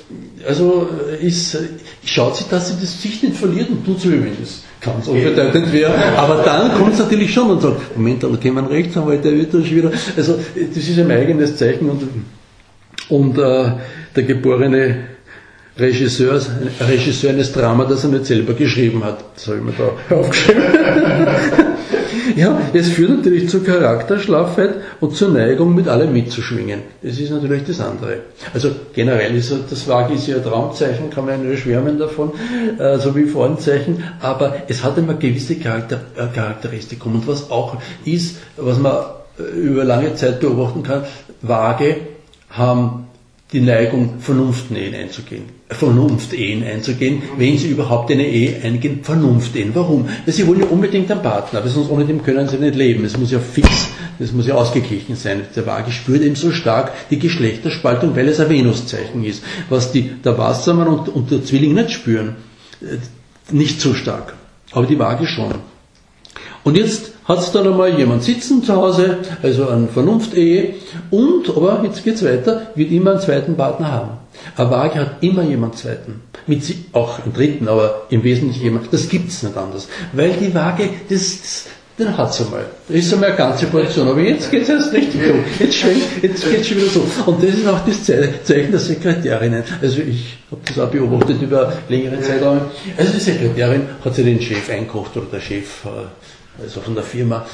Schaut sie, dass sie das sich nicht verliert und tut so, wie wenn das ganz unbedeutend wäre. Aber dann kommt es natürlich schon und sagt, Moment, da käme ein Rechtsanwalt, der wird das wieder. Also, das ist ein eigenes Zeichen und der geborene Regisseur eines Dramas, das er nicht selber geschrieben hat. Das habe ich mir da aufgeschrieben. Ja, es führt natürlich zur Charakterschlaffheit und zur Neigung, mit allem mitzuschwingen. Das ist natürlich das andere. Also generell ist das Waage ist ja ein Traumzeichen, kann man ja nur schwärmen davon, so wie Frauenzeichen, aber es hat immer gewisse Charakteristikum. Und was auch ist, was man über lange Zeit beobachten kann, Waage haben die Neigung, Vernunftehen einzugehen, wenn sie überhaupt eine Ehe eingehen, Vernunftehen. Warum? Weil sie wollen ja unbedingt einen Partner, aber sonst ohne dem können sie nicht leben. Es muss ja fix, das muss ja ausgeglichen sein. Der Waage spürt eben so stark die Geschlechterspaltung, weil es ein Venuszeichen ist, was der Wassermann und der Zwilling nicht spüren. Nicht so stark. Aber die Waage schon. Und jetzt hat es dann einmal jemand sitzen zu Hause, also eine Vernunftehe, aber jetzt geht's weiter, wird immer einen zweiten Partner haben. Eine Waage hat immer jemand zweiten. Auch einen dritten, aber im Wesentlichen jemand. Das gibt's nicht anders. Weil die Waage, den hat's einmal. Das ist einmal eine ganze Portion. Aber jetzt geht's erst richtig um. Jetzt geht's schon wieder so. Und das ist auch das Zeichen der Sekretärinnen. Also ich habe das auch beobachtet über längere Zeiträume. Also die Sekretärin hat sich den Chef eingekocht oder der Chef, also von der Firma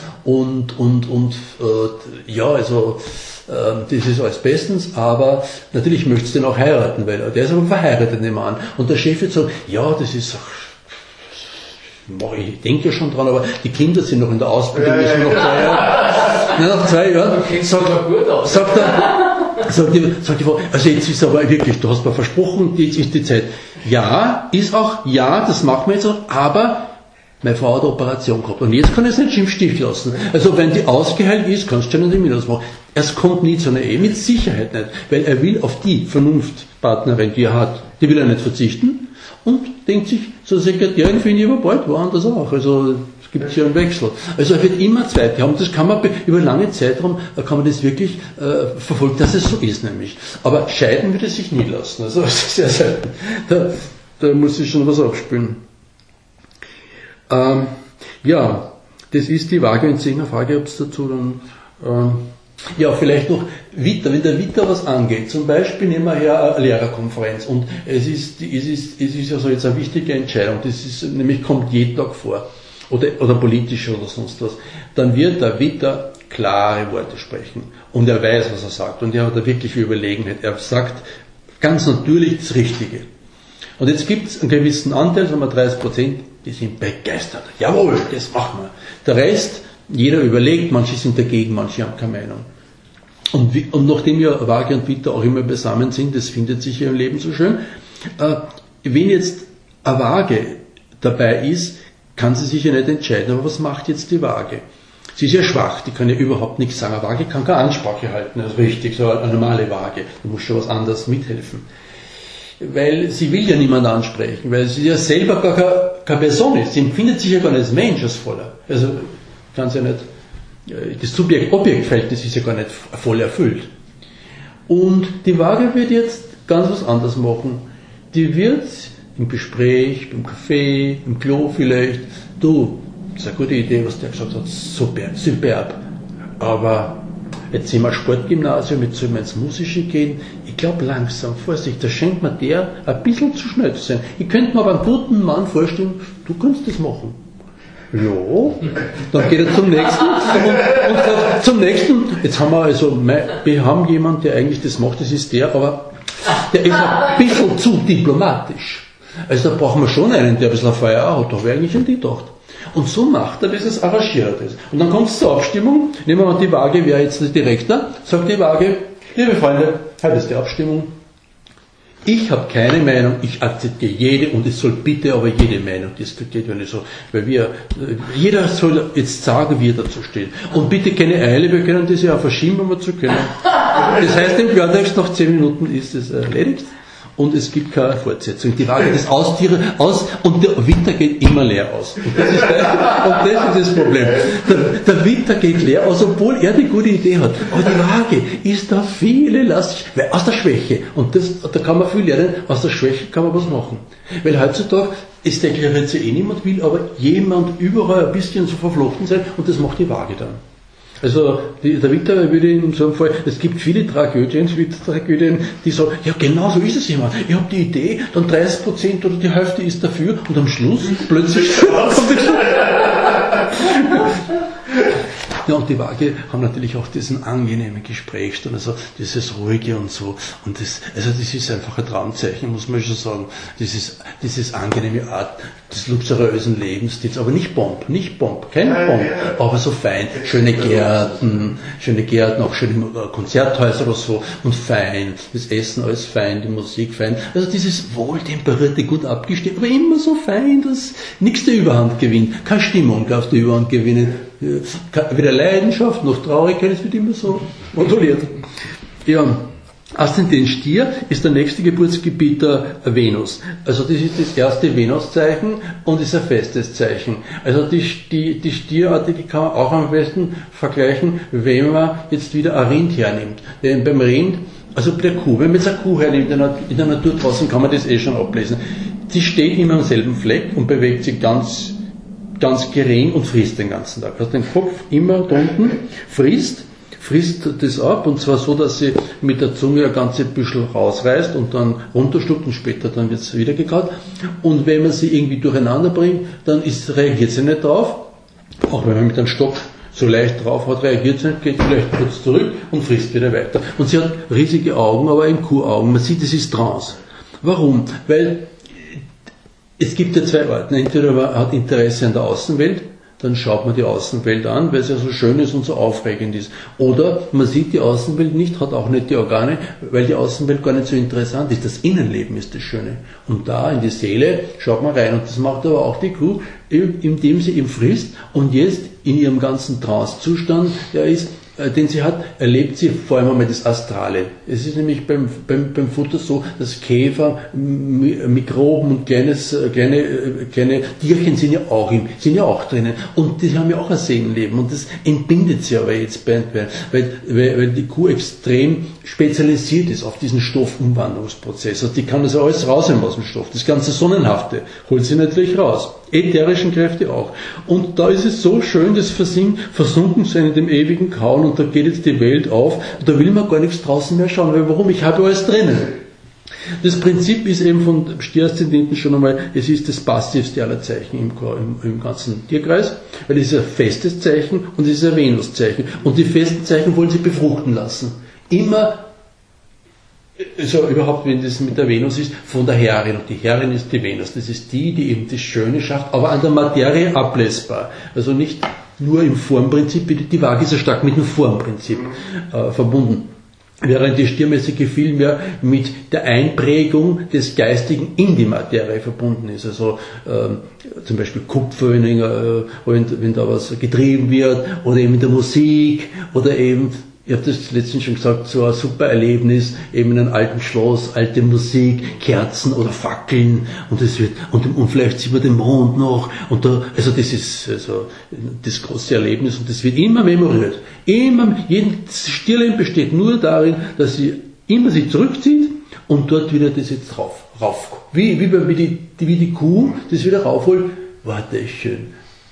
das ist alles bestens, aber natürlich möchte sie den auch heiraten, weil der ist aber verheiratet, nehmen wir an. Und der Chef wird sagen, ja, das ist ich denke schon dran, aber die Kinder sind noch in der Ausbildung, müssen noch 2 Jahre. Nach 2 Jahren sagt die Frau, also jetzt ist aber wirklich, du hast mir versprochen, jetzt ist die Zeit. Ja, das machen wir jetzt auch, aber meine Frau hat eine Operation gehabt und jetzt kann ich es nicht im Stich lassen. Also wenn die ausgeheilt ist, kannst du schon nicht Minus machen. Es kommt nie zu einer Ehe, mit Sicherheit nicht, weil er will auf die Vernunftpartnerin, die er hat, die will er nicht verzichten und denkt sich, so eine Sekretärin finde ich aber bald woanders auch. Also es gibt hier einen Wechsel. Also er wird immer Zweite haben. Das kann man über lange Zeitraum, kann man das wirklich verfolgen, dass es so ist nämlich. Aber scheiden wird es sich nie lassen. Also das ist sehr selten. Da muss ich schon was abspülen. Ja, das ist die Waage und Frage, ob es dazu dann, ja, vielleicht noch Vita, wenn der Vita was angeht, zum Beispiel nehmen wir her eine Lehrerkonferenz und es ist ja so jetzt eine wichtige Entscheidung, das ist, nämlich kommt jeden Tag vor, oder politisch oder sonst was, dann wird der Vita klare Worte sprechen und er weiß, was er sagt und er hat eine wirkliche Überlegenheit, er sagt ganz natürlich das Richtige. Und jetzt gibt es einen gewissen Anteil, sagen wir 30%, die sind begeistert. Jawohl, das machen wir. Der Rest, Jeder überlegt, manche sind dagegen, manche haben keine Meinung. Und nachdem ja Waage und Vita auch immer beisammen sind, das findet sich ja im Leben so schön, wenn jetzt eine Waage dabei ist, kann sie sich ja nicht entscheiden, aber was macht jetzt die Waage? Sie ist ja schwach, die kann ja überhaupt nichts sagen. Eine Waage kann keine Ansprache halten, also richtig, so eine normale Waage. Die muss schon was anderes mithelfen. Weil sie will ja niemand ansprechen, weil sie ja selber gar keine Person ist. Sie empfindet sich ja gar nicht als Mensch, als voller. Also kann sie ja nicht, das Subjekt-Objekt-Verhältnis ist ja gar nicht voll erfüllt. Und die Waage wird jetzt ganz was anderes machen. Die wird im Gespräch, beim Kaffee, im Klo vielleicht, du, das ist eine gute Idee, was der gesagt hat, superb. Aber jetzt sind wir ein Sportgymnasium, jetzt sollen wir ins Musische gehen. Ich glaube langsam, Vorsicht, da scheint mir der ein bisschen zu schnell zu sein. Ich könnte mir aber einen guten Mann vorstellen, du kannst das machen. Ja, dann geht er zum nächsten und sagt zum nächsten, jetzt haben wir haben jemanden, der eigentlich das macht, das ist der, aber der ist ein bisschen zu diplomatisch. Also da brauchen wir schon einen, der ein bisschen Feuer hat, da habe ich eigentlich an die gedacht. Und so macht er das, arrangiert es. Und dann kommt es zur Abstimmung, nehmen wir mal die Waage, wer jetzt der Direktor, sagt die Waage, liebe Freunde, heute ist die Abstimmung. Ich habe keine Meinung, ich akzeptiere jede und es soll bitte aber jede Meinung diskutiert werden. So, weil jeder soll jetzt sagen, wie er dazu steht. Und bitte keine Eile, wir können das ja auch verschieben, wenn wir zu können. Das heißt im Klartext, nach 10 Minuten ist es erledigt und es gibt keine Fortsetzung. Die Waage des Austieres aus und der Winter geht immer leer aus. Und das ist das Problem. Der Winter geht leer aus, obwohl er die gute Idee hat. Aber die Waage ist da viel elastisch, weil aus der Schwäche. Und da kann man viel lernen, aus der Schwäche kann man was machen. Weil heutzutage ist der Klärritze niemand will, aber jemand überall ein bisschen so verflochten sein und das macht die Waage dann. Also der Winter würde in so einem Fall, es gibt viele Tragödien, die sagen, ja genau so ist es immer. Ich habe die Idee, dann 30% oder die Hälfte ist dafür und am Schluss plötzlich kommt es. Ja, und die Waage haben natürlich auch diesen angenehmen Gesprächston, also dieses Ruhige und so. Und das ist einfach ein Traumzeichen, muss man schon sagen. Dieses angenehme Art des luxuriösen Lebensstils, aber nicht Pomp, kein Pomp, aber so fein. Schöne Gärten, auch schöne Konzerthäuser oder so und fein. Das Essen alles fein, die Musik fein. Also dieses wohltemperierte, gut abgestimmt, aber immer so fein, dass nichts die Überhand gewinnt. Keine Stimmung darf die Überhand gewinnen. Weder Leidenschaft noch Traurigkeit, es wird immer so moduliert. Ja, Aszendent Stier ist der nächste Geburtsgebiet der Venus. Also das ist das erste Venuszeichen und ist ein festes Zeichen. Also die Stierartige kann man auch am besten vergleichen, wenn man jetzt wieder ein Rind hernimmt. Denn beim Rind, also bei der Kuh, wenn man jetzt eine Kuh hernimmt in der Natur draußen, kann man das schon ablesen. Die steht immer am selben Fleck und bewegt sich ganz gering und frisst den ganzen Tag. Also den Kopf immer drunten, frisst das ab und zwar so, dass sie mit der Zunge ein ganzes Büschel rausreißt und dann runterschluckt und später dann wird es wieder gekaut. Und wenn man sie irgendwie durcheinander bringt, dann reagiert sie nicht drauf. Auch wenn man mit einem Stock so leicht drauf hat, reagiert sie nicht, geht vielleicht kurz zurück und frisst wieder weiter. Und sie hat riesige Augen, aber eben Kuhaugen. Man sieht, es ist Trance. Warum? Weil es gibt ja zwei Arten. Entweder man hat Interesse an der Außenwelt, dann schaut man die Außenwelt an, weil es ja so schön ist und so aufregend ist. Oder man sieht die Außenwelt nicht, hat auch nicht die Organe, weil die Außenwelt gar nicht so interessant ist. Das Innenleben ist das Schöne. Und da in die Seele schaut man rein. Und das macht aber auch die Kuh, indem sie ihm frisst und jetzt in ihrem ganzen Trance-Zustand den sie hat, erlebt sie vor allem einmal das Astrale. Es ist nämlich beim Futter so, dass Käfer, Mikroben und kleine Tierchen sind ja auch drinnen. Und die haben ja auch ein Seelenleben. Und das entbindet sie aber jetzt weil die Kuh extrem spezialisiert ist auf diesen Stoffumwandlungsprozess. Also die kann das alles rausnehmen aus dem Stoff. Das ganze Sonnenhafte holt sie natürlich raus. Ätherischen Kräfte auch. Und da ist es so schön, das Versunkensein in dem ewigen Kauen und da geht jetzt die Welt auf, da will man gar nichts draußen mehr schauen, weil warum? Ich habe alles drinnen. Das Prinzip ist eben von Stier-Aszendenten schon einmal, es ist das passivste aller Zeichen im ganzen Tierkreis, weil es ist ein festes Zeichen und es ist ein Venuszeichen. Und die festen Zeichen wollen sie befruchten lassen. Immer, also überhaupt, wenn das mit der Venus ist, von der Herrin. Und die Herrin ist die Venus. Das ist die eben das Schöne schafft, aber an der Materie ablesbar. Also nicht nur im Formprinzip, die Waage ist ja stark mit dem Formprinzip verbunden. Während die Stiermäßige viel mehr mit der Einprägung des Geistigen in die Materie verbunden ist. Also zum Beispiel Kupfer, wenn da was getrieben wird, oder eben in der Musik, oder eben, ich habe das letztens schon gesagt, so ein super Erlebnis, eben in einem alten Schloss, alte Musik, Kerzen oder Fackeln, und es wird, und vielleicht sieht man den Mond noch, und da, also das ist also das große Erlebnis, und das wird immer memoriert. Das Stierleben besteht nur darin, dass sie immer sich zurückzieht und dort wieder das jetzt rauf. Wie die Kuh das wieder raufholt, war das schön.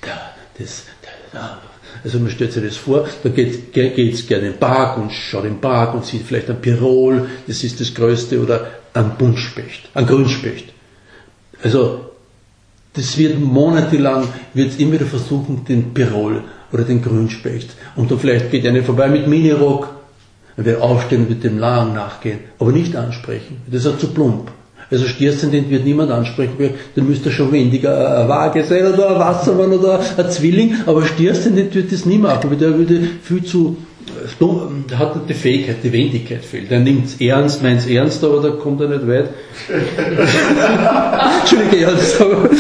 Also man stellt sich das vor, da geht's gerne in den Park und schaut im Park und sieht vielleicht ein Pirol, das ist das Größte, oder ein Buntspecht, ein Grünspecht. Also das wird monatelang, wird es immer wieder versuchen, den Pirol oder den Grünspecht. Und dann vielleicht geht einer vorbei mit Minirock, dann wird aufstehen und mit dem lang nachgehen, aber nicht ansprechen, das ist auch zu plump. Also Stieraszendent wird niemand ansprechen, dann müsste schon weniger ein Waage sein oder ein Wassermann oder ein Zwilling, aber Stieraszendent wird das nie machen, weil der würde viel zu, der hat die Fähigkeit, die Wendigkeit fehlt. Der nimmt es ernst, meint es ernst, aber da kommt er nicht weit. Entschuldige, ernst, aber...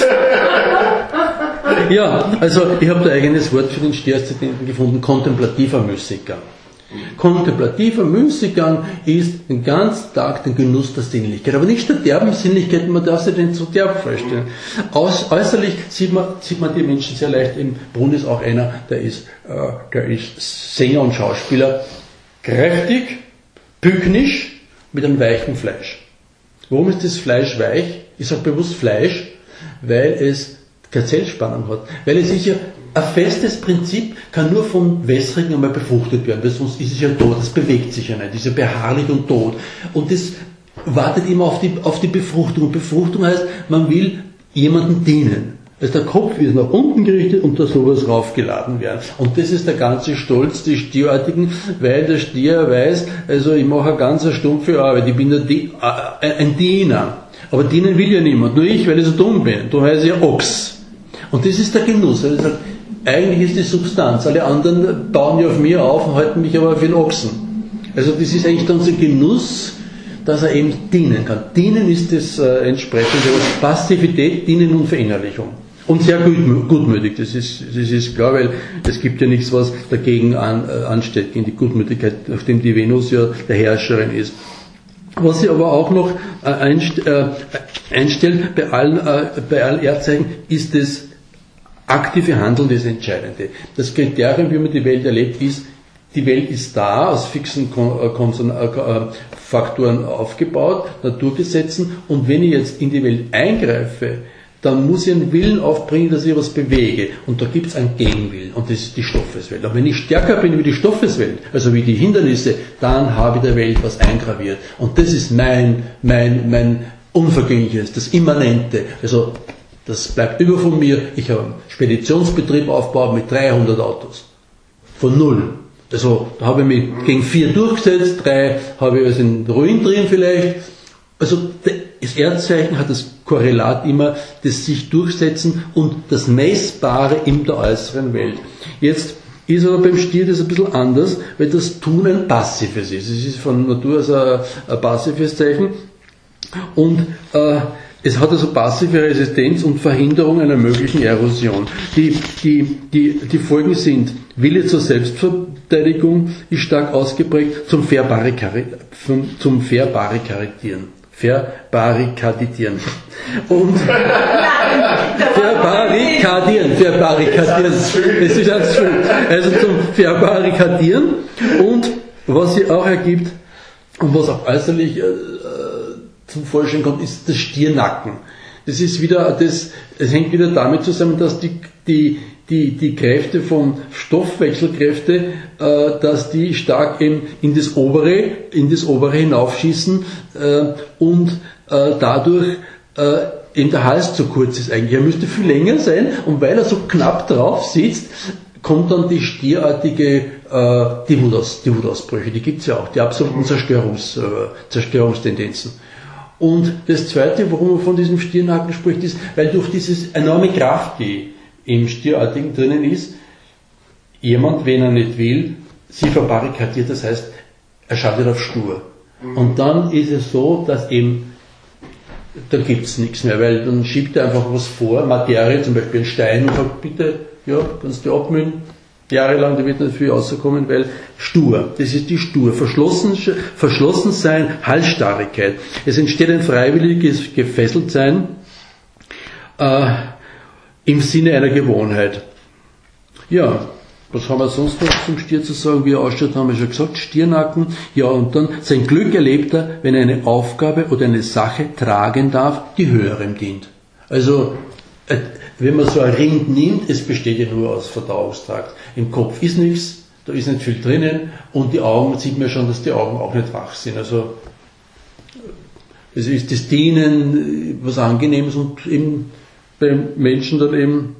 Ja, also ich habe da ein eigenes Wort für den Stieraszendenten gefunden, kontemplativer Müßiggang. Kontemplativer Müßiggang ist den ganzen Tag den Genuss der Sinnlichkeit, aber nicht der derben Sinnlichkeit, man darf sich den zu derb vorstellen. Äußerlich sieht man die Menschen sehr leicht. Im Brunn ist auch einer, der ist Sänger und Schauspieler, kräftig, pyknisch, mit einem weichen Fleisch. Warum ist das Fleisch weich? Ich sage bewusst Fleisch, weil es keine Zellspannung hat, weil es ist ja ein festes Prinzip, kann nur vom Wässrigen einmal befruchtet werden, weil sonst ist es ja tot, das bewegt sich ja nicht, ist ja beharrlich und tot. Und das wartet immer auf die Befruchtung. Und Befruchtung heißt, man will jemandem dienen. Also der Kopf ist nach unten gerichtet und da sowas raufgeladen werden. Und das ist der ganze Stolz des Stierartigen, weil der Stier weiß, also ich mache eine ganz stumpfe Arbeit, ich bin ein Diener. Aber dienen will ja niemand, nur ich, weil ich so dumm bin. Da heiße ich ja Ochs. Und das ist der Genuss. Also sagt, eigentlich ist die Substanz. Alle anderen bauen ja auf mir auf und halten mich aber für den Ochsen. Also das ist eigentlich dann so ein Genuss, dass er eben dienen kann. Dienen ist das entsprechende Passivität, Dienen und Verinnerlichung. Und sehr gutmütig, das ist klar, weil es gibt ja nichts, was dagegen ansteht, gegen die Gutmütigkeit, nachdem die Venus ja der Herrscherin ist. Was sie aber auch noch einstellt bei allen Erdzeichen, ist das aktive Handeln, das Entscheidende. Das Kriterium, wie man die Welt erlebt, ist, die Welt ist da, aus fixen Faktoren aufgebaut, Naturgesetzen, und wenn ich jetzt in die Welt eingreife, dann muss ich einen Willen aufbringen, dass ich was bewege. Und da gibt es einen Gegenwillen, und das ist die Stoffeswelt. Aber wenn ich stärker bin wie die Stoffeswelt, also wie die Hindernisse, dann habe ich der Welt was eingraviert. Und das ist mein Unvergängliches, das Immanente. Also das bleibt über von mir. Ich habe einen Speditionsbetrieb aufgebaut mit 300 Autos. Von null. Also da habe ich mich gegen 4 durchgesetzt, 3 habe ich also in Ruin drin vielleicht. Also das Erdzeichen hat das Korrelat immer, das sich durchsetzen und das Messbare in der äußeren Welt. Jetzt ist aber beim Stier das ein bisschen anders, weil das Tun ein passives ist. Es ist von Natur aus ein passives Zeichen und es hat also passive Resistenz und Verhinderung einer möglichen Erosion. Die Folgen sind: Wille zur Selbstverteidigung ist stark ausgeprägt, zum Verbarrikadieren. Und verbarrikadieren. Das ist ganz schön. Also zum Verbarrikadieren. Und was sich auch ergibt, und was auch äußerlich zum Vorschein kommt, ist das Stiernacken. Das ist wieder, es hängt wieder damit zusammen, dass die Kräfte von Stoffwechselkräfte, dass die stark eben in das Obere hinaufschießen und dadurch eben der Hals zu kurz ist eigentlich. Er müsste viel länger sein, und weil er so knapp drauf sitzt, kommt dann die stierartige die Wutausbrüche, die gibt es ja auch, die absoluten Zerstörungstendenzen. Und das Zweite, warum man von diesem Stiernacken spricht, ist, weil durch diese enorme Kraft, die im Stierartigen drinnen ist, jemand, wenn er nicht will, sie verbarrikadiert, das heißt, er schaltet auf stur. Und dann ist es so, dass eben, da gibt's nichts mehr, weil dann schiebt er einfach was vor, Materie, zum Beispiel einen Stein, und sagt, bitte, ja, kannst du abmühen, jahrelang, da wird nicht viel rauskommen, weil stur, das ist die Stur, verschlossen sein, Halsstarrigkeit. Es entsteht ein freiwilliges Gefesseltsein im Sinne einer Gewohnheit. Ja, was haben wir sonst noch zum Stier zu sagen, wie er ausschaut, haben wir schon gesagt, Stiernacken. Ja, und dann, sein Glück erlebt er, wenn er eine Aufgabe oder eine Sache tragen darf, die höherem dient. Also, wenn man so ein Ring nimmt, es besteht ja nur aus Verdauungstrakt. Im Kopf ist nichts, da ist nicht viel drinnen, und die Augen, sieht man schon, dass die Augen auch nicht wach sind. Also, es ist das Dienen was Angenehmes, und eben beim Menschen dann eben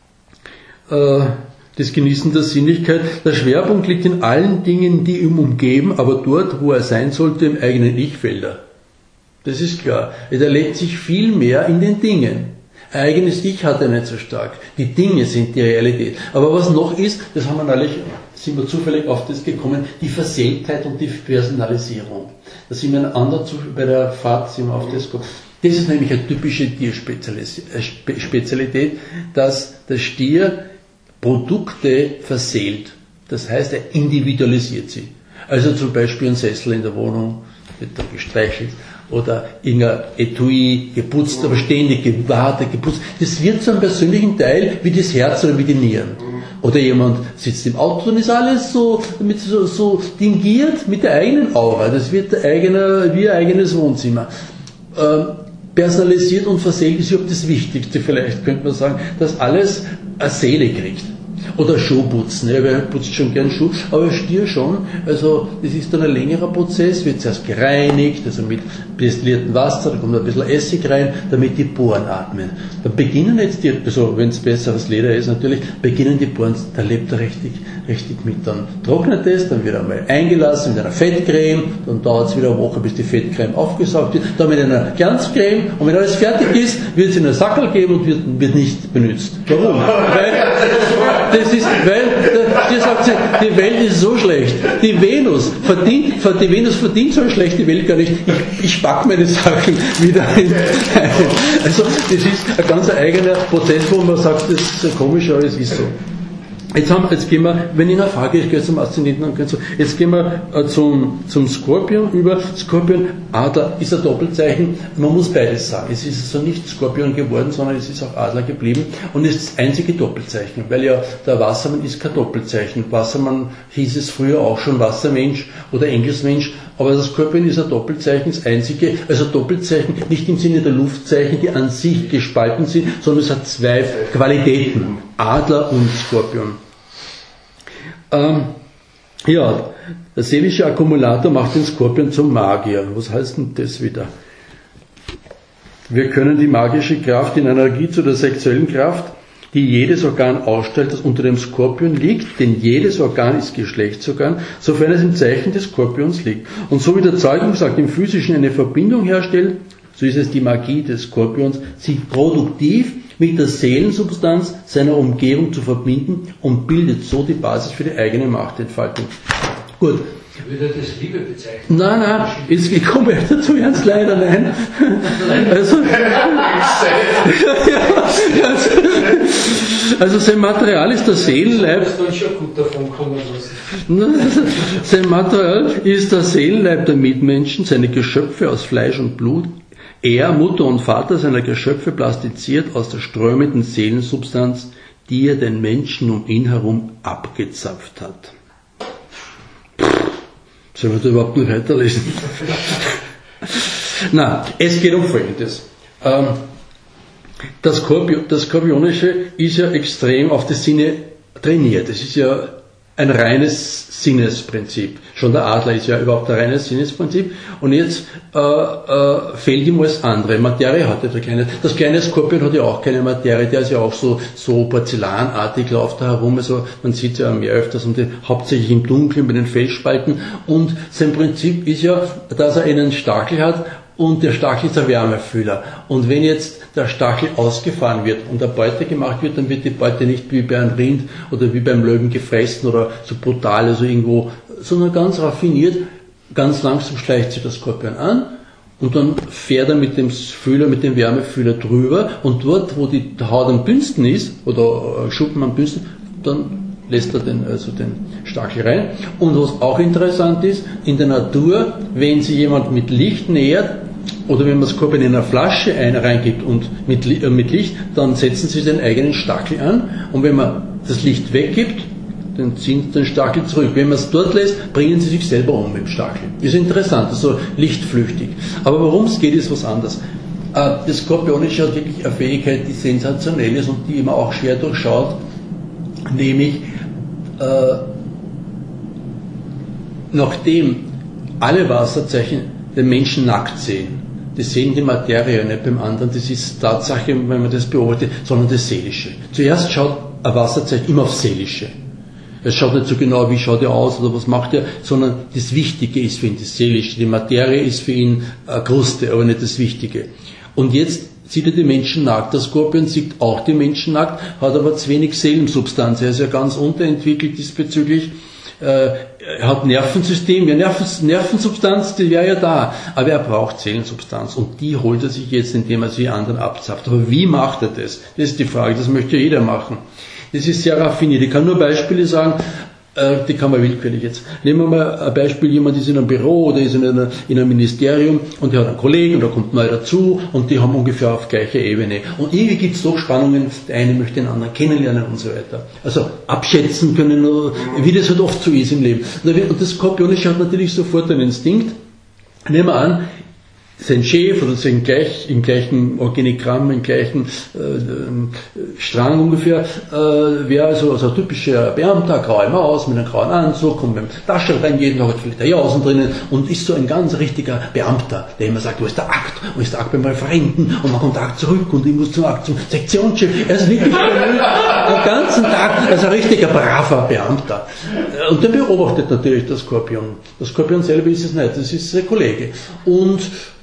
das Genießen der Sinnlichkeit. Der Schwerpunkt liegt in allen Dingen, die ihn umgeben, aber dort, wo er sein sollte, im eigenen Ich-Feld. Das ist klar. Er erlebt sich viel mehr in den Dingen. Eigenes Ich hat er nicht so stark. Die Dinge sind die Realität. Aber was noch ist, das haben wir neulich, sind wir zufällig auf das gekommen, die Versehrtheit und die Personalisierung. Da sind wir bei der Fahrt sind wir auf das gekommen. Das ist nämlich eine typische Tierspezialität, dass der Stier Produkte verseelt. Das heißt, er individualisiert sie. Also zum Beispiel ein Sessel in der Wohnung, wird dann gestreichelt, oder irgendein Etui geputzt, aber ständig gewartet, geputzt. Das wird zu einem persönlichen Teil wie das Herz oder wie die Nieren. Oder jemand sitzt im Auto und ist alles so dingiert mit der eigenen Aura. Das wird wie ein eigenes Wohnzimmer. Personalisiert und verseelt ist überhaupt das Wichtigste, vielleicht könnte man sagen, dass alles eine Seele kriegt. Oder Schuhputzen, ja, wer putzt schon gern Schuh, aber Stier schon, also das ist dann ein längerer Prozess, wird zuerst gereinigt, also mit destilliertem Wasser, da kommt ein bisschen Essig rein, damit die Poren atmen. Dann beginnen jetzt also wenn es besseres Leder ist natürlich, beginnen die Poren, da lebt er richtig mit. Dann trocknet es, dann wird er mal eingelassen mit einer Fettcreme, dann dauert es wieder eine Woche, bis die Fettcreme aufgesaugt wird, dann mit einer Glanzcreme, und wenn alles fertig ist, wird es in einen Sackerl geben und wird nicht benutzt. Warum? Weil der Stier sagt sich, die Welt ist so schlecht. Die Venus verdient so schlecht die Welt gar nicht. Ich pack meine Sachen wieder ein. Also das ist ein ganz eigener Prozess, wo man sagt, das ist komisch, aber es ist so. Jetzt gehen wir, wenn ich eine Frage, ich gehe zum Aszendenten und so, jetzt gehen wir zum Skorpion über. Skorpion, Adler ist ein Doppelzeichen, man muss beides sagen. Es ist also nicht Skorpion geworden, sondern es ist auch Adler geblieben, und es ist das einzige Doppelzeichen, weil ja der Wassermann ist kein Doppelzeichen. Wassermann hieß es früher auch schon Wassermensch oder Engelsmensch, aber das Skorpion ist ein Doppelzeichen, das einzige, also Doppelzeichen nicht im Sinne der Luftzeichen, die an sich gespalten sind, sondern es hat zwei Qualitäten, Adler und Skorpion. Ja, der seelische Akkumulator macht den Skorpion zum Magier. Was heißt denn das wieder? Wir können die magische Kraft in Analogie zu der sexuellen Kraft, die jedes Organ ausstellt, das unter dem Skorpion liegt, denn jedes Organ ist Geschlechtsorgan, sofern es im Zeichen des Skorpions liegt. Und so wie der Zeugungsakt im Physischen eine Verbindung herstellt, so ist es die Magie des Skorpions, sich produktiv mit der Seelensubstanz seiner Umgebung zu verbinden und bildet so die Basis für die eigene Machtentfaltung. Gut. Würde das Liebe bezeichnen? Nein, jetzt komme ich dazu ganz leider, nein. Also sein Material ist der Seelenleib. Sein Material ist der Seelenleib der Mitmenschen, seine Geschöpfe aus Fleisch und Blut. Er, Mutter und Vater seiner Geschöpfe, plastiziert aus der strömenden Seelensubstanz, die er den Menschen um ihn herum abgezapft hat. Sollen wir da überhaupt noch weiterlesen? Na, es geht um Folgendes. Das Skorpionische ist ja extrem auf das Sinne trainiert. Es ist ja ein reines Sinnesprinzip. Schon der Adler ist ja überhaupt ein reines Sinnesprinzip. Und jetzt fehlt ihm alles andere. Materie hat ja der kleine. Das kleine Skorpion hat ja auch keine Materie. Der ist ja auch so porzellanartig, läuft da herum. Also man sieht ja mehr öfters, und hauptsächlich im Dunkeln bei den Felsspalten. Und sein Prinzip ist ja, dass er einen Stachel hat und der Stachel ist ein Wärmefühler. Und wenn jetzt der Stachel ausgefahren wird und eine Beute gemacht wird, dann wird die Beute nicht wie bei einem Rind oder wie beim Löwen gefressen oder so brutal, also irgendwo, sondern ganz raffiniert, ganz langsam schleicht sich der Skorpion an und dann fährt er mit dem Fühler, mit dem Wärmefühler drüber und dort, wo die Haut am dünnsten ist oder Schuppen am dünnsten, dann lässt er den Stachel rein. Und was auch interessant ist, in der Natur, wenn sich jemand mit Licht nähert, oder wenn man Skorpion in einer Flasche reingibt und mit Licht, dann setzen sie den eigenen Stachel an. Und wenn man das Licht weggibt, dann ziehen sie den Stachel zurück. Wenn man es dort lässt, bringen sie sich selber um mit dem Stachel. Ist interessant, also lichtflüchtig. Aber worum es geht, ist was anderes. Das Skorpionische hat wirklich eine Fähigkeit, die sensationell ist und die man auch schwer durchschaut, nämlich nachdem alle Wasserzeichen den Menschen nackt sehen, die sehen die Materie nicht beim anderen, das ist Tatsache, wenn man das beobachtet, sondern das Seelische. Zuerst schaut ein Wasserzeichen immer aufs Seelische. Es schaut nicht so genau, wie schaut er aus oder was macht er, sondern das Wichtige ist für ihn das Seelische. Die Materie ist für ihn eine Kruste, aber nicht das Wichtige. Und jetzt sieht er die Menschen nackt. Der Skorpion sieht auch die Menschen nackt, hat aber zu wenig Seelensubstanz. Er ist ja ganz unterentwickelt diesbezüglich. Er hat Nervensystem, ja, Nervensubstanz, die wäre ja da, aber er braucht Seelensubstanz und die holt er sich jetzt, indem er sie anderen abzapft. Aber wie macht er das? Das ist die Frage, das möchte jeder machen. Das ist sehr raffiniert. Ich kann nur Beispiele sagen, die kann man willkürlich jetzt. Nehmen wir mal ein Beispiel, jemand ist in einem Büro oder ist in einem Ministerium und der hat einen Kollegen und da kommt neu dazu und die haben ungefähr auf gleicher Ebene. Und irgendwie gibt es doch Spannungen, der eine möchte den anderen kennenlernen und so weiter. Also abschätzen können, wie das halt oft so ist im Leben. Und das Skorpionische hat natürlich sofort einen Instinkt. Nehmen wir an, sein Chef oder sein im gleichen Organigramm, im gleichen Strang ungefähr, wäre also ein typischer Beamter, graue Maus mit einem grauen Anzug, kommt mit dem Taschen rein, jeden Tag hat vielleicht der Jausen drinnen und ist so ein ganz richtiger Beamter, der immer sagt, wo ist der Akt? Wo ist der Akt beim Referenten? Und man kommt der Akt zurück und ich muss zum Akt zum Sektionschef. Er ist wirklich den ganzen Tag als ein richtiger braver Beamter. Und der beobachtet natürlich der Skorpion. Der Skorpion selber ist es nicht, das ist sein Kollege. Und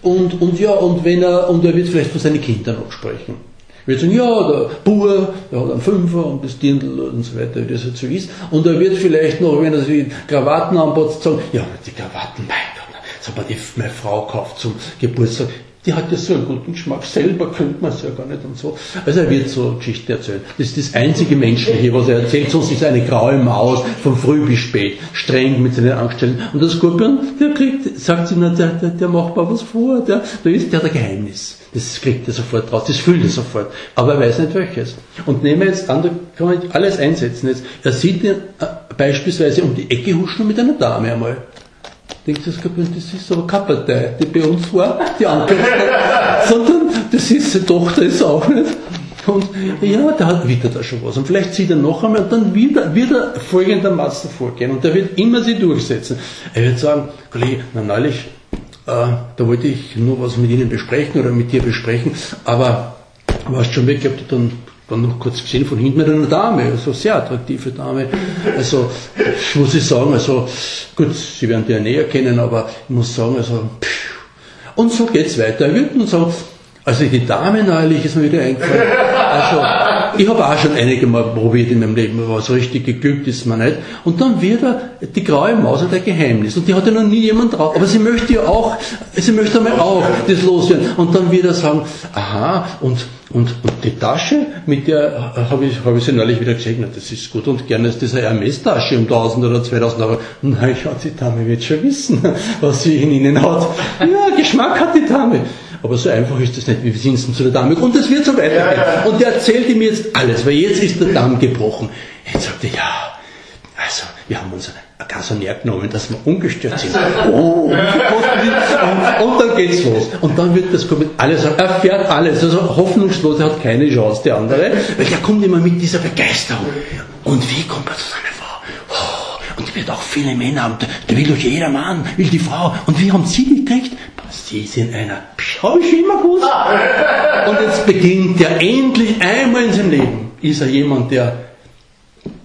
er wird vielleicht von seinen Kindern noch sprechen. Er wird sagen, ja, der Bur, der hat einen Fünfer und das Dirndl und so weiter, wie das halt so ist. Und er wird vielleicht noch, wenn er sich Krawatten anpasst, sagen, ja, die Krawatten, mein Gott, das hat mir meine Frau gekauft zum Geburtstag. Die hat ja so einen guten Geschmack, selber könnte man es ja gar nicht und so. Also er wird so Geschichten erzählen. Das ist das einzige Menschliche, was er erzählt, sonst ist er eine graue Maus, von früh bis spät, streng mit seinen Angestellten. Und der Skorpion, sagt sie, der macht mal was vor, der hat ein Geheimnis. Das kriegt er sofort raus, das fühlt er sofort. Aber er weiß nicht welches. Und nehmen wir jetzt an, da kann man alles einsetzen jetzt. Er sieht ihn beispielsweise um die Ecke huschen mit einer Dame einmal. Denkt das ist aber keine Partei, die bei uns war, die angehört hat, sondern das ist seine Tochter, ist auch nicht. Und ja, der hat wieder da schon was. Und vielleicht sieht er noch einmal und dann wird er folgendermaßen vorgehen. Und der wird immer sie durchsetzen. Er wird sagen, Kollege, neulich, da wollte ich nur was mit Ihnen besprechen oder mit dir besprechen, aber warst schon weg, ich habe dann noch kurz gesehen von hinten mit einer Dame, also sehr attraktive Dame. Also, ich muss sagen, also, gut, Sie werden die ja näher kennen, aber ich muss sagen, also, und so geht's weiter. Er wird nun sagen, also die Dame neulich ist mir wieder eingefallen. Also, ich habe auch schon einige Mal probiert in meinem Leben, aber so richtig geglückt ist mir nicht. Und dann wird die graue Maus hat ein Geheimnis. Und die hat ja noch nie jemand drauf. Aber sie möchte einmal auch das loswerden. Und dann wird er sagen, aha, und die Tasche, mit der habe ich sie neulich wieder gesegnet, das ist gut und gerne ist das eine Hermes-Tasche um 1000 oder 2000 Euro. Nein, die Dame wird schon wissen, was sie in ihnen hat. Ja, Geschmack hat die Dame. Aber so einfach ist das nicht, wie wir sind zu der Dame. Und es wird so weitergehen. Und der erzählt ihm jetzt alles, weil jetzt ist der Damm gebrochen. Jetzt sagt er, ja, also, wir haben uns ganz näher genommen, dass wir ungestört sind. Oh, und dann geht's los. Und dann wird das kommen, alles, er fährt alles. Also hoffnungslos, er hat keine Chance, der andere. Weil er kommt immer mit dieser Begeisterung. Und wie kommt er zu seiner Frau? Oh, und die wird auch viele Männer haben. Da will doch jeder Mann, will die Frau. Und wie haben sie die gekriegt? Sie sind einer, habe ich immer gewusst. Und jetzt beginnt er endlich einmal in seinem Leben. Ist er jemand,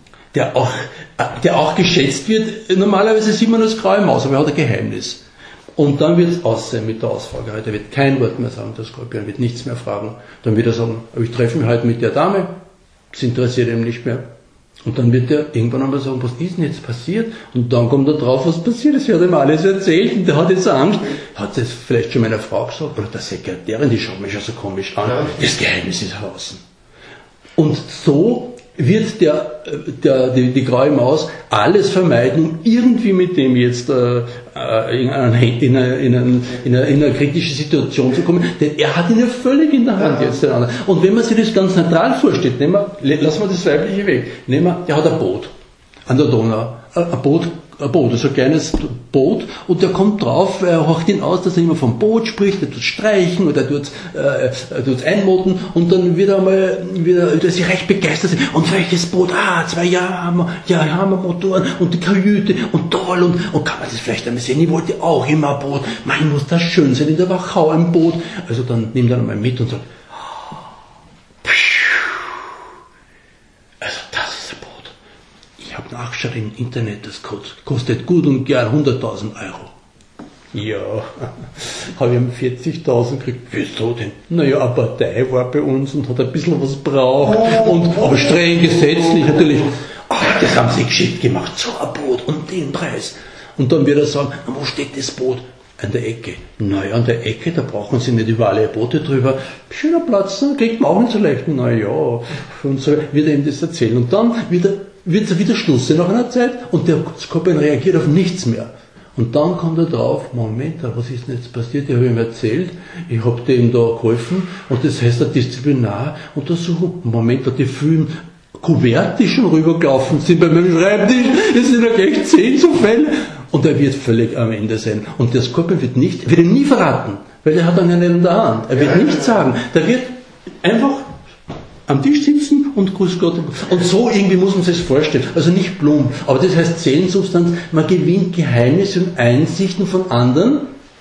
der auch geschätzt wird. Normalerweise sieht man das graue Maus, aber er hat ein Geheimnis. Und dann wird es aus sein mit der Ausfrage. Heute wird kein Wort mehr sagen, der Skorpion wird nichts mehr fragen. Dann wird er sagen, aber ich treffe mich heute mit der Dame, das interessiert ihm nicht mehr. Und dann wird er irgendwann einmal sagen, was ist denn jetzt passiert? Und dann kommt er drauf, was passiert ist. Er hat ihm alles erzählt und der hat jetzt Angst. Hat das vielleicht schon meiner Frau gesagt? Oder der Sekretärin, die schaut mich schon so komisch an. Das Geheimnis ist draußen. Und so wird die graue Maus alles vermeiden, um irgendwie mit dem jetzt in eine kritische Situation zu kommen, denn er hat ihn ja völlig in der Hand jetzt. Und wenn man sich das ganz neutral vorstellt, lassen wir das Weibliche weg, der hat ein Boot an der Donau, ein Boot, also ein kleines Boot, und der kommt drauf, er horcht ihn aus, dass er immer vom Boot spricht, er tut streichen oder er tut einmoten, und dann wird er sich recht begeistert sein. Und welches Boot? 2 Jahre haben wir Motoren und die Kajüte und toll, und kann man das vielleicht einmal sehen? Ich wollte auch immer ein Boot, mein, muss das schön sein, in der Wachau ein Boot. Also dann nimmt er einmal mit und sagt, also das ist ein Boot. Ich habe nachgeschaut im Internet, das kostet gut und gern 100.000 Euro. Ja, habe ich ihm 40.000 gekriegt. Wieso denn? Naja, eine Partei war bei uns und hat ein bisschen was braucht. Aber streng gesetzlich natürlich. Das haben sie geschickt gemacht, so ein Boot und den Preis. Und dann wird er sagen, wo steht das Boot? An der Ecke. Naja, an der Ecke, da brauchen sie nicht über alle Boote drüber. Schöner Platz, kriegt man auch nicht so leicht. Naja, und so wird er ihm das erzählen. Und dann wird er wieder Schluss nach einer Zeit und der Skorpion reagiert auf nichts mehr. Und dann kommt er drauf, Moment, was ist denn jetzt passiert? Ich habe ihm erzählt, ich habe dem da geholfen und das heißt ein Disziplinaruntersuchung. Moment, die vielen Kuverte, die schon rübergelaufen sind bei meinem Schreibtisch, es sind ja gleich 10 so Fälle. Und er wird völlig am Ende sein. Und der Skorpion wird ihn nie verraten, weil er hat dann ja nicht in der Hand. Er wird nichts sagen. Der wird einfach am Tisch sitzen und grüß Gott. Und so irgendwie muss man sich das vorstellen. Also nicht plump. Aber das heißt Seelensubstanz, man gewinnt Geheimnisse und Einsichten von anderen,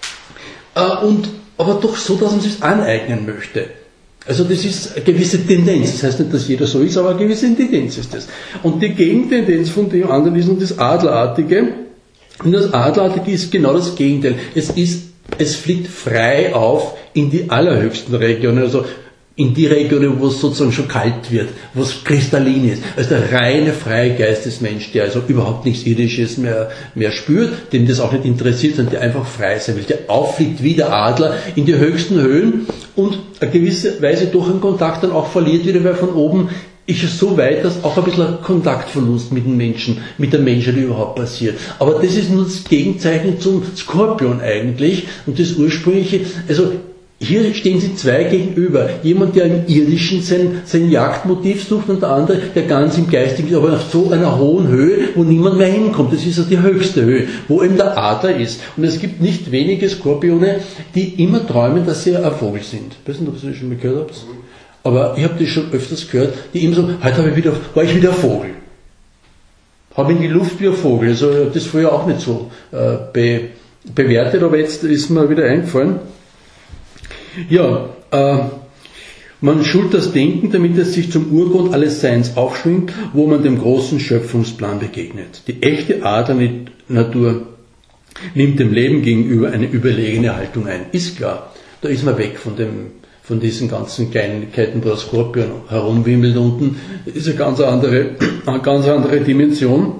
aber doch so, dass man sich aneignen möchte. Also das ist eine gewisse Tendenz. Das heißt nicht, dass jeder so ist, aber eine gewisse Tendenz ist das. Und die Gegentendenz von dem anderen ist nun das Adlerartige. Und das Adlerartige ist genau das Gegenteil. Es fliegt frei auf in die allerhöchsten Regionen, also in die Regionen, wo es sozusagen schon kalt wird, wo es kristallin ist. Also der reine, freie Geistesmensch, der also überhaupt nichts Irdisches mehr spürt, dem das auch nicht interessiert, sondern der einfach frei sein will, der auffliegt wie der Adler in die höchsten Höhen und eine gewisse Weise durch einen Kontakt dann auch verliert wieder, weil von oben ist es so weit, dass auch ein bisschen ein Kontaktverlust mit den Menschen, mit der Menschheit überhaupt passiert. Aber das ist nur das Gegenzeichen zum Skorpion eigentlich und das ursprüngliche, also hier stehen sie zwei gegenüber. Jemand, der im Irdischen sein Jagdmotiv sucht und der andere, der ganz im Geistigen ist, aber auf so einer hohen Höhe, wo niemand mehr hinkommt. Das ist ja die höchste Höhe, wo eben der Adler ist. Und es gibt nicht wenige Skorpione, die immer träumen, dass sie ein Vogel sind. Ich weiß nicht, ob ihr das schon mal gehört habt. Aber ich habe das schon öfters gehört, die immer so, heute war ich wieder ein Vogel. Habe in die Luft wie ein Vogel. Also ich habe das früher auch nicht so bewertet, aber jetzt ist mir wieder eingefallen. Ja, man schult das Denken, damit es sich zum Urgrund alles Seins aufschwingt, wo man dem großen Schöpfungsplan begegnet. Die echte Adlernatur nimmt dem Leben gegenüber eine überlegene Haltung ein. Ist klar, da ist man weg von diesen ganzen Kleinigkeiten, wo der Skorpion herumwimmelt unten. Das ist eine ganz andere Dimension.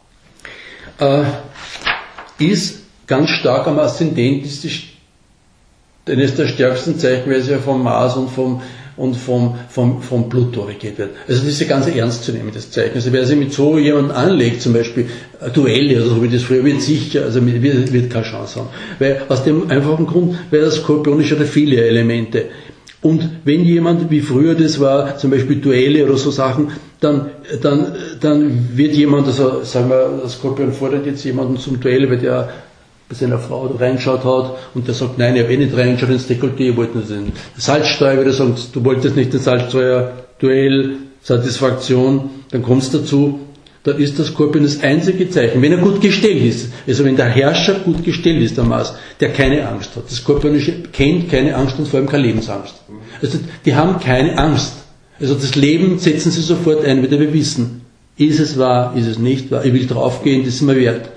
Ist ganz stark am Aszendent, ist eines der stärksten Zeichen, weil es ja vom Mars und vom Pluto regiert wird. Also das ist ja ganz ernst zu nehmen, das Zeichen. Also wer sich mit so jemandem anlegt, zum Beispiel Duelle oder so wie das früher, wird sicher, also wird keine Chance haben. Weil aus dem einfachen Grund, weil das Skorpion ist ja viele Elemente. Und wenn jemand, wie früher das war, zum Beispiel Duelle oder so Sachen, dann wird jemand, also sagen wir, der Skorpion fordert jetzt jemanden zum Duell, weil der bei seiner Frau reinschaut hat und der sagt, nein, ich habe nicht reingeschaut ins Dekolleté, ich wollte nur den Salzsteuer, würde sagen, du wolltest nicht den Salzsteuer, Duell, Satisfaktion, dann kommst du dazu, dann ist der Skorpion das einzige Zeichen, wenn er gut gestellt ist, also wenn der Herrscher gut gestellt ist, der Mars, der keine Angst hat. Der Skorpion kennt keine Angst und vor allem keine Lebensangst. Also die haben keine Angst. Also das Leben setzen sie sofort ein, weil wir wissen, ist es wahr, ist es nicht wahr, ich will draufgehen, das ist mir wert.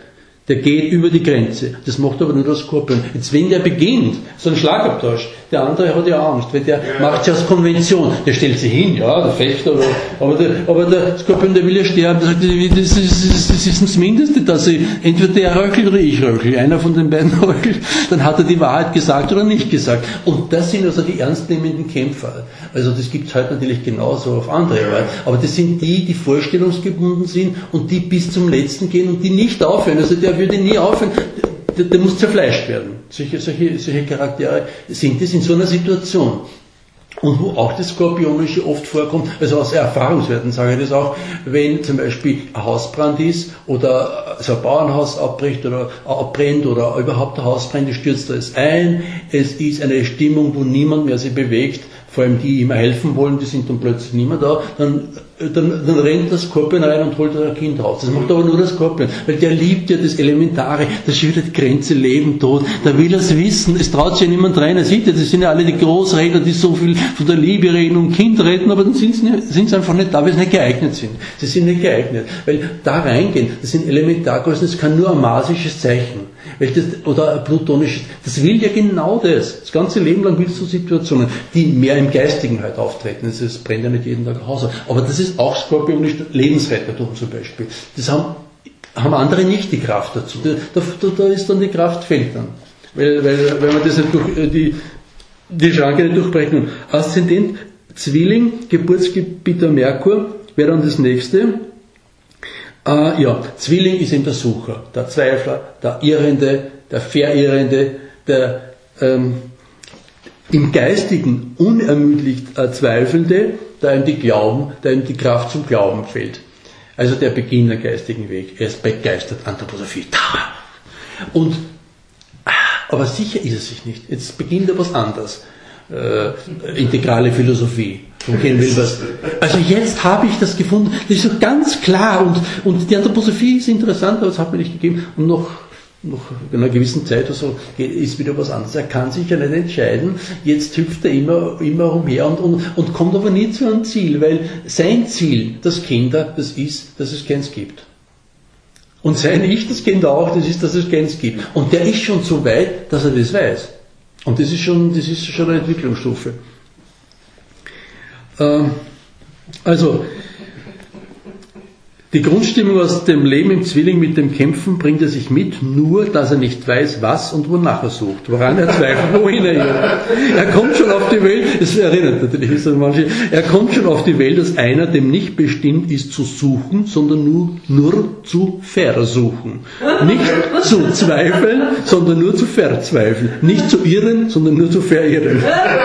der geht über die Grenze. Das macht aber nur der Skorpion. Jetzt, wenn der beginnt, so ein Schlagabtausch, der andere hat ja Angst, weil der macht sich aus Konvention, der stellt sich hin, ja, der Fechter, aber der Skorpion, der will ja sterben, der sagt, das ist das Mindeste, dass entweder der röchelt oder ich röchel, einer von den beiden röchelt, dann hat er die Wahrheit gesagt oder nicht gesagt. Und das sind also die ernstnehmenden Kämpfer. Also das gibt es heute natürlich genauso auf andere Weise, aber das sind die vorstellungsgebunden sind und die bis zum Letzten gehen und die nicht aufhören. Also der würde nie aufhören, der muss zerfleischt werden. Solche Charaktere sind es in so einer Situation. Und wo auch das Skorpionische oft vorkommt, also aus Erfahrungswerten sage ich das auch, wenn zum Beispiel ein Hausbrand ist oder so ein Bauernhaus abbricht oder abbrennt oder überhaupt ein Haus brennt, stürzt alles ein, es ist eine Stimmung, wo niemand mehr sich bewegt, vor allem die immer helfen wollen, die sind dann plötzlich nicht mehr da, dann rennt der Skorpion rein und holt ein Kind raus. Das macht aber nur der Skorpion, weil der liebt ja das Elementare, das ist wieder die Grenze Leben, Tod, da will er es wissen, es traut sich ja niemand rein, er sieht ja, das sind ja alle die Großredner, die so viel von der Liebe reden und Kind retten, aber dann sind sie einfach nicht da, weil sie nicht geeignet sind. Sie sind nicht geeignet, weil da reingehen, das sind Elementargrößen, das kann nur ein marsisches Zeichen. Oder ein plutonisches, das will ja genau das. Das ganze Leben lang willst du Situationen, die mehr im Geistigen halt auftreten. Es brennt ja nicht jeden Tag ein Haus. Aber das ist auch skorpionisch Lebensrettertum zum Beispiel. Das haben andere nicht die Kraft dazu. Da ist dann die Kraft, fehlt dann. Weil man das nicht durch die Schranke nicht durchbrechen kann. Aszendent, Zwilling, Geburtsgebiet der Merkur, wäre dann das nächste. Zwilling ist eben der Sucher, der Zweifler, der Irrende, der Verirrende, der im Geistigen unermüdlich Zweifelnde, der ihm die Kraft zum Glauben fehlt. Also der Beginn der geistigen Weg. Er ist begeistert, Anthroposophie. Aber sicher ist es sich nicht. Jetzt beginnt er was anderes. Integrale Philosophie. Von Ken Wilbers. Also jetzt habe ich das gefunden, das ist so ganz klar und die Anthroposophie ist interessant, aber es hat mir nicht gegeben und noch in einer gewissen Zeit oder so ist wieder was anderes. Er kann sich ja nicht entscheiden, jetzt hüpft er immer umher und kommt aber nie zu einem Ziel, weil sein Ziel, das kennt er, das ist, dass es keins gibt. Und sein Ich, das kennt er auch, das ist, dass es keins gibt. Und der ist schon so weit, dass er das weiß. Und das ist schon eine Entwicklungsstufe. Also, die Grundstimmung aus dem Leben im Zwilling mit dem Kämpfen bringt er sich mit, nur dass er nicht weiß, was und wonach er sucht, woran er zweifelt, wohin er irrt. Er kommt schon auf die Welt, das erinnert natürlich manche, er kommt schon auf die Welt, dass einer dem nicht bestimmt ist zu suchen, sondern nur zu versuchen. Nicht zu zweifeln, sondern nur zu verzweifeln. Nicht zu irren, sondern nur zu verirren.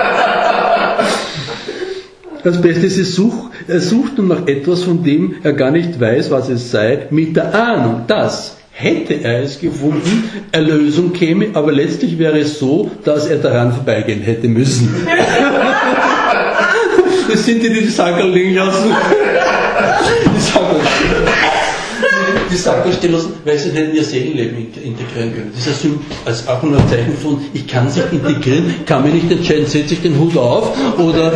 Das Beste ist, er sucht nun nach etwas, von dem er gar nicht weiß, was es sei, mit der Ahnung, dass, hätte er es gefunden, Erlösung käme, aber letztlich wäre es so, dass er daran vorbeigehen hätte müssen. Das sind die Sackerl liegen lassen. Die Sackerlstellung, weil sie nicht in ihr Seelenleben integrieren können. Das ist also auch nur ein Zeichen von, ich kann sich integrieren, kann mich nicht entscheiden, setze ich den Hut auf oder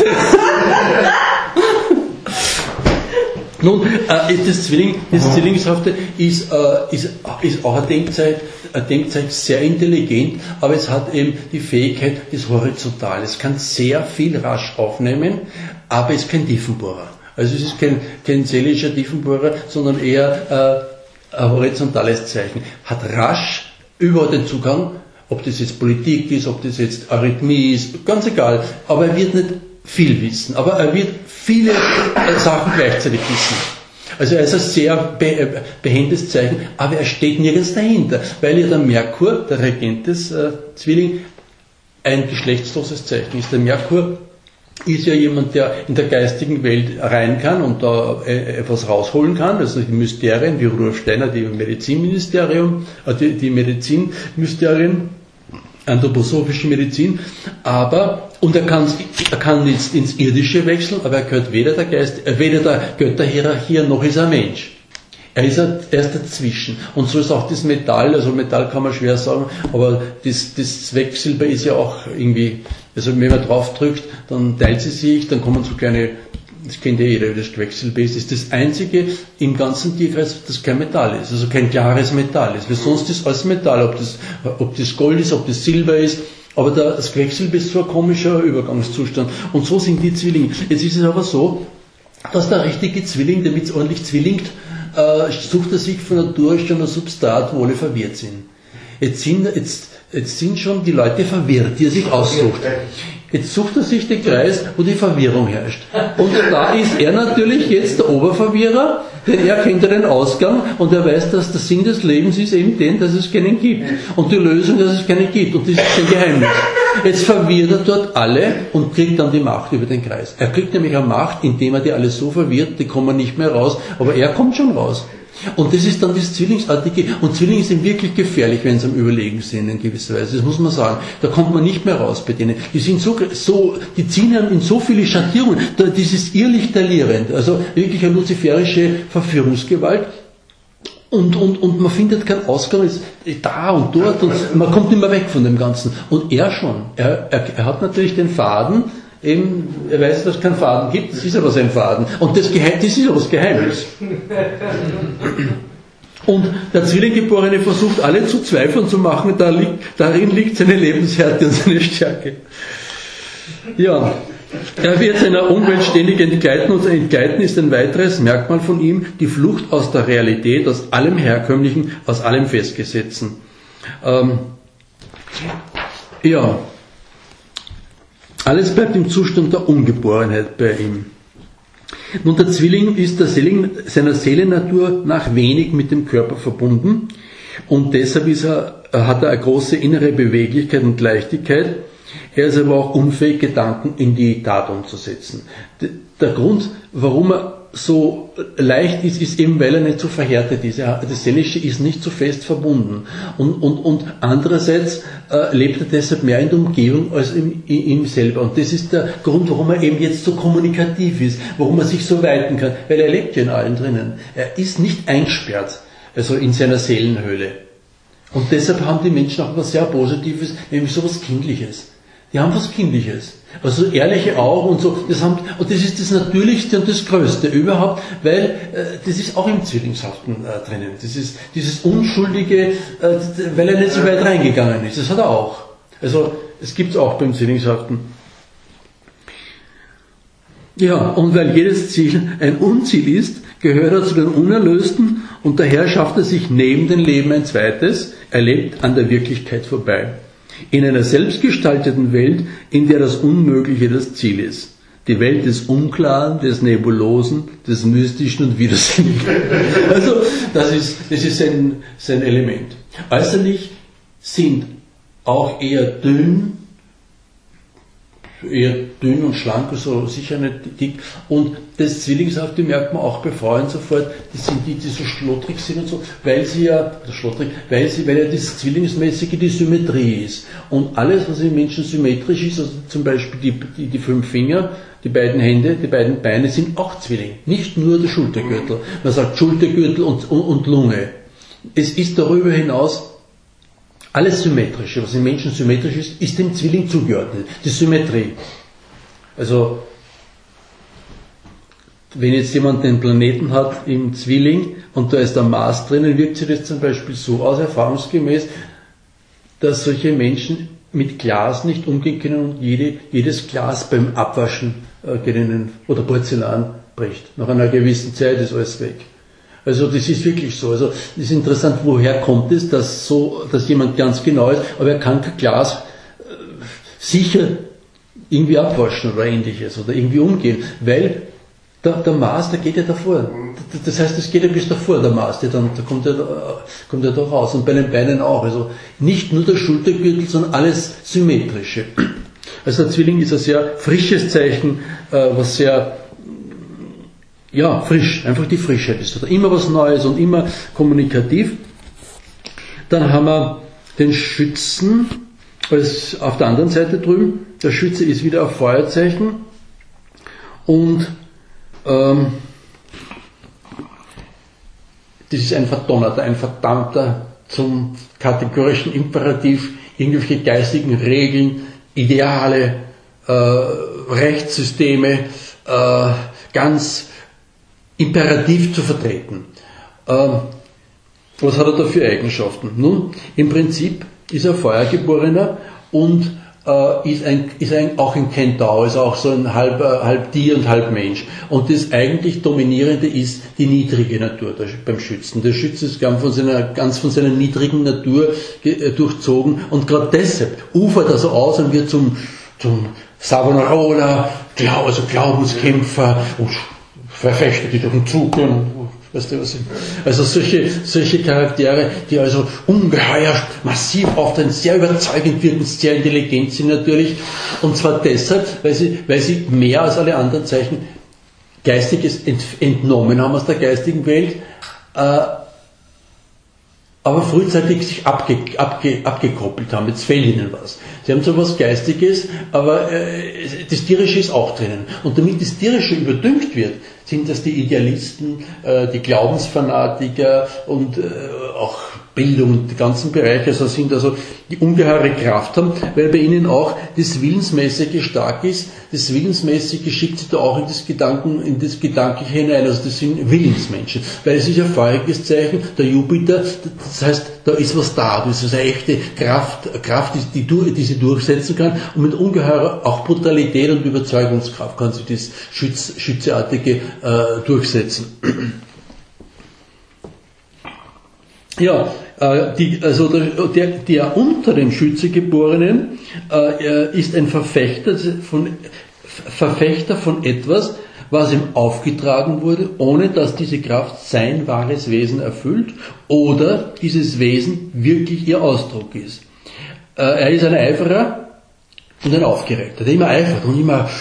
nun, das Zwillingshafte ist auch eine Denkzeit sehr intelligent, aber es hat eben die Fähigkeit des Horizontalen. Es kann sehr viel rasch aufnehmen, aber es ist kein Tiefenbohrer. Also es ist kein seelischer Tiefenbohrer, sondern eher ein horizontales Zeichen. Hat rasch überall den Zugang, ob das jetzt Politik ist, ob das jetzt Arrhythmie ist, ganz egal. Aber er wird nicht viel wissen, aber er wird viele Sachen gleichzeitig wissen. Also er ist ein sehr behendes Zeichen, aber er steht nirgends dahinter, weil ja der Merkur, der Regent des Zwilling, ein geschlechtsloses Zeichen ist. Der Merkur ist ja jemand, der in der geistigen Welt rein kann und da etwas rausholen kann, also die Mysterien, wie Rudolf Steiner, die Medizinministerium, die Medizinmysterien, anthroposophische Medizin, und er kann jetzt ins Irdische wechseln, aber er gehört weder der Götterhierarchie noch ist er ein Mensch. Er ist dazwischen. Und so ist auch das Metall, also Metall kann man schwer sagen, aber das Quecksilber ist ja auch irgendwie, also wenn man drauf drückt, dann teilt sie sich, dann kommen so kleine das kennt ja jeder, wie das Quecksilber ist das einzige im ganzen Tierkreis, das kein Metall ist, also kein klares Metall ist. Weil sonst ist alles Metall, ob das Gold ist, ob das Silber ist, aber das Quecksilber ist so ein komischer Übergangszustand. Und so sind die Zwillinge. Jetzt ist es aber so, dass der richtige Zwilling, damit es ordentlich zwillingt, sucht er sich von Natur schon ein Substrat, wo alle verwirrt sind. Jetzt sind schon die Leute verwirrt, die er sich aussucht. Jetzt sucht er sich den Kreis, wo die Verwirrung herrscht. Und da ist er natürlich jetzt der Oberverwirrer, denn er kennt ja den Ausgang und er weiß, dass der Sinn des Lebens ist eben den, dass es keinen gibt. Und die Lösung, dass es keinen gibt. Und das ist sein Geheimnis. Jetzt verwirrt er dort alle und kriegt dann die Macht über den Kreis. Er kriegt nämlich eine Macht, indem er die alle so verwirrt, die kommen nicht mehr raus, aber er kommt schon raus. Und das ist dann das Zwillingsartige. Und Zwillinge sind wirklich gefährlich, wenn sie am Überlegen sind in gewisser Weise. Das muss man sagen. Da kommt man nicht mehr raus bei denen. Die sind die ziehen einem in so viele Schattierungen. Das ist irrlichterlierend. Also wirklich eine luziferische Verführungsgewalt. Und man findet keinen Ausgang, ist da und dort. Und man kommt nicht mehr weg von dem Ganzen. Und er schon. Er hat natürlich den Faden. Eben, er weiß, dass es keinen Faden gibt, das ist aber sein Faden. Und das ist aber das Geheimnis. Und der Zwillinggeborene versucht, alle zu Zweifeln zu machen, darin liegt seine Lebenshärte und seine Stärke. Ja, er wird seiner Umwelt ständig entgleiten und entgleiten ist ein weiteres Merkmal von ihm, die Flucht aus der Realität, aus allem Herkömmlichen, aus allem Festgesetzten. Alles bleibt im Zustand der Ungeborenheit bei ihm. Nun, der Zwilling ist seiner Seelennatur nach wenig mit dem Körper verbunden und deshalb hat er eine große innere Beweglichkeit und Leichtigkeit. Er ist aber auch unfähig, Gedanken in die Tat umzusetzen. Der Grund, warum er so leicht ist eben, weil er nicht so verhärtet ist. Das Seelische ist nicht so fest verbunden. Und andererseits lebt er deshalb mehr in der Umgebung als in ihm selber. Und das ist der Grund, warum er eben jetzt so kommunikativ ist, warum er sich so weiten kann. Weil er lebt ja in allen drinnen. Er ist nicht eingesperrt, also in seiner Seelenhöhle. Und deshalb haben die Menschen auch etwas sehr Positives, nämlich so etwas Kindliches. Die haben was Kindliches. Also ehrliche Augen und so. Und das ist das Natürlichste und das Größte überhaupt, weil das ist auch im Zwillingshaften drinnen. Das ist dieses Unschuldige, weil er nicht so weit reingegangen ist. Das hat er auch. Also es gibt es auch beim Zwillingshaften. Ja, und weil jedes Ziel ein Unziel ist, gehört er zu den Unerlösten und daher schafft er sich neben dem Leben ein zweites, er lebt an der Wirklichkeit vorbei. In einer selbstgestalteten Welt, in der das Unmögliche das Ziel ist. Die Welt des Unklaren, des Nebulosen, des Mystischen und Widersinnigen. Also, das ist sein Element. Äußerlich sind auch eher dünn und schlank, also sicher nicht dick. Und das Zwillingshafte merkt man auch bei Frauen sofort, das sind die so schlottrig sind und so, weil ja das Zwillingsmäßige die Symmetrie ist. Und alles, was im Menschen symmetrisch ist, also zum Beispiel die 5 Finger, die beiden Hände, die beiden Beine, sind auch Zwilling. Nicht nur der Schultergürtel. Man sagt Schultergürtel und Lunge. Es ist darüber hinaus alles Symmetrische, was im Menschen symmetrisch ist dem Zwilling zugeordnet. Die Symmetrie. Also, wenn jetzt jemand den Planeten hat im Zwilling und da ist der Mars drinnen, wirkt sich das zum Beispiel so aus, erfahrungsgemäß, dass solche Menschen mit Glas nicht umgehen können und jedes Glas beim Abwaschen oder Porzellan bricht. Nach einer gewissen Zeit ist alles weg. Also das ist wirklich so. Also das ist interessant, woher kommt es, dass jemand ganz genau ist, aber er kann kein Glas sicher irgendwie abwaschen oder ähnliches oder irgendwie umgehen, weil der Mars, der geht ja davor. Das heißt, es geht ja bis davor, der Mars, da kommt er da raus. Und bei den Beinen auch. Also nicht nur der Schultergürtel, sondern alles Symmetrische. Also der Zwilling ist ein sehr frisches Zeichen, was sehr frisch, einfach die Frischheit ist. Oder immer was Neues und immer kommunikativ. Dann haben wir den Schützen, als auf der anderen Seite drüben. Der Schütze ist wieder ein Feuerzeichen und das ist ein Verdonnerter, ein Verdammter zum kategorischen Imperativ, irgendwelche geistigen Regeln, Ideale, Rechtssysteme, ganz imperativ zu vertreten. Was hat er da für Eigenschaften? Nun, im Prinzip ist er Feuergeborener und ist auch ein Kentaur, ist auch so ein halb Tier und halb Mensch. Und das eigentlich Dominierende ist die niedrige Natur beim Schützen. Der Schütze ist ganz von seiner niedrigen Natur durchzogen und gerade deshalb ufert er so aus und wird zum Savonarola, also Glaubenskämpfer und Verfechter, die durch den Zug gehen. Weißt du, was ich? Also solche Charaktere, die also ungeheuer massiv auftreten, sehr überzeugend wirken, sehr intelligent sind natürlich. Und zwar deshalb, weil sie mehr als alle anderen Zeichen Geistiges entnommen haben aus der geistigen Welt, aber frühzeitig sich abgekoppelt haben. Jetzt fehlt ihnen was. Sie haben zwar was Geistiges, aber das Tierische ist auch drinnen. Und damit das Tierische überdüngt wird, sind das die Idealisten, die Glaubensfanatiker und auch Bildung und die ganzen Bereiche, die ungeheure Kraft haben, weil bei ihnen auch das Willensmäßige stark ist. Das Willensmäßige schickt sich da auch in das Gedankliche hinein. Also das sind Willensmenschen. Weil es ist ein feuriges Zeichen, der Jupiter, das heißt, da ist was da. Das ist eine echte Kraft, die sie durchsetzen kann. Und mit ungeheurer auch Brutalität und Überzeugungskraft kann sie das Schützeartige durchsetzen. Ja, der unter den Schützegeborenen ist ein Verfechter von etwas, was ihm aufgetragen wurde, ohne dass diese Kraft sein wahres Wesen erfüllt oder dieses Wesen wirklich ihr Ausdruck ist. Er ist ein Eiferer und ein Aufgeregter, der immer eifert und immer,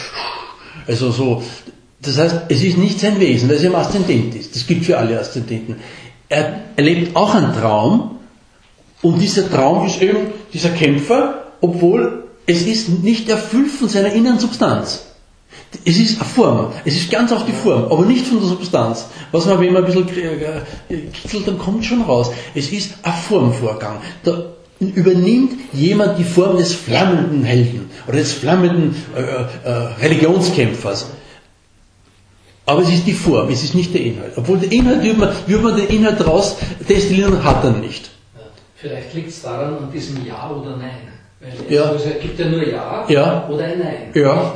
das heißt, es ist nicht sein Wesen, weil es im Aszendent ist. Das gilt für alle Aszendenten. Er erlebt auch einen Traum und dieser Traum ist eben dieser Kämpfer, obwohl es ist nicht erfüllt von seiner inneren Substanz. Es ist eine Form, es ist ganz auch die Form, aber nicht von der Substanz. Was man, wenn man ein bisschen kitzelt, dann kommt schon raus. Es ist ein Formvorgang. Da übernimmt jemand die Form des flammenden Helden oder des flammenden Religionskämpfers. Aber es ist die Form, es ist nicht der Inhalt. Obwohl der Inhalt, würde man den Inhalt raus destillieren, hat er nicht. Ja, vielleicht liegt es daran an diesem Ja oder Nein. Weil es gibt ja nur Ja, oder ein Nein. Ja.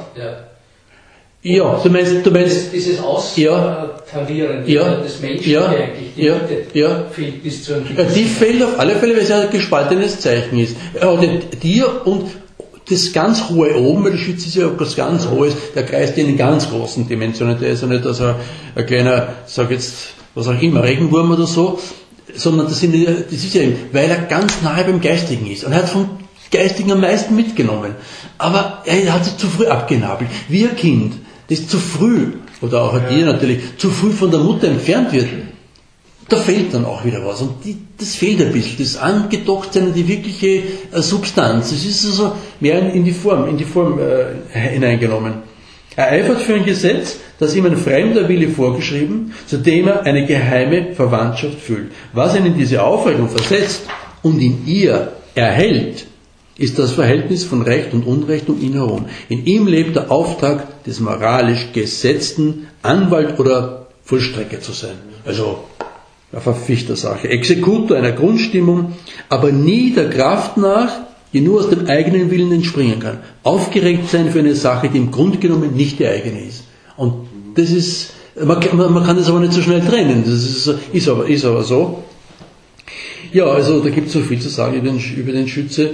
Ja, du meinst dieses Austarieren des Menschen eigentlich, fehlt bis zu einem die fehlt auf alle Fälle, weil es ein gespaltenes Zeichen ist. Er hat dir und das ganz hohe oben, weil der Schütze ist ja etwas ganz Hohes, der kreist in ganz großen Dimensionen, der ist ja nicht also ein kleiner, sag jetzt, was auch immer, Regenwurm oder so, sondern das ist ja, weil er ganz nahe beim Geistigen ist. Und er hat vom Geistigen am meisten mitgenommen. Aber er hat sich zu früh abgenabelt. Wie ein Kind, das zu früh, oder auch ein Tier natürlich, zu früh von der Mutter entfernt wird, da fehlt dann auch wieder was. Und das fehlt ein bisschen. Das Angedocktsein in die wirkliche Substanz. Es ist also mehr in die Form hineingenommen. Er eifert für ein Gesetz, das ihm ein fremder Wille vorgeschrieben, zu dem er eine geheime Verwandtschaft fühlt. Was ihn in diese Aufregung versetzt und in ihr erhält, ist das Verhältnis von Recht und Unrecht um ihn herum. In ihm lebt der Auftrag des moralisch Gesetzten, Anwalt oder Vollstrecker zu sein. Also eine verfichte Sache. Exekutor einer Grundstimmung, aber nie der Kraft nach, die nur aus dem eigenen Willen entspringen kann. Aufgeregt sein für eine Sache, die im Grunde genommen nicht die eigene ist. Und das ist, man kann das aber nicht so schnell trennen. Das ist aber so. Ja, also da gibt es so viel zu sagen über den Schütze.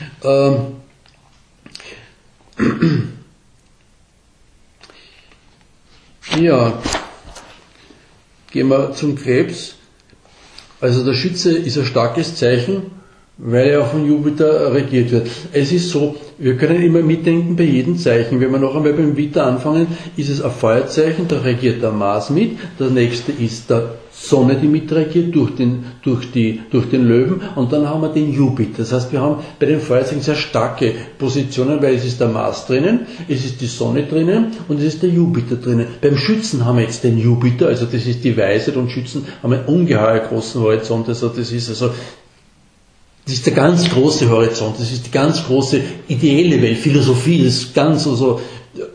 Ja, gehen wir zum Krebs. Also der Schütze ist ein starkes Zeichen, weil er von Jupiter regiert wird. Es ist so, wir können immer mitdenken bei jedem Zeichen. Wenn wir noch einmal beim Witter anfangen, ist es ein Feuerzeichen, da regiert der Mars mit. Der nächste ist der Sonne, die mitregiert durch den Löwen. Und dann haben wir den Jupiter. Das heißt, wir haben bei den Feuerzeichen sehr starke Positionen, weil es ist der Mars drinnen, es ist die Sonne drinnen und es ist der Jupiter drinnen. Beim Schützen haben wir jetzt den Jupiter, also das ist die Weisheit, und Schützen haben einen ungeheuer großen Horizont. Also das ist der ganz große Horizont, das ist die ganz große ideelle Welt, Philosophie, das ist ganz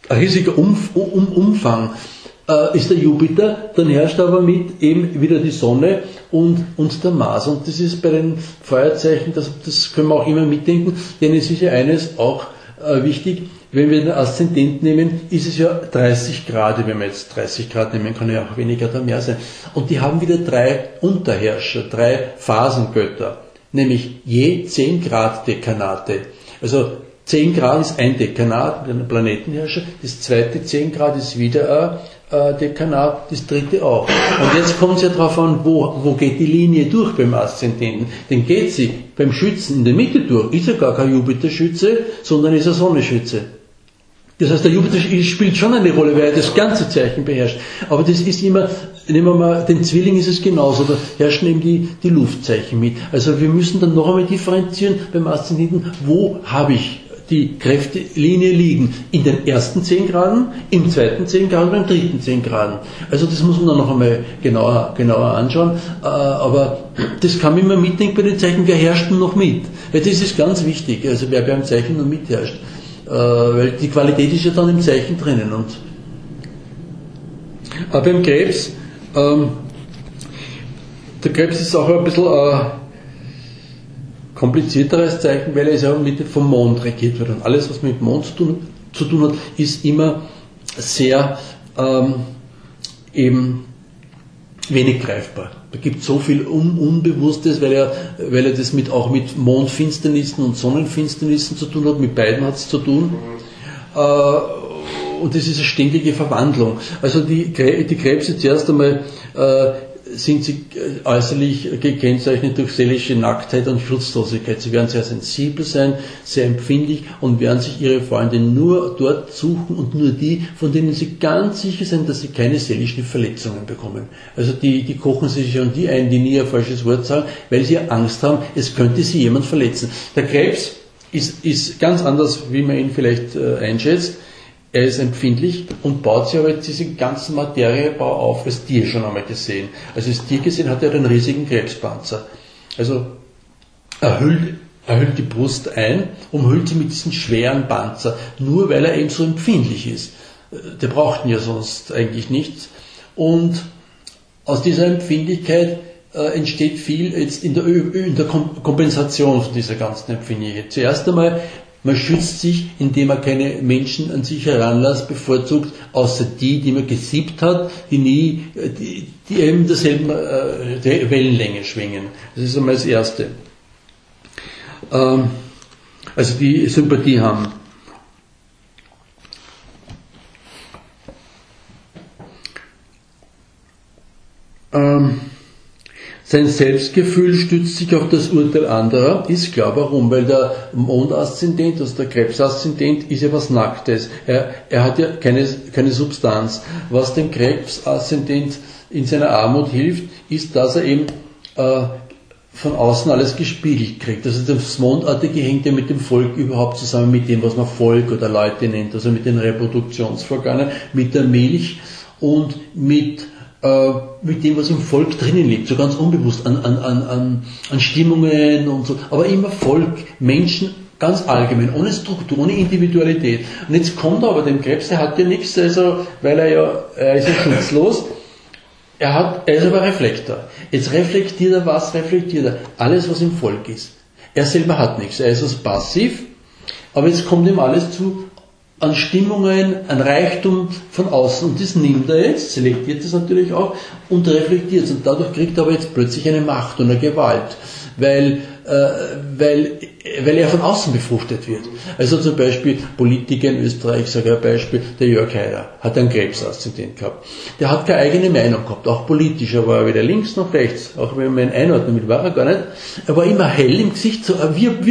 riesiger Umfang ist der Jupiter, dann herrscht aber mit eben wieder die Sonne und der Mars. Und das ist bei den Feuerzeichen, das können wir auch immer mitdenken, denn es ist ja eines auch wichtig, wenn wir den Aszendent nehmen, ist es ja 30 Grad, wenn wir jetzt 30 Grad nehmen, kann ja auch weniger oder mehr sein. Und die haben wieder 3 Unterherrscher, 3 Phasengötter, nämlich je 10 Grad Dekanate. Also 10 Grad ist ein Dekanat mit einem Planetenherrscher, das zweite 10 Grad ist wieder ein Dekanat, das dritte auch. Und jetzt kommt es ja darauf an, wo geht die Linie durch beim Aszendenten. Denn geht sie beim Schützen in der Mitte durch, ist er gar kein Jupiter-Schütze, sondern ist er Sonne-Schütze. Das heißt, der Jupiter spielt schon eine Rolle, weil er das ganze Zeichen beherrscht. Aber das ist immer, nehmen wir mal, den Zwilling ist es genauso, da herrschen eben die Luftzeichen mit. Also wir müssen dann noch einmal differenzieren beim Aszendenten, wo habe ich die Kräftelinie liegen? In den ersten 10 Graden, im zweiten 10 Graden oder im dritten 10 Graden. Also das muss man dann noch einmal genauer anschauen. Aber das kann man immer mitdenken bei den Zeichen, wer herrscht denn noch mit? Weil das ist ganz wichtig, also wer beim Zeichen noch mitherrscht. Weil die Qualität ist ja dann im Zeichen drinnen. Aber beim Krebs, der Krebs ist auch ein bisschen komplizierteres Zeichen, weil er ist ja vom Mond regiert wird. Und alles, was mit Mond zu tun hat, ist immer sehr eben wenig greifbar. Da gibt es so viel Unbewusstes, weil er das auch mit Mondfinsternissen und Sonnenfinsternissen zu tun hat, mit beiden hat es zu tun. Und das ist eine ständige Verwandlung. Also die Krebse zuerst einmal sind sie äußerlich gekennzeichnet durch seelische Nacktheit und Schutzlosigkeit. Sie werden sehr sensibel sein, sehr empfindlich und werden sich ihre Freunde nur dort suchen und nur die, von denen sie ganz sicher sind, dass sie keine seelischen Verletzungen bekommen. Also die kochen sich schon die ein, die nie ein falsches Wort sagen, weil sie Angst haben, es könnte sie jemand verletzen. Der Krebs ist ganz anders, wie man ihn vielleicht einschätzt. Er ist empfindlich und baut sich aber jetzt diesen ganzen Materiebau auf, als Tier schon einmal gesehen. Also als Tier gesehen hat er einen riesigen Krebspanzer. Also er hüllt die Brust ein, umhüllt sie mit diesem schweren Panzer, nur weil er eben so empfindlich ist. Der braucht ihn ja sonst eigentlich nichts. Und aus dieser Empfindlichkeit entsteht viel jetzt in der Kompensation von dieser ganzen Empfindlichkeit. Zuerst einmal, man schützt sich, indem man keine Menschen an sich heranlässt, bevorzugt, außer die man gesiebt hat, die eben derselben Wellenlänge schwingen. Das ist einmal das Erste. Also die Sympathie haben. Sein Selbstgefühl stützt sich auf das Urteil anderer, ist klar, warum? Weil der Mondaszendent, also der Krebsaszendent, ist ja was Nacktes. Er hat ja keine Substanz. Was dem Krebsaszendent in seiner Armut hilft, ist, dass er eben von außen alles gespiegelt kriegt. Also das Mondartige hängt ja mit dem Volk überhaupt zusammen, mit dem, was man Volk oder Leute nennt, also mit den Reproduktionsvorgängen, mit der Milch und mit dem, was im Volk drinnen liegt, so ganz unbewusst, an Stimmungen und so, aber immer Volk, Menschen, ganz allgemein, ohne Struktur, ohne Individualität. Und jetzt kommt aber dem Krebs, der hat ja nichts, also, weil er ist ja schutzlos, er ist aber Reflektor. Jetzt reflektiert er was? Reflektiert er alles, was im Volk ist. Er selber hat nichts, er ist also passiv, aber jetzt kommt ihm alles zu, an Stimmungen, an Reichtum von außen. Und das nimmt er jetzt, selektiert es natürlich auch und reflektiert es. Und dadurch kriegt er aber jetzt plötzlich eine Macht und eine Gewalt, weil er von außen befruchtet wird. Also zum Beispiel Politiker in Österreich, ich sage ein Beispiel, der Jörg Haider hat einen Krebsaszendent gehabt. Der hat keine eigene Meinung gehabt, auch politisch, er war weder links noch rechts, auch wenn man ihn einordnet, mit war er gar nicht. Er war immer hell im Gesicht, so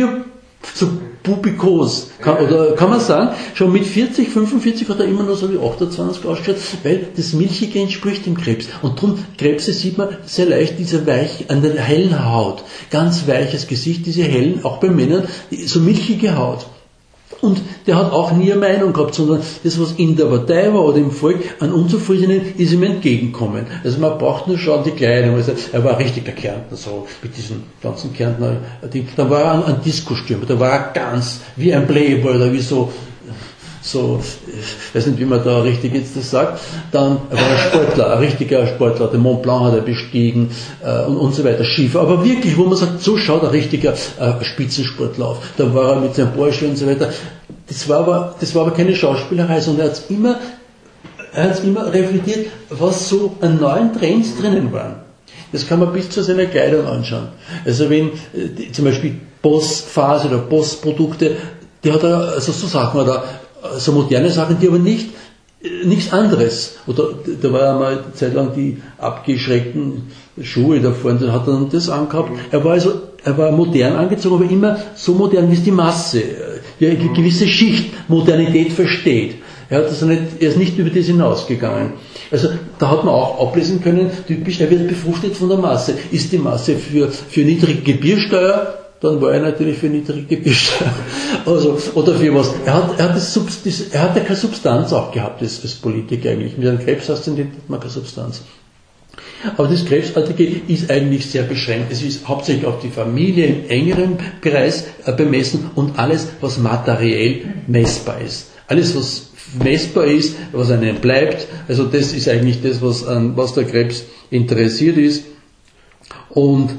pupikos, kann man sagen, schon mit 40, 45 hat er immer nur so wie 28 ausgeschaut, weil das Milchige entspricht dem Krebs. Und darum, Krebse sieht man sehr leicht, diese an der hellen Haut, ganz weiches Gesicht, diese hellen, auch bei Männern, so milchige Haut. Und der hat auch nie eine Meinung gehabt, sondern das, was in der Partei war oder im Volk an Unzufriedenen, ist ihm entgegenkommen. Also man braucht nur schauen, die Kleidung. Also er war richtig der Kärntner, so mit diesem ganzen Kärntner Ding. Dann war er ein Disco-Stürmer, da war er ganz wie ein Playboy oder wie so ich weiß nicht, wie man da richtig jetzt das sagt, dann war er Sportler, ein richtiger Sportler, den Mont Blanc hat er bestiegen und so weiter, Skifahrer, aber wirklich, wo man sagt, so schaut ein richtiger Spitzensportler auf, da war er mit seinem Porsche und so weiter. Das war aber keine Schauspielerei, sondern er hat immer reflektiert, was so an neuen Trends drinnen waren. Das kann man bis zu seiner Kleidung anschauen. Also wenn zum Beispiel Boss-Phase oder Boss-Produkte, die hat er, also so Sachen, oder so moderne Sachen, die aber nichts anderes. Oder da war ja mal eine Zeit lang die abgeschreckten Schuhe da vorne, dann hat er dann das angehabt. Er war modern angezogen, aber immer so modern, wie es die Masse, die eine gewisse Schicht Modernität versteht. Er ist nicht über das hinausgegangen. Also da hat man auch ablesen können, typisch, er wird befruchtet von der Masse. Ist die Masse für niedrige Gebührsteuer, dann war er natürlich für niedrige Gebührsteuer. Also, oder für was. Er hat ja keine Substanz auch gehabt als Politiker eigentlich. Mit einem Krebsaszendent hat man keine Substanz. Aber das Krebsartige ist eigentlich sehr beschränkt. Es ist hauptsächlich auf die Familie im engeren Bereich bemessen und alles, was materiell messbar ist. Alles, was messbar ist, was einem bleibt, also das ist eigentlich das, was der Krebs interessiert ist. Und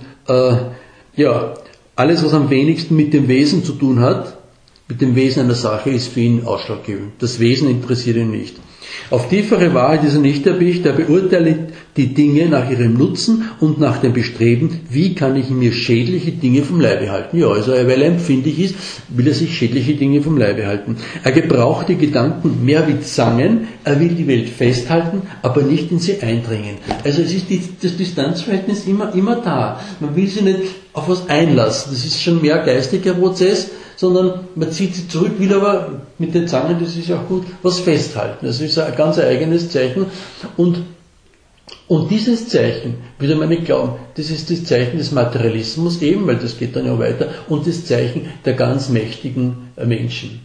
alles, was am wenigsten mit dem Wesen zu tun hat, mit dem Wesen einer Sache, ist für ihn ausschlaggebend. Das Wesen interessiert ihn nicht. Auf tiefere Wahrheit ist er nicht erpicht, er beurteilt die Dinge nach ihrem Nutzen und nach dem Bestreben, wie kann ich mir schädliche Dinge vom Leibe halten. Ja, also weil er empfindlich ist, will er sich schädliche Dinge vom Leibe halten. Er gebraucht die Gedanken mehr wie Zangen, er will die Welt festhalten, aber nicht in sie eindringen. Also es ist das Distanzverhältnis immer da. Man will sich nicht auf was einlassen, das ist schon mehr geistiger Prozess, sondern man zieht sie zurück, will aber mit den Zangen, das ist ja auch gut, was festhalten. Das ist ein ganz eigenes Zeichen. Und dieses Zeichen, würde man nicht glauben, das ist das Zeichen des Materialismus eben, weil das geht dann ja weiter, und das Zeichen der ganz mächtigen Menschen.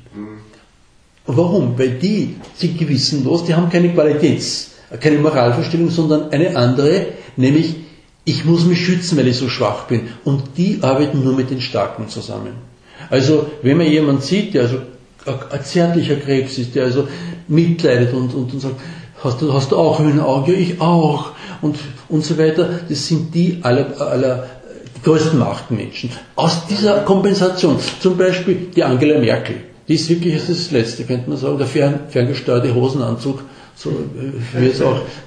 Warum? Weil die sind gewissenlos, die haben keine keine Moralvorstellung, sondern eine andere, nämlich ich muss mich schützen, weil ich so schwach bin. Und die arbeiten nur mit den Starken zusammen. Also, wenn man jemanden sieht, der also ein zärtlicher Krebs ist, der also mitleidet und sagt, hast du auch Höhen Augen? Ja, ich auch. Und so weiter. Das sind die aller größten Machtmenschen. Aus dieser Kompensation. Zum Beispiel die Angela Merkel. Die ist wirklich das Letzte, könnte man sagen. Der ferngesteuerte Hosenanzug, so wird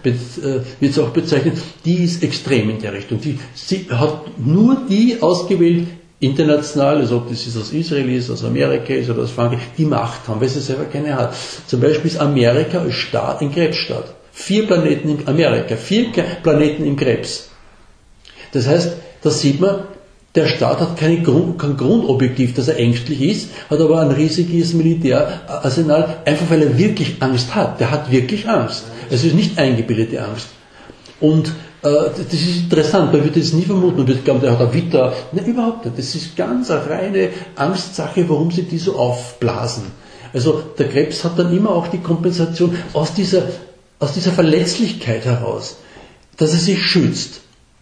es auch bezeichnet. Die ist extrem in der Richtung. Sie hat nur die ausgewählt, international, also ob das ist aus Israel ist, aus Amerika ist oder aus Frankreich, die Macht haben, weil sie selber keine hat. Zum Beispiel ist Amerika als Staat ein Krebsstaat. 4 Planeten in Amerika, 4 Planeten im Krebs. Das heißt, da sieht man, der Staat hat kein Grundobjektiv, dass er ängstlich ist, hat aber ein riesiges Militärarsenal, einfach weil er wirklich Angst hat. Der hat wirklich Angst. Es ist nicht eingebildete Angst. Und das ist interessant, man würde es nie vermuten, man würde glauben, der hat ein Witter. Nein, überhaupt nicht. Das ist ganz eine reine Angstsache, warum sie die so aufblasen. Also der Krebs hat dann immer auch die Kompensation aus dieser Verletzlichkeit heraus, dass er sich schützt.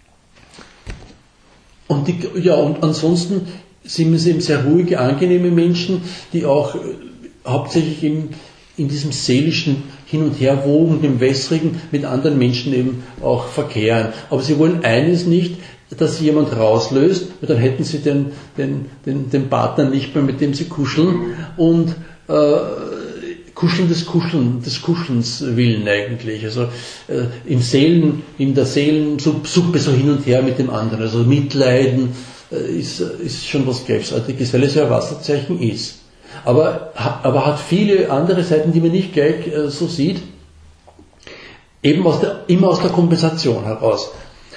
Und ansonsten sind es eben sehr ruhige, angenehme Menschen, die auch hauptsächlich in diesem seelischen Hin- und Herwogen, dem Wässrigen, mit anderen Menschen eben auch verkehren. Aber sie wollen eines nicht, dass sie jemand rauslöst, weil dann hätten sie den Partner nicht mehr, mit dem sie kuscheln, und Kuscheln des Kuschelns willen eigentlich. Also in der Seelensuppe so hin und her mit dem anderen. Also Mitleiden ist schon was Krebsartiges, weil es ja ein Wasserzeichen ist. Aber hat viele andere Seiten, die man nicht gleich so sieht, eben immer aus der Kompensation heraus.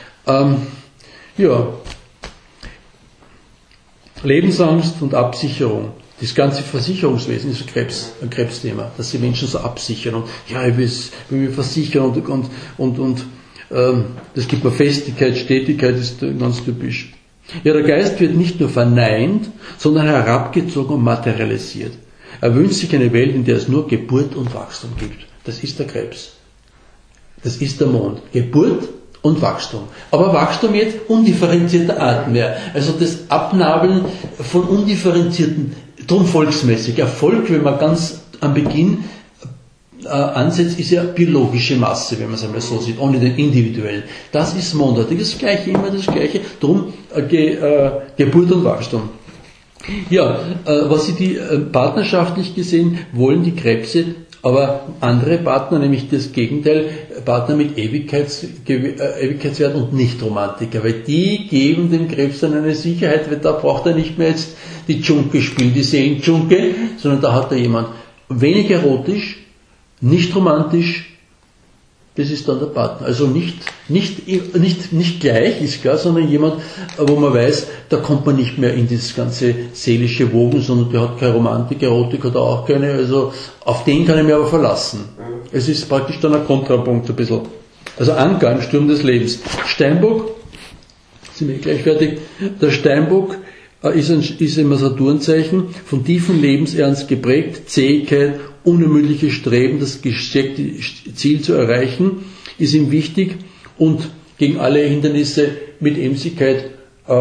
Lebensangst und Absicherung. Das ganze Versicherungswesen ist ein Krebsthema, dass die Menschen so absichern und ja, ich will mich versichern und das gibt mir Festigkeit, Stetigkeit, ist ganz typisch. Ja, der Geist wird nicht nur verneint, sondern herabgezogen und materialisiert. Er wünscht sich eine Welt, in der es nur Geburt und Wachstum gibt. Das ist der Krebs. Das ist der Mond. Geburt und Wachstum. Aber Wachstum jetzt undifferenzierter Art mehr. Also das Abnabeln von undifferenzierten, drum volksmäßig. Erfolg, wenn man ganz am Beginn ansetzt, ist ja biologische Masse, wenn man es einmal so sieht, ohne den individuellen. Das ist monatlich, das Gleiche, immer das Gleiche, drum Geburt und Wachstum. Ja, was sie die partnerschaftlich gesehen wollen, die Krebse, aber andere Partner, nämlich das Gegenteil, Partner mit Ewigkeitswert und Nicht-Romantiker, weil die geben dem Krebs dann eine Sicherheit, weil da braucht er nicht mehr jetzt die Dschunke spielen, die Seelen-Dschunke, sondern da hat er jemand wenig erotisch, nicht romantisch, das ist dann der Partner. Also nicht gleich, ist klar, sondern jemand, wo man weiß, da kommt man nicht mehr in das ganze seelische Wogen, sondern der hat keine Romantik, Erotik hat er auch keine, also auf den kann ich mich aber verlassen. Es ist praktisch dann ein Kontrapunkt ein bisschen. Also Anker im Sturm des Lebens. Steinbock, sind wir gleich fertig, der Steinbock ist immer Saturnzeichen, von tiefem Lebensernst geprägt, Zähigkeit, unermüdliches Streben, das gesteckte Ziel zu erreichen, ist ihm wichtig und gegen alle Hindernisse mit Emsigkeit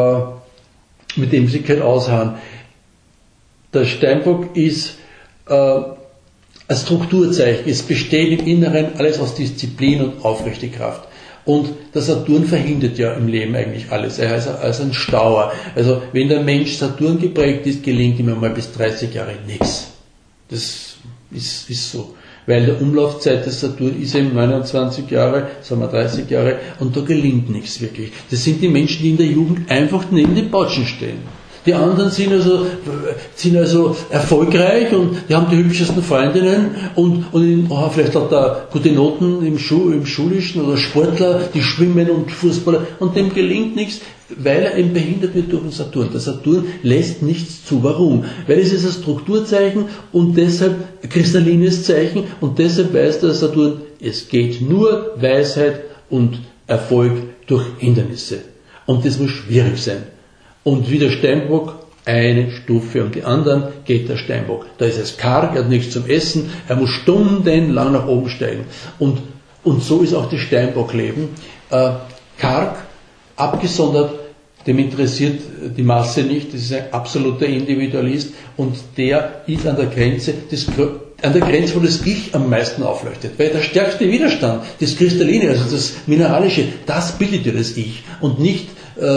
ausharren. Der Steinbock ist ein Strukturzeichen, es besteht im Inneren alles aus Disziplin und aufrechte Kraft. Und der Saturn verhindert ja im Leben eigentlich alles. Er ist also ein Stauer. Also wenn der Mensch Saturn geprägt ist, gelingt ihm einmal bis 30 Jahre nichts. Das ist so. Weil die Umlaufzeit des Saturn ist eben 29 Jahre, sagen wir 30 Jahre, und da gelingt nichts wirklich. Das sind die Menschen, die in der Jugend einfach neben den Bautschen stehen. Die anderen sind also erfolgreich und die haben die hübschesten Freundinnen und vielleicht hat er gute Noten im Schulischen oder Sportler, die schwimmen und Fußballer und dem gelingt nichts, weil er eben behindert wird durch den Saturn. Der Saturn lässt nichts zu. Warum? Weil es ist ein Strukturzeichen und deshalb kristallines Zeichen und deshalb weiß der Saturn, es geht nur Weisheit und Erfolg durch Hindernisse. Und das muss schwierig sein. Und wie der Steinbock eine Stufe und die anderen geht der Steinbock. Da ist es karg, er hat nichts zum Essen, er muss stundenlang nach oben steigen. Und so ist auch das Steinbockleben. Karg, abgesondert, dem interessiert die Masse nicht, das ist ein absoluter Individualist und der ist an der Grenze, wo das Ich am meisten aufleuchtet. Weil der stärkste Widerstand, das Kristalline, also das Mineralische, das bildet ja das Ich und nicht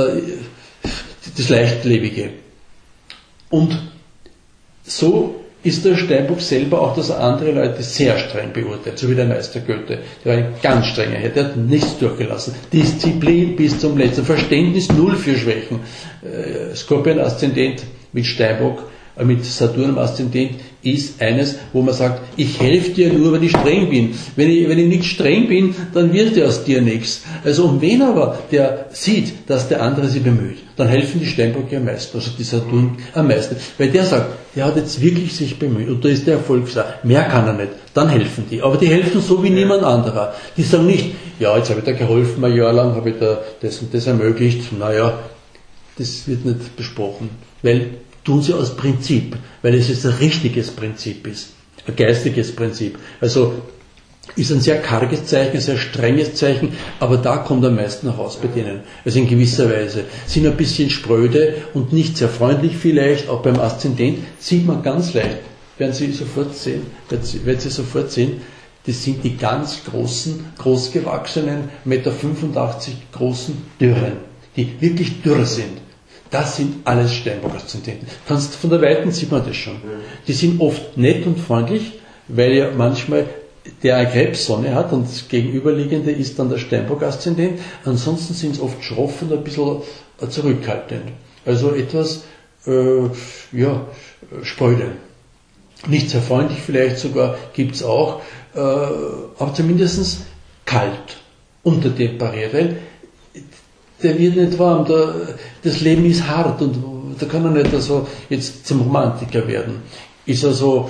das Leichtlebige. Und so ist der Steinbock selber auch, dass er andere Leute sehr streng beurteilt, so wie der Meister Goethe. Der war ein ganz strenger Herr, der hat nichts durchgelassen. Disziplin bis zum letzten, Verständnis null für Schwächen. Skorpion Aszendent mit Steinbock, mit Saturn im Aszendent ist eines, wo man sagt, ich helfe dir nur, wenn ich streng bin. Wenn ich nicht streng bin, dann wird ja aus dir nichts. Also und wenn aber der sieht, dass der andere sich bemüht, dann helfen die Steinböcke am meisten, also die Saturn am meisten. Weil der sagt, der hat jetzt wirklich sich bemüht und da ist der Erfolg da. Mehr kann er nicht. Dann helfen die. Aber die helfen so wie niemand anderer. Die sagen nicht, ja, jetzt habe ich da geholfen, ein Jahr lang habe ich da das und das ermöglicht. Naja, das wird nicht besprochen. Weil tun sie aus Prinzip, weil es jetzt ein richtiges Prinzip ist, ein geistiges Prinzip. Also ist ein sehr karges Zeichen, ein sehr strenges Zeichen, aber da kommt am meisten heraus bei denen. Also in gewisser Weise. Sind ein bisschen spröde und nicht sehr freundlich vielleicht, auch beim Aszendent sieht man ganz leicht, werden Sie sofort sehen, das sind die ganz großen, großgewachsenen, 1,85 Meter großen Dürren, die wirklich dürr sind. Das sind alles Steinbock-Aszendenten. Von der Weiten sieht man das schon. Die sind oft nett und freundlich, weil ja manchmal der eine Krebssonne hat und das Gegenüberliegende ist dann der Steinbock-Aszendent. Ansonsten sind es oft schroff und ein bisschen zurückhaltend. Also etwas, spröde. Nicht sehr freundlich vielleicht sogar, gibt's auch, aber zumindest kalt, untertemperiert, weil der wird nicht warm, das Leben ist hart und da kann er nicht also jetzt zum Romantiker werden. Ist also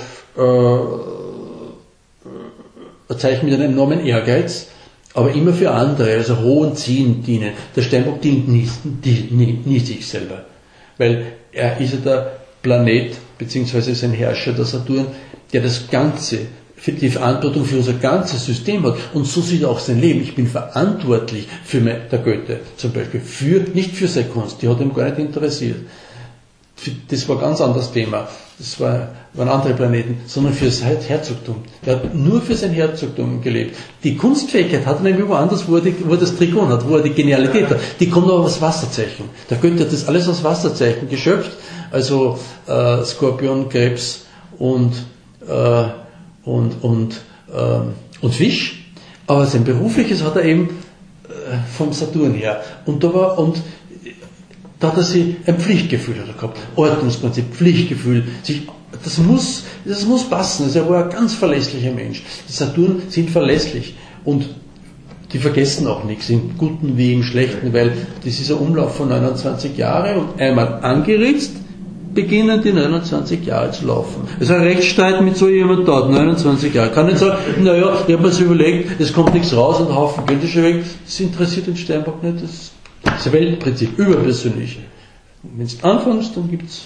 ein Zeichen mit einem enormen Ehrgeiz, aber immer für andere, also hohen Zielen dienen. Der Steinbock dient nie sich selber, weil er ist ja der Planet, beziehungsweise sein Herrscher, der Saturn, der das Ganze, für die Verantwortung für unser ganzes System hat. Und so sieht er auch sein Leben. Ich bin verantwortlich für der Goethe zum Beispiel, nicht für seine Kunst, die hat ihn gar nicht interessiert. das war ein ganz anderes Thema. Das waren andere Planeten, sondern für das Herzogtum. Er hat nur für sein Herzogtum gelebt. Die Kunstfähigkeit hat er nämlich woanders, wo er das Trigon hat, wo er die Genialität hat. Die kommt aber aus Wasserzeichen. Der Götter hat das alles aus Wasserzeichen geschöpft. Also Skorpion, Krebs und Fisch. Aber sein berufliches hat er eben vom Saturn her. Und da hat er sich ein Pflichtgefühl gehabt. Ordnungsprinzip, Pflichtgefühl. Das muss passen. Also er war ein ganz verlässlicher Mensch. Die Saturn sind verlässlich. Und die vergessen auch nichts, im Guten wie im Schlechten, weil das ist ein Umlauf von 29 Jahren und einmal angeritzt, beginnen die 29 Jahre zu laufen. Also ein Rechtsstreit mit so jemand dauert 29 Jahre. Kann nicht sagen, naja, ich habe mir so überlegt, es kommt nichts raus und der Haufen Geld ist schon weg. Das interessiert den Steinbock nicht. Das ist ein Weltprinzip, überpersönlich. Wenn du anfängst, dann gibt's.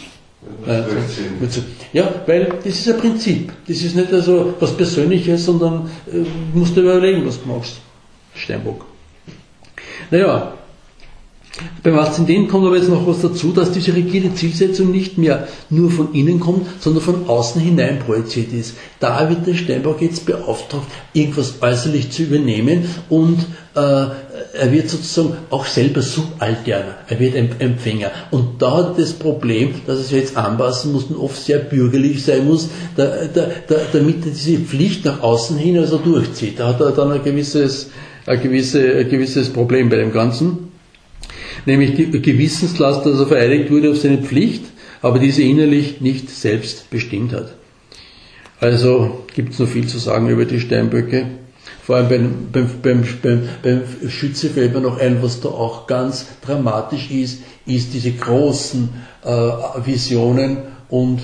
Ja, weil das ist ein Prinzip. Das ist nicht also was Persönliches, sondern musst du überlegen, was du machst. Steinbock. Naja, beim Aszendenten kommt aber jetzt noch was dazu, dass diese rigide Zielsetzung nicht mehr nur von innen kommt, sondern von außen hinein projiziert ist. Da wird der Steinbock jetzt beauftragt, irgendwas äußerlich zu übernehmen und er wird sozusagen auch selber subalterner, er wird ein Empfänger. Und da hat das Problem, dass er sich jetzt anpassen muss und oft sehr bürgerlich sein muss, damit er diese Pflicht nach außen hin also durchzieht. Da hat er dann ein gewisses Problem bei dem Ganzen. Nämlich die Gewissenslast, dass er vereidigt wurde auf seine Pflicht, aber diese innerlich nicht selbst bestimmt hat. Also gibt es noch viel zu sagen über die Steinböcke. Vor allem beim Schütze fällt mir noch ein, was da auch ganz dramatisch ist diese großen Visionen und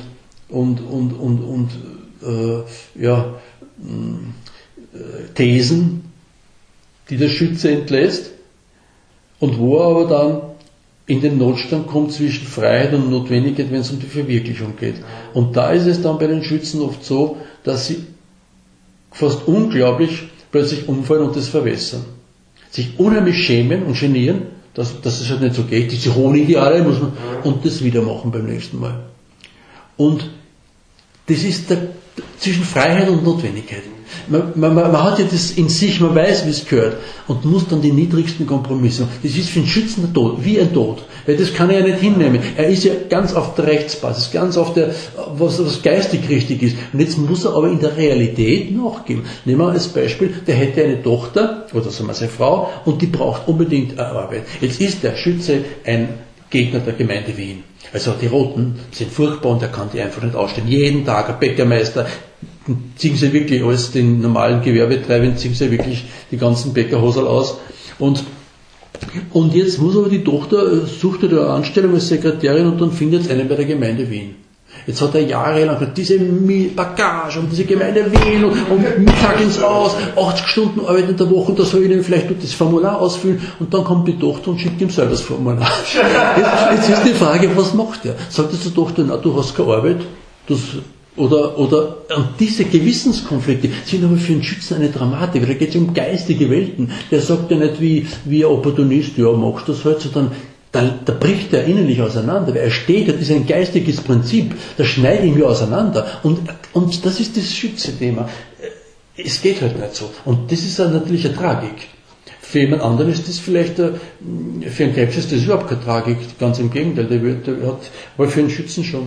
Thesen, die der Schütze entlässt. Und wo er aber dann in den Notstand kommt zwischen Freiheit und Notwendigkeit, wenn es um die Verwirklichung geht. Und da ist es dann bei den Schützen oft so, dass sie fast unglaublich plötzlich umfallen und das verwässern. Sich unheimlich schämen und genieren, dass es halt nicht so geht. Diese hohen Ideale muss man, und das wieder machen beim nächsten Mal. Und das ist zwischen Freiheit und Notwendigkeit. Man hat ja das in sich, man weiß, wie es gehört und muss dann die niedrigsten Kompromisse machen. Das ist für den Schützen der Tod, wie ein Tod. Weil das kann er ja nicht hinnehmen. Er ist ja ganz auf der Rechtsbasis, ganz auf der, was geistig richtig ist. Und jetzt muss er aber in der Realität nachgeben. Nehmen wir als Beispiel, der hätte eine Tochter, oder sagen wir seine Frau, und die braucht unbedingt eine Arbeit. Jetzt ist der Schütze ein Gegner der Gemeinde Wien. Also die Roten sind furchtbar und er kann die einfach nicht ausstehen. Jeden Tag ein Bäckermeister, ziehen sie wirklich alles, den normalen Gewerbetreibenden, ziehen sie wirklich die ganzen Bäckerhosel aus. Und jetzt muss aber die Tochter, sucht eine Anstellung als Sekretärin und dann findet es einen bei der Gemeinde Wien. Jetzt hat er jahrelang diese Bagage und diese Gemeinde Wien und Mittag ins Aus, 80 Stunden Arbeit in der Woche und da soll ich ihnen vielleicht das Formular ausfüllen und dann kommt die Tochter und schickt ihm selber das Formular. Jetzt ist die Frage, was macht er? Sagt er zur Tochter, na, du hast keine Arbeit, und diese Gewissenskonflikte sind aber für den Schützen eine Dramatik, da geht es um geistige Welten. Der sagt ja nicht wie ein Opportunist, ja, machst du das halt, sondern da bricht er innerlich auseinander, weil er steht, das ist ein geistiges Prinzip, das schneidet ihn auseinander. Und das ist das Schütze-Thema. Es geht halt nicht so. Und das ist natürlich eine Tragik. Für jemand anderen ist das vielleicht, für einen Krebs ist das überhaupt keine Tragik, ganz im Gegenteil, aber für einen Schützen schon.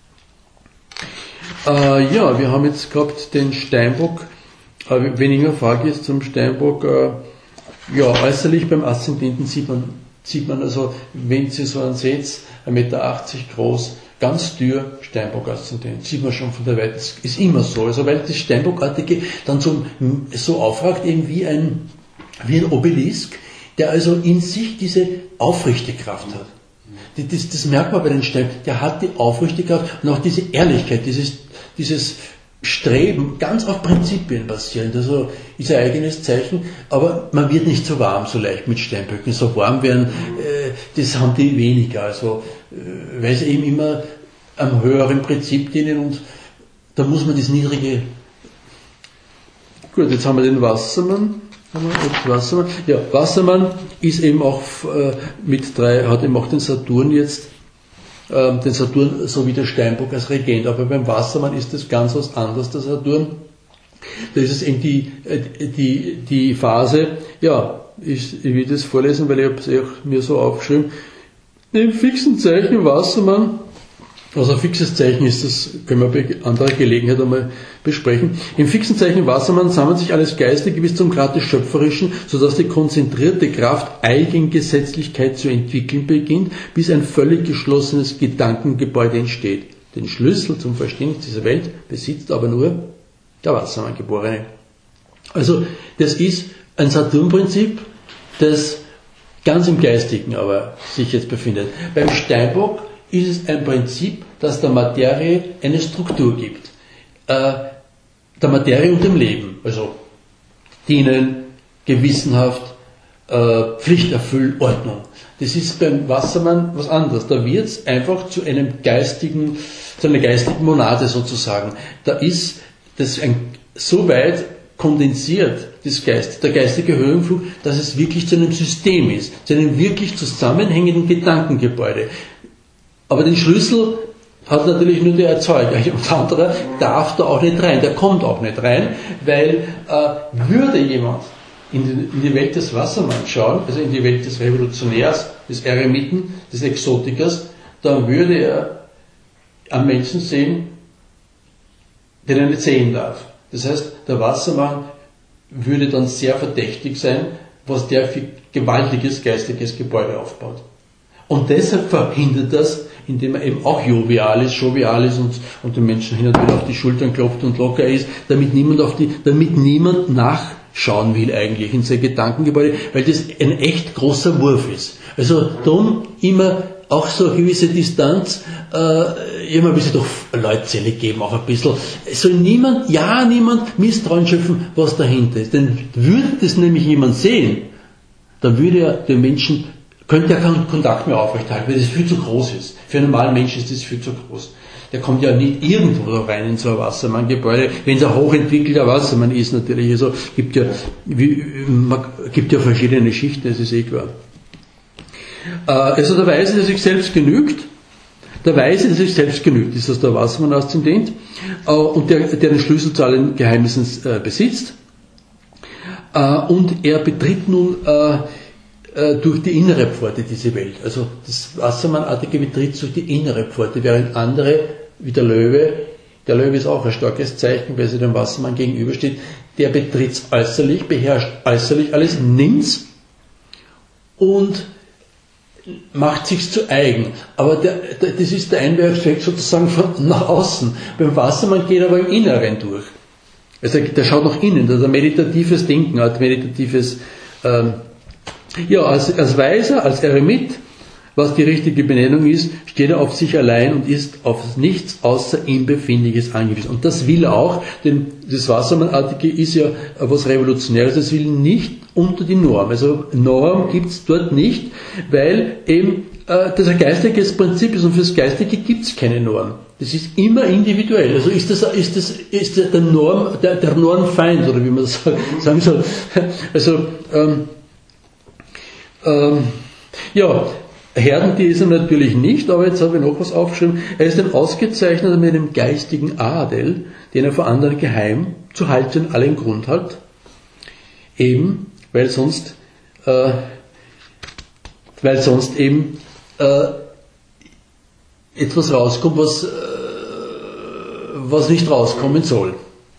Ja, wir haben jetzt gehabt den Steinbock. Wenn ich mir frage jetzt zum Steinbock, ja, äußerlich beim Aszendenten sieht man also, wenn Sie so einen seht, 1,80 Meter groß, ganz dürr, Steinbock-Aszendent, sieht man schon von der Weite, das ist immer so, also weil das Steinbockartige dann so aufragt, eben wie ein Obelisk, der also in sich diese aufrechte Kraft hat. Das merkt man bei den Steinen, der hat die aufrechte Kraft und auch diese Ehrlichkeit, dieses Streben, ganz auf Prinzipien basierend, also ist ein eigenes Zeichen, aber man wird nicht so warm so leicht mit Steinböcken, so warm werden, das haben die weniger, also weil sie eben immer am höheren Prinzip dienen und da muss man das niedrige. Gut, jetzt haben wir den Wassermann. Ja, Wassermann ist eben auch mit 3, hat eben auch den Saturn jetzt den Saturn so wie der Steinbock als Regent. Aber beim Wassermann ist das ganz was anderes, der Saturn. Da ist es eben die Phase, ja, ich will das vorlesen, weil ich habe es mir so aufgeschrieben. Im fixen Zeichen Wassermann, also ein fixes Zeichen ist, das können wir bei anderer Gelegenheit einmal besprechen. Im fixen Zeichen Wassermann sammelt sich alles Geistige bis zum Grad des Schöpferischen, sodass die konzentrierte Kraft Eigengesetzlichkeit zu entwickeln beginnt, bis ein völlig geschlossenes Gedankengebäude entsteht. Den Schlüssel zum Verständnis dieser Welt besitzt aber nur der Wassermann-Geborene. Also das ist ein Saturnprinzip, das ganz im Geistigen aber sich jetzt befindet. Beim Steinbock ist es ein Prinzip, das der Materie eine Struktur gibt. Der Materie und dem Leben. Also dienen, gewissenhaft, Pflicht erfüllen, Ordnung. Das ist beim Wassermann was anderes. Da wird es einfach zu einer geistigen Monade sozusagen. Da ist das so weit kondensiert, der geistige Höhenflug, dass es wirklich zu einem System ist, zu einem wirklich zusammenhängenden Gedankengebäude. Aber den Schlüssel hat natürlich nur der Erzeuger. Und anderer darf da auch nicht rein, der kommt auch nicht rein, weil würde jemand in die Welt des Wassermanns schauen, also in die Welt des Revolutionärs, des Eremiten, des Exotikers, dann würde er am Menschen sehen, den er nicht sehen darf. Das heißt, der Wassermann würde dann sehr verdächtig sein, was der für gewaltiges geistiges Gebäude aufbaut. Und deshalb verhindert das, indem er eben auch jovial ist und den Menschen hin und wieder auf die Schultern klopft und locker ist, damit niemand nachschauen will eigentlich in sein Gedankengebäude, weil das ein echt großer Wurf ist. Also darum immer auch so eine gewisse Distanz, immer ein bisschen doch Leutzelle geben, auch ein bisschen. Soll niemand Misstrauen schöpfen, was dahinter ist. Denn würde das nämlich jemand sehen, dann würde er den Menschen, könnte er keinen Kontakt mehr aufrechterhalten, weil das viel zu groß ist. Für einen normalen Menschen ist das viel zu groß. Der kommt ja nicht irgendwo da rein in so ein Wassermann-Gebäude, wenn es ein hochentwickelter Wassermann ist natürlich. Also gibt ja verschiedene Schichten, das ist eh klar. Also der Weise, der sich selbst genügt, ist das der Wassermann-Aszendent, und der den Schlüssel zu allen Geheimnissen besitzt. Und er betritt nun durch die innere Pforte diese Welt. Also das Wassermannartige betritt durch die innere Pforte, während andere, wie der Löwe ist auch ein starkes Zeichen, weil sie dem Wassermann gegenübersteht, der betritt äußerlich, beherrscht äußerlich alles, nimmt's und macht sich's zu eigen. Aber das ist der Einwirkungseffekt sozusagen von nach außen. Beim Wassermann geht aber im Inneren durch. Also der schaut nach innen, das ist ein meditatives Denken, ein meditatives, als Weiser, als Eremit, was die richtige Benennung ist, steht er auf sich allein und ist auf nichts außer ihm Befindliches angewiesen. Und das will er auch, denn das Wassermannartige ist ja was Revolutionäres, das will nicht unter die Norm. Also Norm gibt's dort nicht, weil eben das ein geistiges Prinzip ist und fürs Geistige gibt's keine Norm. Das ist immer individuell. Also ist der Normfeind, oder wie man das sagen soll. Also Herdentier ist er natürlich nicht, aber jetzt habe ich noch was aufgeschrieben. Er ist ein Ausgezeichneter mit einem geistigen Adel, den er vor anderen geheim zu halten allen Grund hat. Eben, weil sonst eben etwas rauskommt, was nicht rauskommen soll.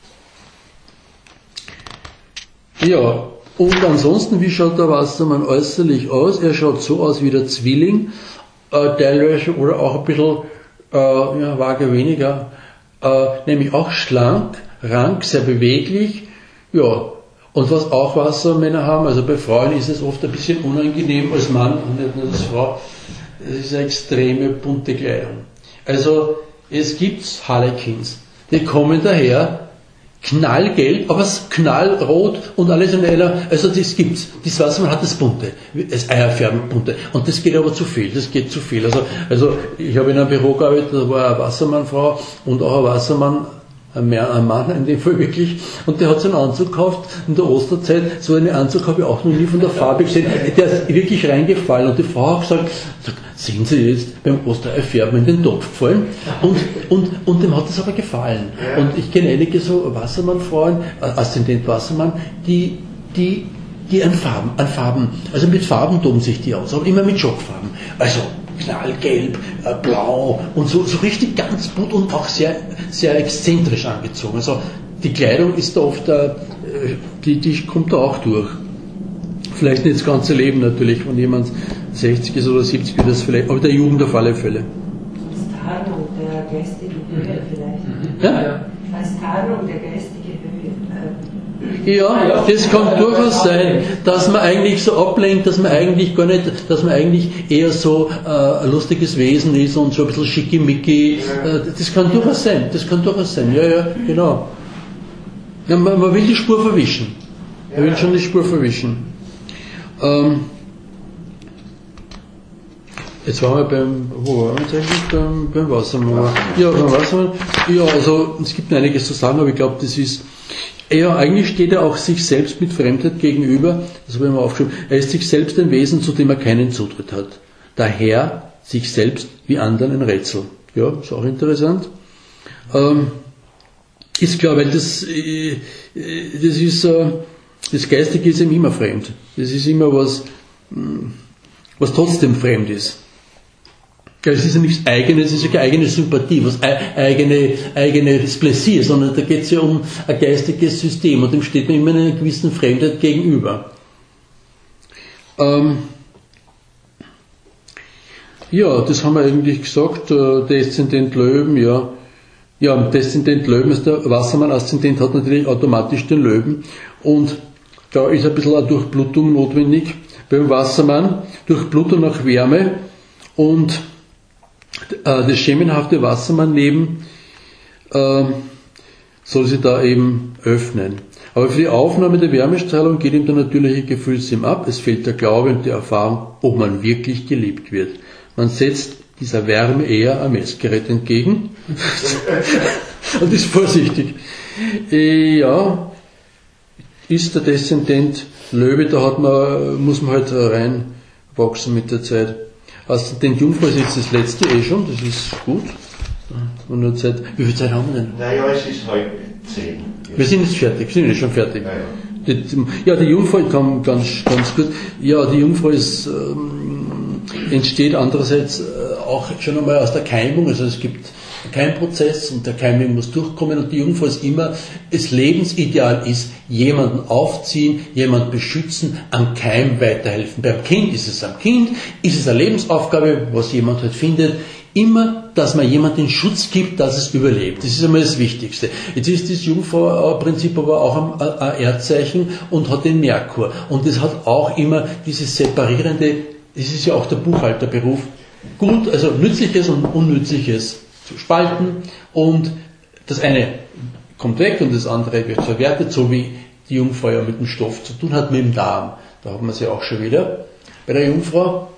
Ja, und ansonsten, wie schaut der Wassermann äußerlich aus? Er schaut so aus wie der Zwilling, teilweise oder auch ein bisschen vage weniger, nämlich auch schlank, rank, sehr beweglich, ja. Und was auch Wassermänner haben, also bei Frauen ist es oft ein bisschen unangenehm als Mann und nicht nur als Frau, es ist eine extreme bunte Kleidung. Also es gibt Harlequins, die kommen daher, knallgelb, aber knallrot und alles in einer, also das gibt's. Das Wassermann hat das Bunte, das Eierfärben-Bunte. Und das geht aber zu viel, Also ich habe in einem Büro gearbeitet, da war eine Wassermannfrau und auch ein Wassermann, ein Mann in dem Fall wirklich, und der hat so einen Anzug gekauft in der Osterzeit, so einen Anzug habe ich auch noch nie von der Farbe gesehen, der ist wirklich reingefallen, und die Frau hat gesagt, sehen Sie jetzt, beim Osterei-Färben in den Topf gefallen, und dem hat das aber gefallen. Und ich kenne einige so Wassermann-Frauen, Aszendent Wassermann, die an Farben, also mit Farben toben sich die aus, aber immer mit Schockfarben. Also knallgelb, blau und so richtig ganz bunt und auch sehr, sehr exzentrisch angezogen. Also die Kleidung ist da oft, die kommt da auch durch. Vielleicht nicht das ganze Leben natürlich, wenn jemand 60 ist oder 70 wird das vielleicht, aber der Jugend auf alle Fälle. Als Tarnung der geistigen Höhe vielleicht. Ja. Als Tarnung der geistigen Höhe. Ja, das kann durchaus sein, dass man eigentlich so ablenkt, dass man eigentlich gar nicht, dass man eigentlich eher so ein lustiges Wesen ist und so ein bisschen schickimicki. Das kann durchaus sein, ja, genau. Ja, man will die Spur verwischen. Man will schon die Spur verwischen. Jetzt waren wir beim Wassermann. Ja, beim Wassermann. Ja, also es gibt einiges zu sagen, aber ich glaube, das ist. Ja, eigentlich steht er auch sich selbst mit Fremdheit gegenüber, das habe ich mal aufgeschrieben, er ist sich selbst ein Wesen, zu dem er keinen Zutritt hat. Daher sich selbst wie anderen ein Rätsel. Ja, ist auch interessant. Ist klar, weil das Geistige ist ihm immer fremd. Das ist immer was trotzdem fremd ist. Es ist ja nichts Eigenes, es ist ja keine eigene Sympathie, was eigenes Pläsier, sondern da geht es ja um ein geistiges System, und dem steht man immer einer gewissen Fremdheit gegenüber. Ja, das haben wir eigentlich gesagt, Deszendent Löwen, ja, Deszendent Löwen ist der Wassermann-Aszendent, hat natürlich automatisch den Löwen, und da ist ein bisschen eine Durchblutung notwendig beim Wassermann, Durchblutung nach Wärme, und das schemenhafte Wassermannleben soll sich da eben öffnen. Aber für die Aufnahme der Wärmestrahlung geht ihm der natürliche Gefühlssinn ab. Es fehlt der Glaube und die Erfahrung, ob man wirklich geliebt wird. Man setzt dieser Wärme eher ein Messgerät entgegen und ist vorsichtig. Ja, ist der Deszendent Löwe, da muss man halt reinwachsen mit der Zeit. Also den Jungfrau ist jetzt das letzte schon, das ist gut. Und nur Zeit. Wie viel Zeit haben wir denn? Naja, es ist 9:30. Wir sind jetzt fertig, wir sind jetzt schon fertig. Ja, die Jungfrau, ich kann ganz gut. Ja, die Jungfrau entsteht andererseits auch schon einmal aus der Keimung, also es gibt einen Keimprozess und der Keimung muss durchkommen, und die Jungfrau ist immer, das Lebensideal ist, jemanden aufziehen, jemanden beschützen, am Keim weiterhelfen. Beim Kind ist es am Kind, ist es eine Lebensaufgabe, was jemand halt findet, immer, dass man jemandem den Schutz gibt, dass es überlebt. Das ist einmal das Wichtigste. Jetzt ist das Jungfrau-Prinzip aber auch ein Erdzeichen und hat den Merkur. Und das hat auch immer dieses separierende, das ist ja auch der Buchhalterberuf, gut, also Nützliches und Unnützliches zu spalten, und das eine kommt weg und das andere wird verwertet, so wie die Jungfrau ja mit dem Stoff zu tun hat, mit dem Darm. Da haben wir sie auch schon wieder bei der Jungfrau.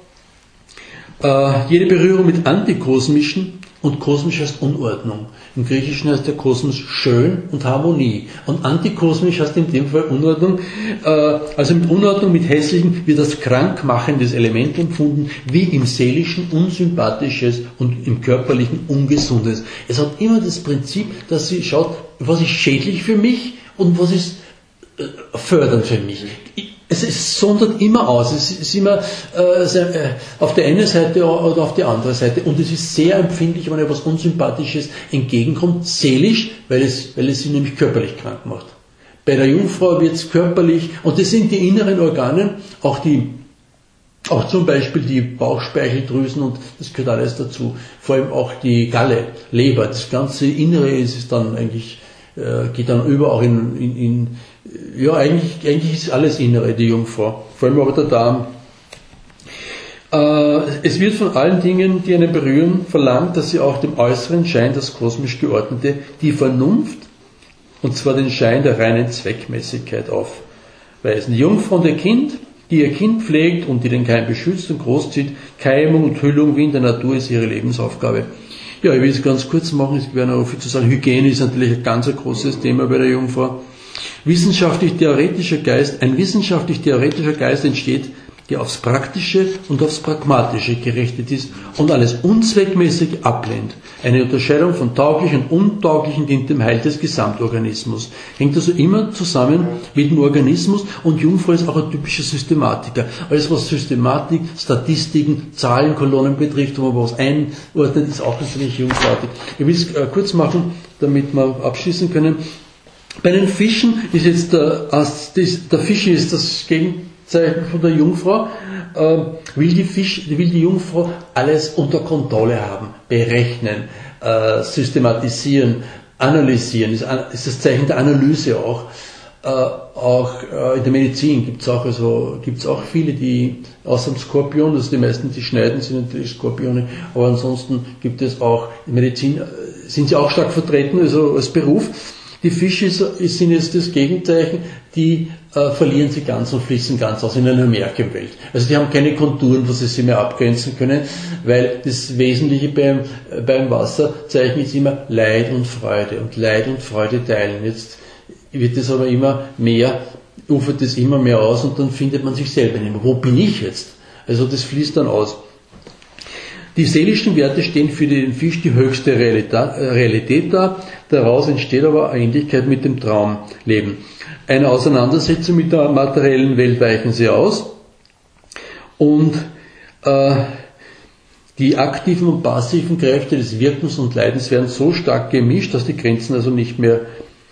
Jede Berührung mit Antikosmischen, und kosmisch heißt Unordnung. Im Griechischen heißt der Kosmos schön und Harmonie. Und antikosmisch heißt in dem Fall Unordnung. Also mit Unordnung, mit Hässlichen wird das krankmachendes Element empfunden, wie im Seelischen Unsympathisches und im Körperlichen Ungesundes. Es hat immer das Prinzip, dass sie schaut, was ist schädlich für mich und was ist fördernd für mich. Es sondert immer aus, es ist immer auf der einen Seite oder auf die andere Seite, und es ist sehr empfindlich, wenn etwas Unsympathisches entgegenkommt, seelisch, weil es sie nämlich körperlich krank macht. Bei der Jungfrau wird es körperlich, und das sind die inneren Organe, auch zum Beispiel die Bauchspeicheldrüsen, und das gehört alles dazu, vor allem auch die Galle, Leber, das ganze Innere ist dann eigentlich, geht dann über auch ja, eigentlich ist alles Innere, die Jungfrau, vor allem auch der Darm. Es wird von allen Dingen, die einen berühren, verlangt, dass sie auch dem äußeren Schein, das kosmisch Geordnete, die Vernunft, und zwar den Schein der reinen Zweckmäßigkeit aufweisen. Die Jungfrau und ihr Kind, die ihr Kind pflegt und die den Keim beschützt und großzieht, Keimung und Hüllung wie in der Natur ist ihre Lebensaufgabe. Ja, ich will es ganz kurz machen, es wäre noch viel zu sagen. Hygiene ist natürlich ein ganz großes Thema bei der Jungfrau. Ein wissenschaftlich-theoretischer Geist entsteht, der aufs Praktische und aufs Pragmatische gerichtet ist und alles Unzweckmäßige ablehnt. Eine Unterscheidung von tauglich und untauglichen dient dem Heil des Gesamtorganismus. Hängt also immer zusammen mit dem Organismus, und Jungfrau ist auch ein typischer Systematiker. Alles was Systematik, Statistiken, Zahlenkolonnen betrifft, wo man was einordnet, ist auch natürlich jungfrauartig. Ich will es kurz machen, damit wir abschließen können. Bei den Fischen ist jetzt der Fisch ist das Gegenzeichen von der Jungfrau, will die Jungfrau alles unter Kontrolle haben, berechnen, systematisieren, analysieren, ist das Zeichen der Analyse auch. Auch in der Medizin gibt's auch viele, die außer dem Skorpion, also die meisten, die schneiden, sind natürlich Skorpione, aber ansonsten gibt es auch in der Medizin, sind sie auch stark vertreten, also als Beruf. Die Fische sind jetzt das Gegenzeichen, die verlieren sie ganz und fließen ganz aus in einer Märchenwelt. Also die haben keine Konturen, wo sie sich mehr abgrenzen können, weil das Wesentliche beim Wasserzeichen ist immer Leid und Freude und Leid und Freude teilen. Jetzt wird es aber immer mehr, ufert es immer mehr aus und dann findet man sich selber nicht mehr. Wo bin ich jetzt? Also das fließt dann aus. Die seelischen Werte stehen für den Fisch die höchste Realität dar, daraus entsteht aber eine Ähnlichkeit mit dem Traumleben. Eine Auseinandersetzung mit der materiellen Welt weichen sie aus und die aktiven und passiven Kräfte des Wirkens und Leidens werden so stark gemischt, dass die Grenzen also nicht mehr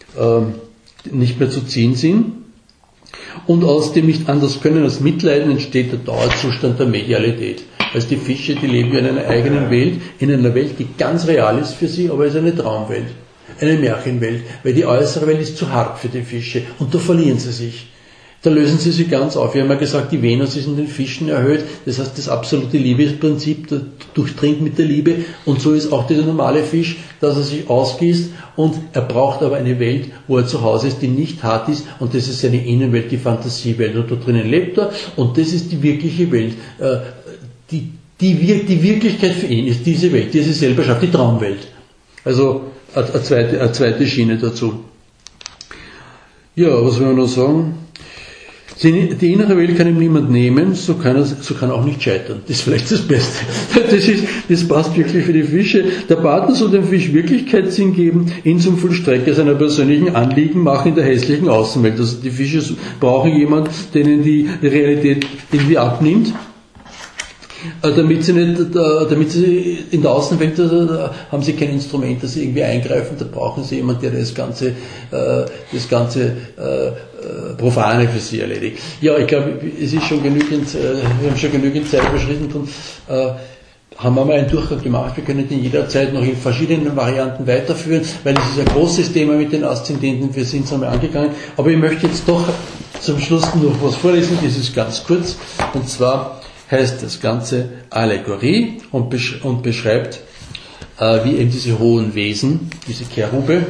zu ziehen sind. Und aus dem nicht anders können als Mitleiden entsteht der Dauerzustand der Medialität. Also die Fische, die leben in einer eigenen Welt, in einer Welt, die ganz real ist für sie, aber es ist eine Traumwelt, eine Märchenwelt, weil die äußere Welt ist zu hart für die Fische und da verlieren sie sich. Da lösen sie sich ganz auf. Wir haben ja gesagt, die Venus ist in den Fischen erhöht, das heißt, das absolute Liebesprinzip durchdringt mit der Liebe, und so ist auch dieser normale Fisch, dass er sich ausgießt, und er braucht aber eine Welt, wo er zu Hause ist, die nicht hart ist, und das ist seine Innenwelt, die Fantasiewelt, und da drinnen lebt er, und das ist die wirkliche Welt. Die Wirklichkeit für ihn ist diese Welt, die er sich selber schafft, die Traumwelt. Also eine zweite Schiene dazu. Ja, was will man noch sagen? Die innere Welt kann ihm niemand nehmen, so kann er auch nicht scheitern. Das ist vielleicht das Beste. Das passt wirklich für die Fische. Der Partner soll dem Fisch Wirklichkeitssinn geben, ihn zum Vollstrecker seiner persönlichen Anliegen machen in der hässlichen Außenwelt. Also die Fische brauchen jemanden, denen die Realität irgendwie abnimmt. Damit sie in der Außenwelt, haben sie kein Instrument, das sie irgendwie eingreifen, da brauchen sie jemanden, der das ganze Profane für sie erledigt. Ja, ich glaube, es ist schon genügend, wir haben schon genügend Zeit überschritten und haben wir mal einen Durchgang gemacht. Wir können den jederzeit noch in verschiedenen Varianten weiterführen, weil es ist ein großes Thema mit den Aszendenten, wir sind es einmal angegangen, aber ich möchte jetzt doch zum Schluss noch was vorlesen, das ist ganz kurz, und zwar heißt das Ganze Allegorie und beschreibt, wie eben diese hohen Wesen, diese Cherube,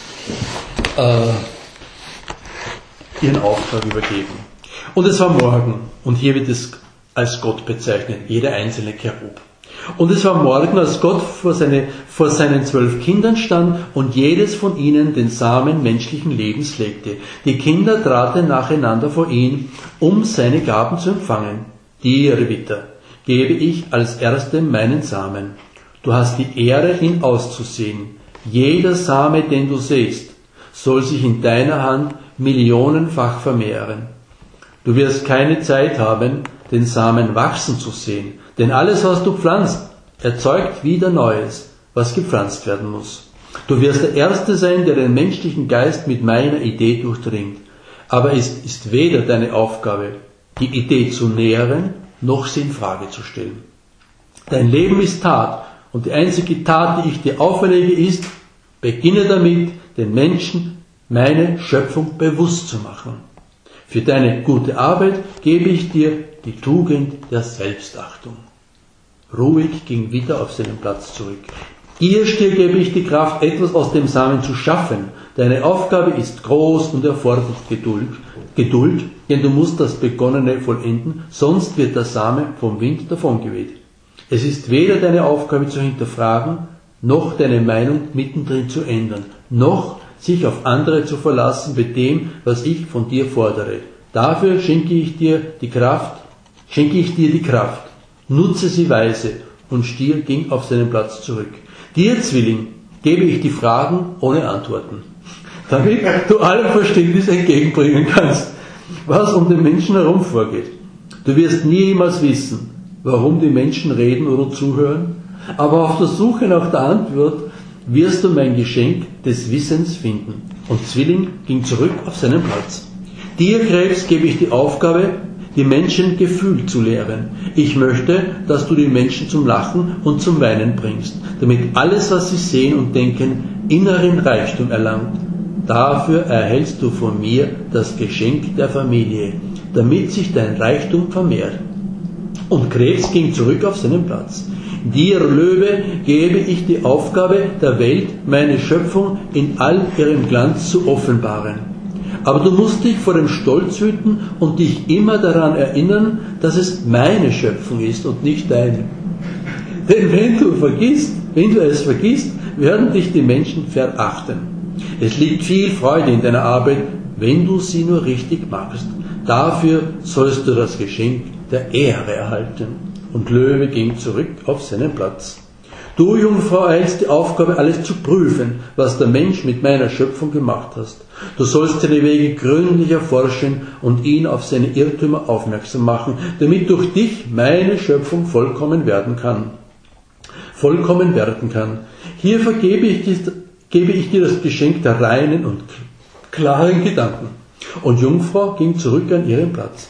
ihren Auftrag übergeben. Und es war morgen, und hier wird es als Gott bezeichnet, jeder einzelne Cherub. Und es war morgen, als Gott vor seinen 12 Kindern stand und jedes von ihnen den Samen menschlichen Lebens legte. Die Kinder traten nacheinander vor ihn, um seine Gaben zu empfangen. Dir, Ritter, gebe ich als Erstem meinen Samen. Du hast die Ehre, ihn auszusehen. Jeder Same, den du säst, soll sich in deiner Hand millionenfach vermehren. Du wirst keine Zeit haben, den Samen wachsen zu sehen, denn alles, was du pflanzt, erzeugt wieder Neues, was gepflanzt werden muss. Du wirst der Erste sein, der den menschlichen Geist mit meiner Idee durchdringt. Aber es ist weder deine Aufgabe, die Idee zu nähren, noch sie in Frage zu stellen. Dein Leben ist Tat, und die einzige Tat, die ich dir auferlege, ist, beginne damit, den Menschen meine Schöpfung bewusst zu machen. Für deine gute Arbeit gebe ich dir die Tugend der Selbstachtung. Ruhig ging wieder auf seinen Platz zurück. Dir, Stier, gebe ich die Kraft, etwas aus dem Samen zu schaffen. Deine Aufgabe ist groß und erfordert Geduld, denn du musst das Begonnene vollenden, sonst wird der Same vom Wind davongeweht. Es ist weder deine Aufgabe zu hinterfragen, noch deine Meinung mittendrin zu ändern, noch sich auf andere zu verlassen bei dem, was ich von dir fordere. Dafür schenke ich dir die Kraft. Nutze sie weise. Und Stier ging auf seinen Platz zurück. Dir, Zwilling, gebe ich die Fragen ohne Antworten, damit du allem Verständnis entgegenbringen kannst, was um den Menschen herum vorgeht. Du wirst niemals wissen, warum die Menschen reden oder zuhören, aber auf der Suche nach der Antwort wirst du mein Geschenk des Wissens finden. Und Zwilling ging zurück auf seinen Platz. Dir, Krebs, gebe ich die Aufgabe, die Menschen Gefühl zu lehren. Ich möchte, dass du die Menschen zum Lachen und zum Weinen bringst, damit alles, was sie sehen und denken, inneren Reichtum erlangt. Dafür erhältst du von mir das Geschenk der Familie, damit sich dein Reichtum vermehrt. Und Krebs ging zurück auf seinen Platz. Dir, Löwe, gebe ich die Aufgabe, der Welt meine Schöpfung in all ihrem Glanz zu offenbaren. Aber du musst dich vor dem Stolz hüten und dich immer daran erinnern, dass es meine Schöpfung ist und nicht deine. Denn wenn du es vergisst, werden dich die Menschen verachten. Es liegt viel Freude in deiner Arbeit, wenn du sie nur richtig magst. Dafür sollst du das Geschenk der Ehre erhalten. Und Löwe ging zurück auf seinen Platz. Du, Jungfrau, erhältst die Aufgabe, alles zu prüfen, was der Mensch mit meiner Schöpfung gemacht hast. Du sollst seine Wege gründlich erforschen und ihn auf seine Irrtümer aufmerksam machen, damit durch dich meine Schöpfung vollkommen werden kann. Hier gebe ich dir das Geschenk der reinen und klaren Gedanken. Und Jungfrau ging zurück an ihren Platz.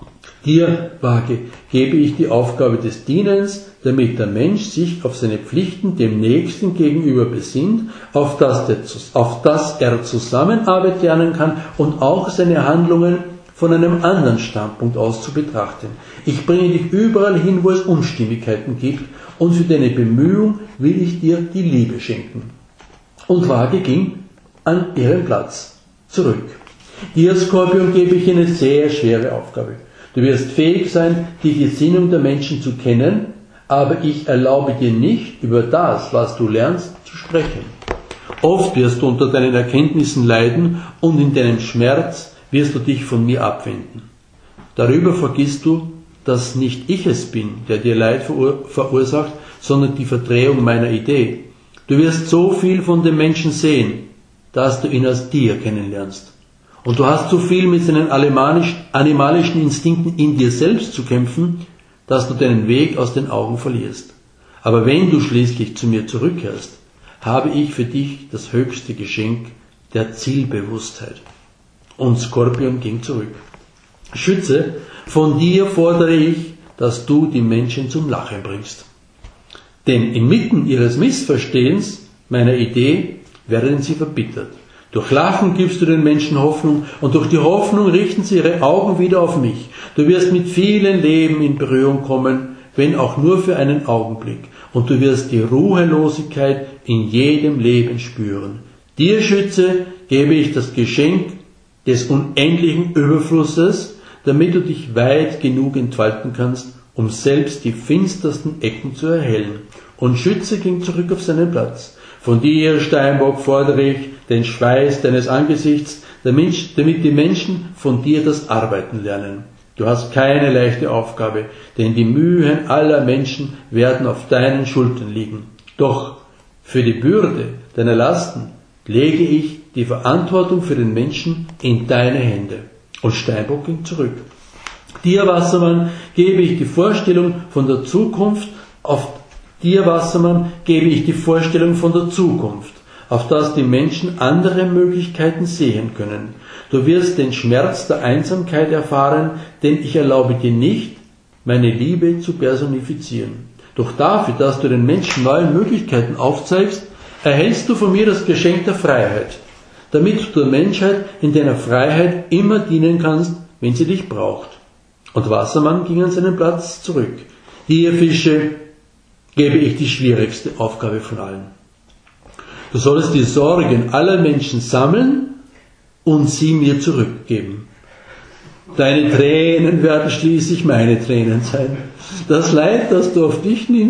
Dir, Waage, gebe ich die Aufgabe des Dienens, damit der Mensch sich auf seine Pflichten dem Nächsten gegenüber besinnt, auf das er Zusammenarbeit lernen kann und auch seine Handlungen von einem anderen Standpunkt aus zu betrachten. Ich bringe dich überall hin, wo es Unstimmigkeiten gibt, und für deine Bemühung will ich dir die Liebe schenken. Und Waage ging an ihren Platz zurück. Dir, Skorpion, gebe ich eine sehr schwere Aufgabe. Du wirst fähig sein, die Gesinnung der Menschen zu kennen, aber ich erlaube dir nicht, über das, was du lernst, zu sprechen. Oft wirst du unter deinen Erkenntnissen leiden und in deinem Schmerz wirst du dich von mir abwenden. Darüber vergisst du, dass nicht ich es bin, der dir Leid verursacht, sondern die Verdrehung meiner Idee. Du wirst so viel von dem Menschen sehen, dass du ihn als Tier kennenlernst. Und du hast zu viel mit seinen animalischen Instinkten in dir selbst zu kämpfen, dass du deinen Weg aus den Augen verlierst. Aber wenn du schließlich zu mir zurückkehrst, habe ich für dich das höchste Geschenk der Zielbewusstheit. Und Skorpion ging zurück. Schütze, von dir fordere ich, dass du die Menschen zum Lachen bringst. Denn inmitten ihres Missverstehens meiner Idee werden sie verbittert. Durch Lachen gibst du den Menschen Hoffnung und durch die Hoffnung richten sie ihre Augen wieder auf mich. Du wirst mit vielen Leben in Berührung kommen, wenn auch nur für einen Augenblick. Und du wirst die Ruhelosigkeit in jedem Leben spüren. Dir, Schütze, gebe ich das Geschenk des unendlichen Überflusses, damit du dich weit genug entfalten kannst, um selbst die finstersten Ecken zu erhellen. Und Schütze ging zurück auf seinen Platz. Von dir, Steinbock, fordere ich den Schweiß deines Angesichts, damit die Menschen von dir das Arbeiten lernen. Du hast keine leichte Aufgabe, denn die Mühen aller Menschen werden auf deinen Schultern liegen. Doch für die Bürde deiner Lasten lege ich die Verantwortung für den Menschen in deine Hände. Und Steinbock ging zurück. Dir, Wassermann, gebe ich die Vorstellung von der Zukunft, auf das die Menschen andere Möglichkeiten sehen können. Du wirst den Schmerz der Einsamkeit erfahren, denn ich erlaube dir nicht, meine Liebe zu personifizieren. Doch dafür, dass du den Menschen neue Möglichkeiten aufzeigst, erhältst du von mir das Geschenk der Freiheit, damit du der Menschheit in deiner Freiheit immer dienen kannst, wenn sie dich braucht. Und Wassermann ging an seinen Platz zurück. Dir, Fische, gebe ich die schwierigste Aufgabe von allen. Du sollst die Sorgen aller Menschen sammeln und sie mir zurückgeben. Deine Tränen werden schließlich meine Tränen sein. Das Leid, das du auf dich nimmst,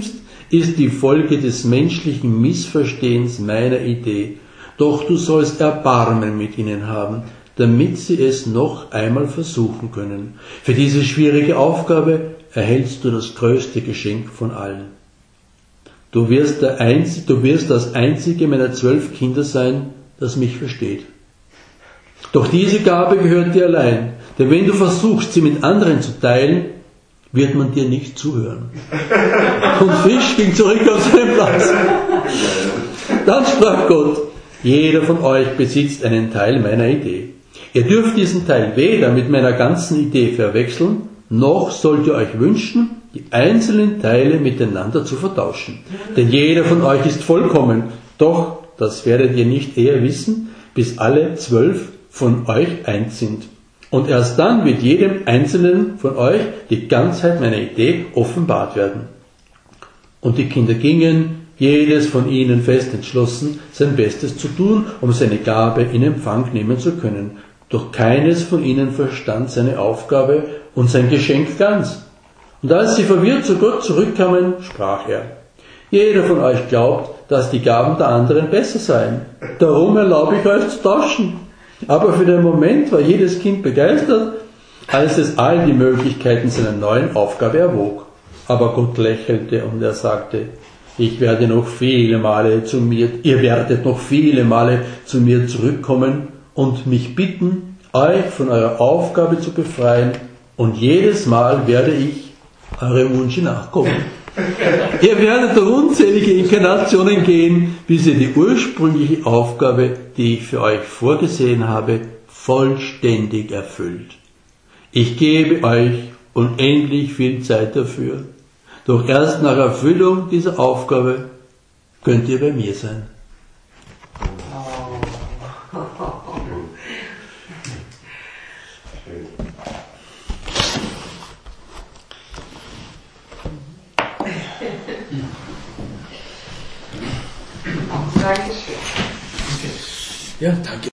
ist die Folge des menschlichen Missverstehens meiner Idee. Doch du sollst Erbarmen mit ihnen haben, damit sie es noch einmal versuchen können. Für diese schwierige Aufgabe erhältst du das größte Geschenk von allen. Du wirst das einzige meiner 12 Kinder sein, das mich versteht. Doch diese Gabe gehört dir allein, denn wenn du versuchst, sie mit anderen zu teilen, wird man dir nicht zuhören. Und Fisch ging zurück auf seinen Platz. Dann sprach Gott: Jeder von euch besitzt einen Teil meiner Idee. Ihr dürft diesen Teil weder mit meiner ganzen Idee verwechseln, noch sollt ihr euch wünschen, die einzelnen Teile miteinander zu vertauschen. Denn jeder von euch ist vollkommen, doch das werdet ihr nicht eher wissen, bis alle 12 von euch eins sind. Und erst dann wird jedem Einzelnen von euch die Ganzheit meiner Idee offenbart werden. Und die Kinder gingen, jedes von ihnen fest entschlossen, sein Bestes zu tun, um seine Gabe in Empfang nehmen zu können. Doch keines von ihnen verstand seine Aufgabe und sein Geschenk ganz. Und als sie verwirrt zu Gott zurückkamen, sprach er: Jeder von euch glaubt, dass die Gaben der anderen besser seien. Darum erlaube ich euch zu tauschen. Aber für den Moment war jedes Kind begeistert, als es all die Möglichkeiten seiner neuen Aufgabe erwog. Aber Gott lächelte und er sagte: Ihr werdet noch viele Male zu mir zurückkommen und mich bitten, euch von eurer Aufgabe zu befreien, und jedes Mal werde ich eurem Wunsch nachkommen. Ihr werdet durch unzählige Inkarnationen gehen, bis ihr die ursprüngliche Aufgabe, die ich für euch vorgesehen habe, vollständig erfüllt. Ich gebe euch unendlich viel Zeit dafür, doch erst nach Erfüllung dieser Aufgabe könnt ihr bei mir sein. Dankeschön. Ja, danke.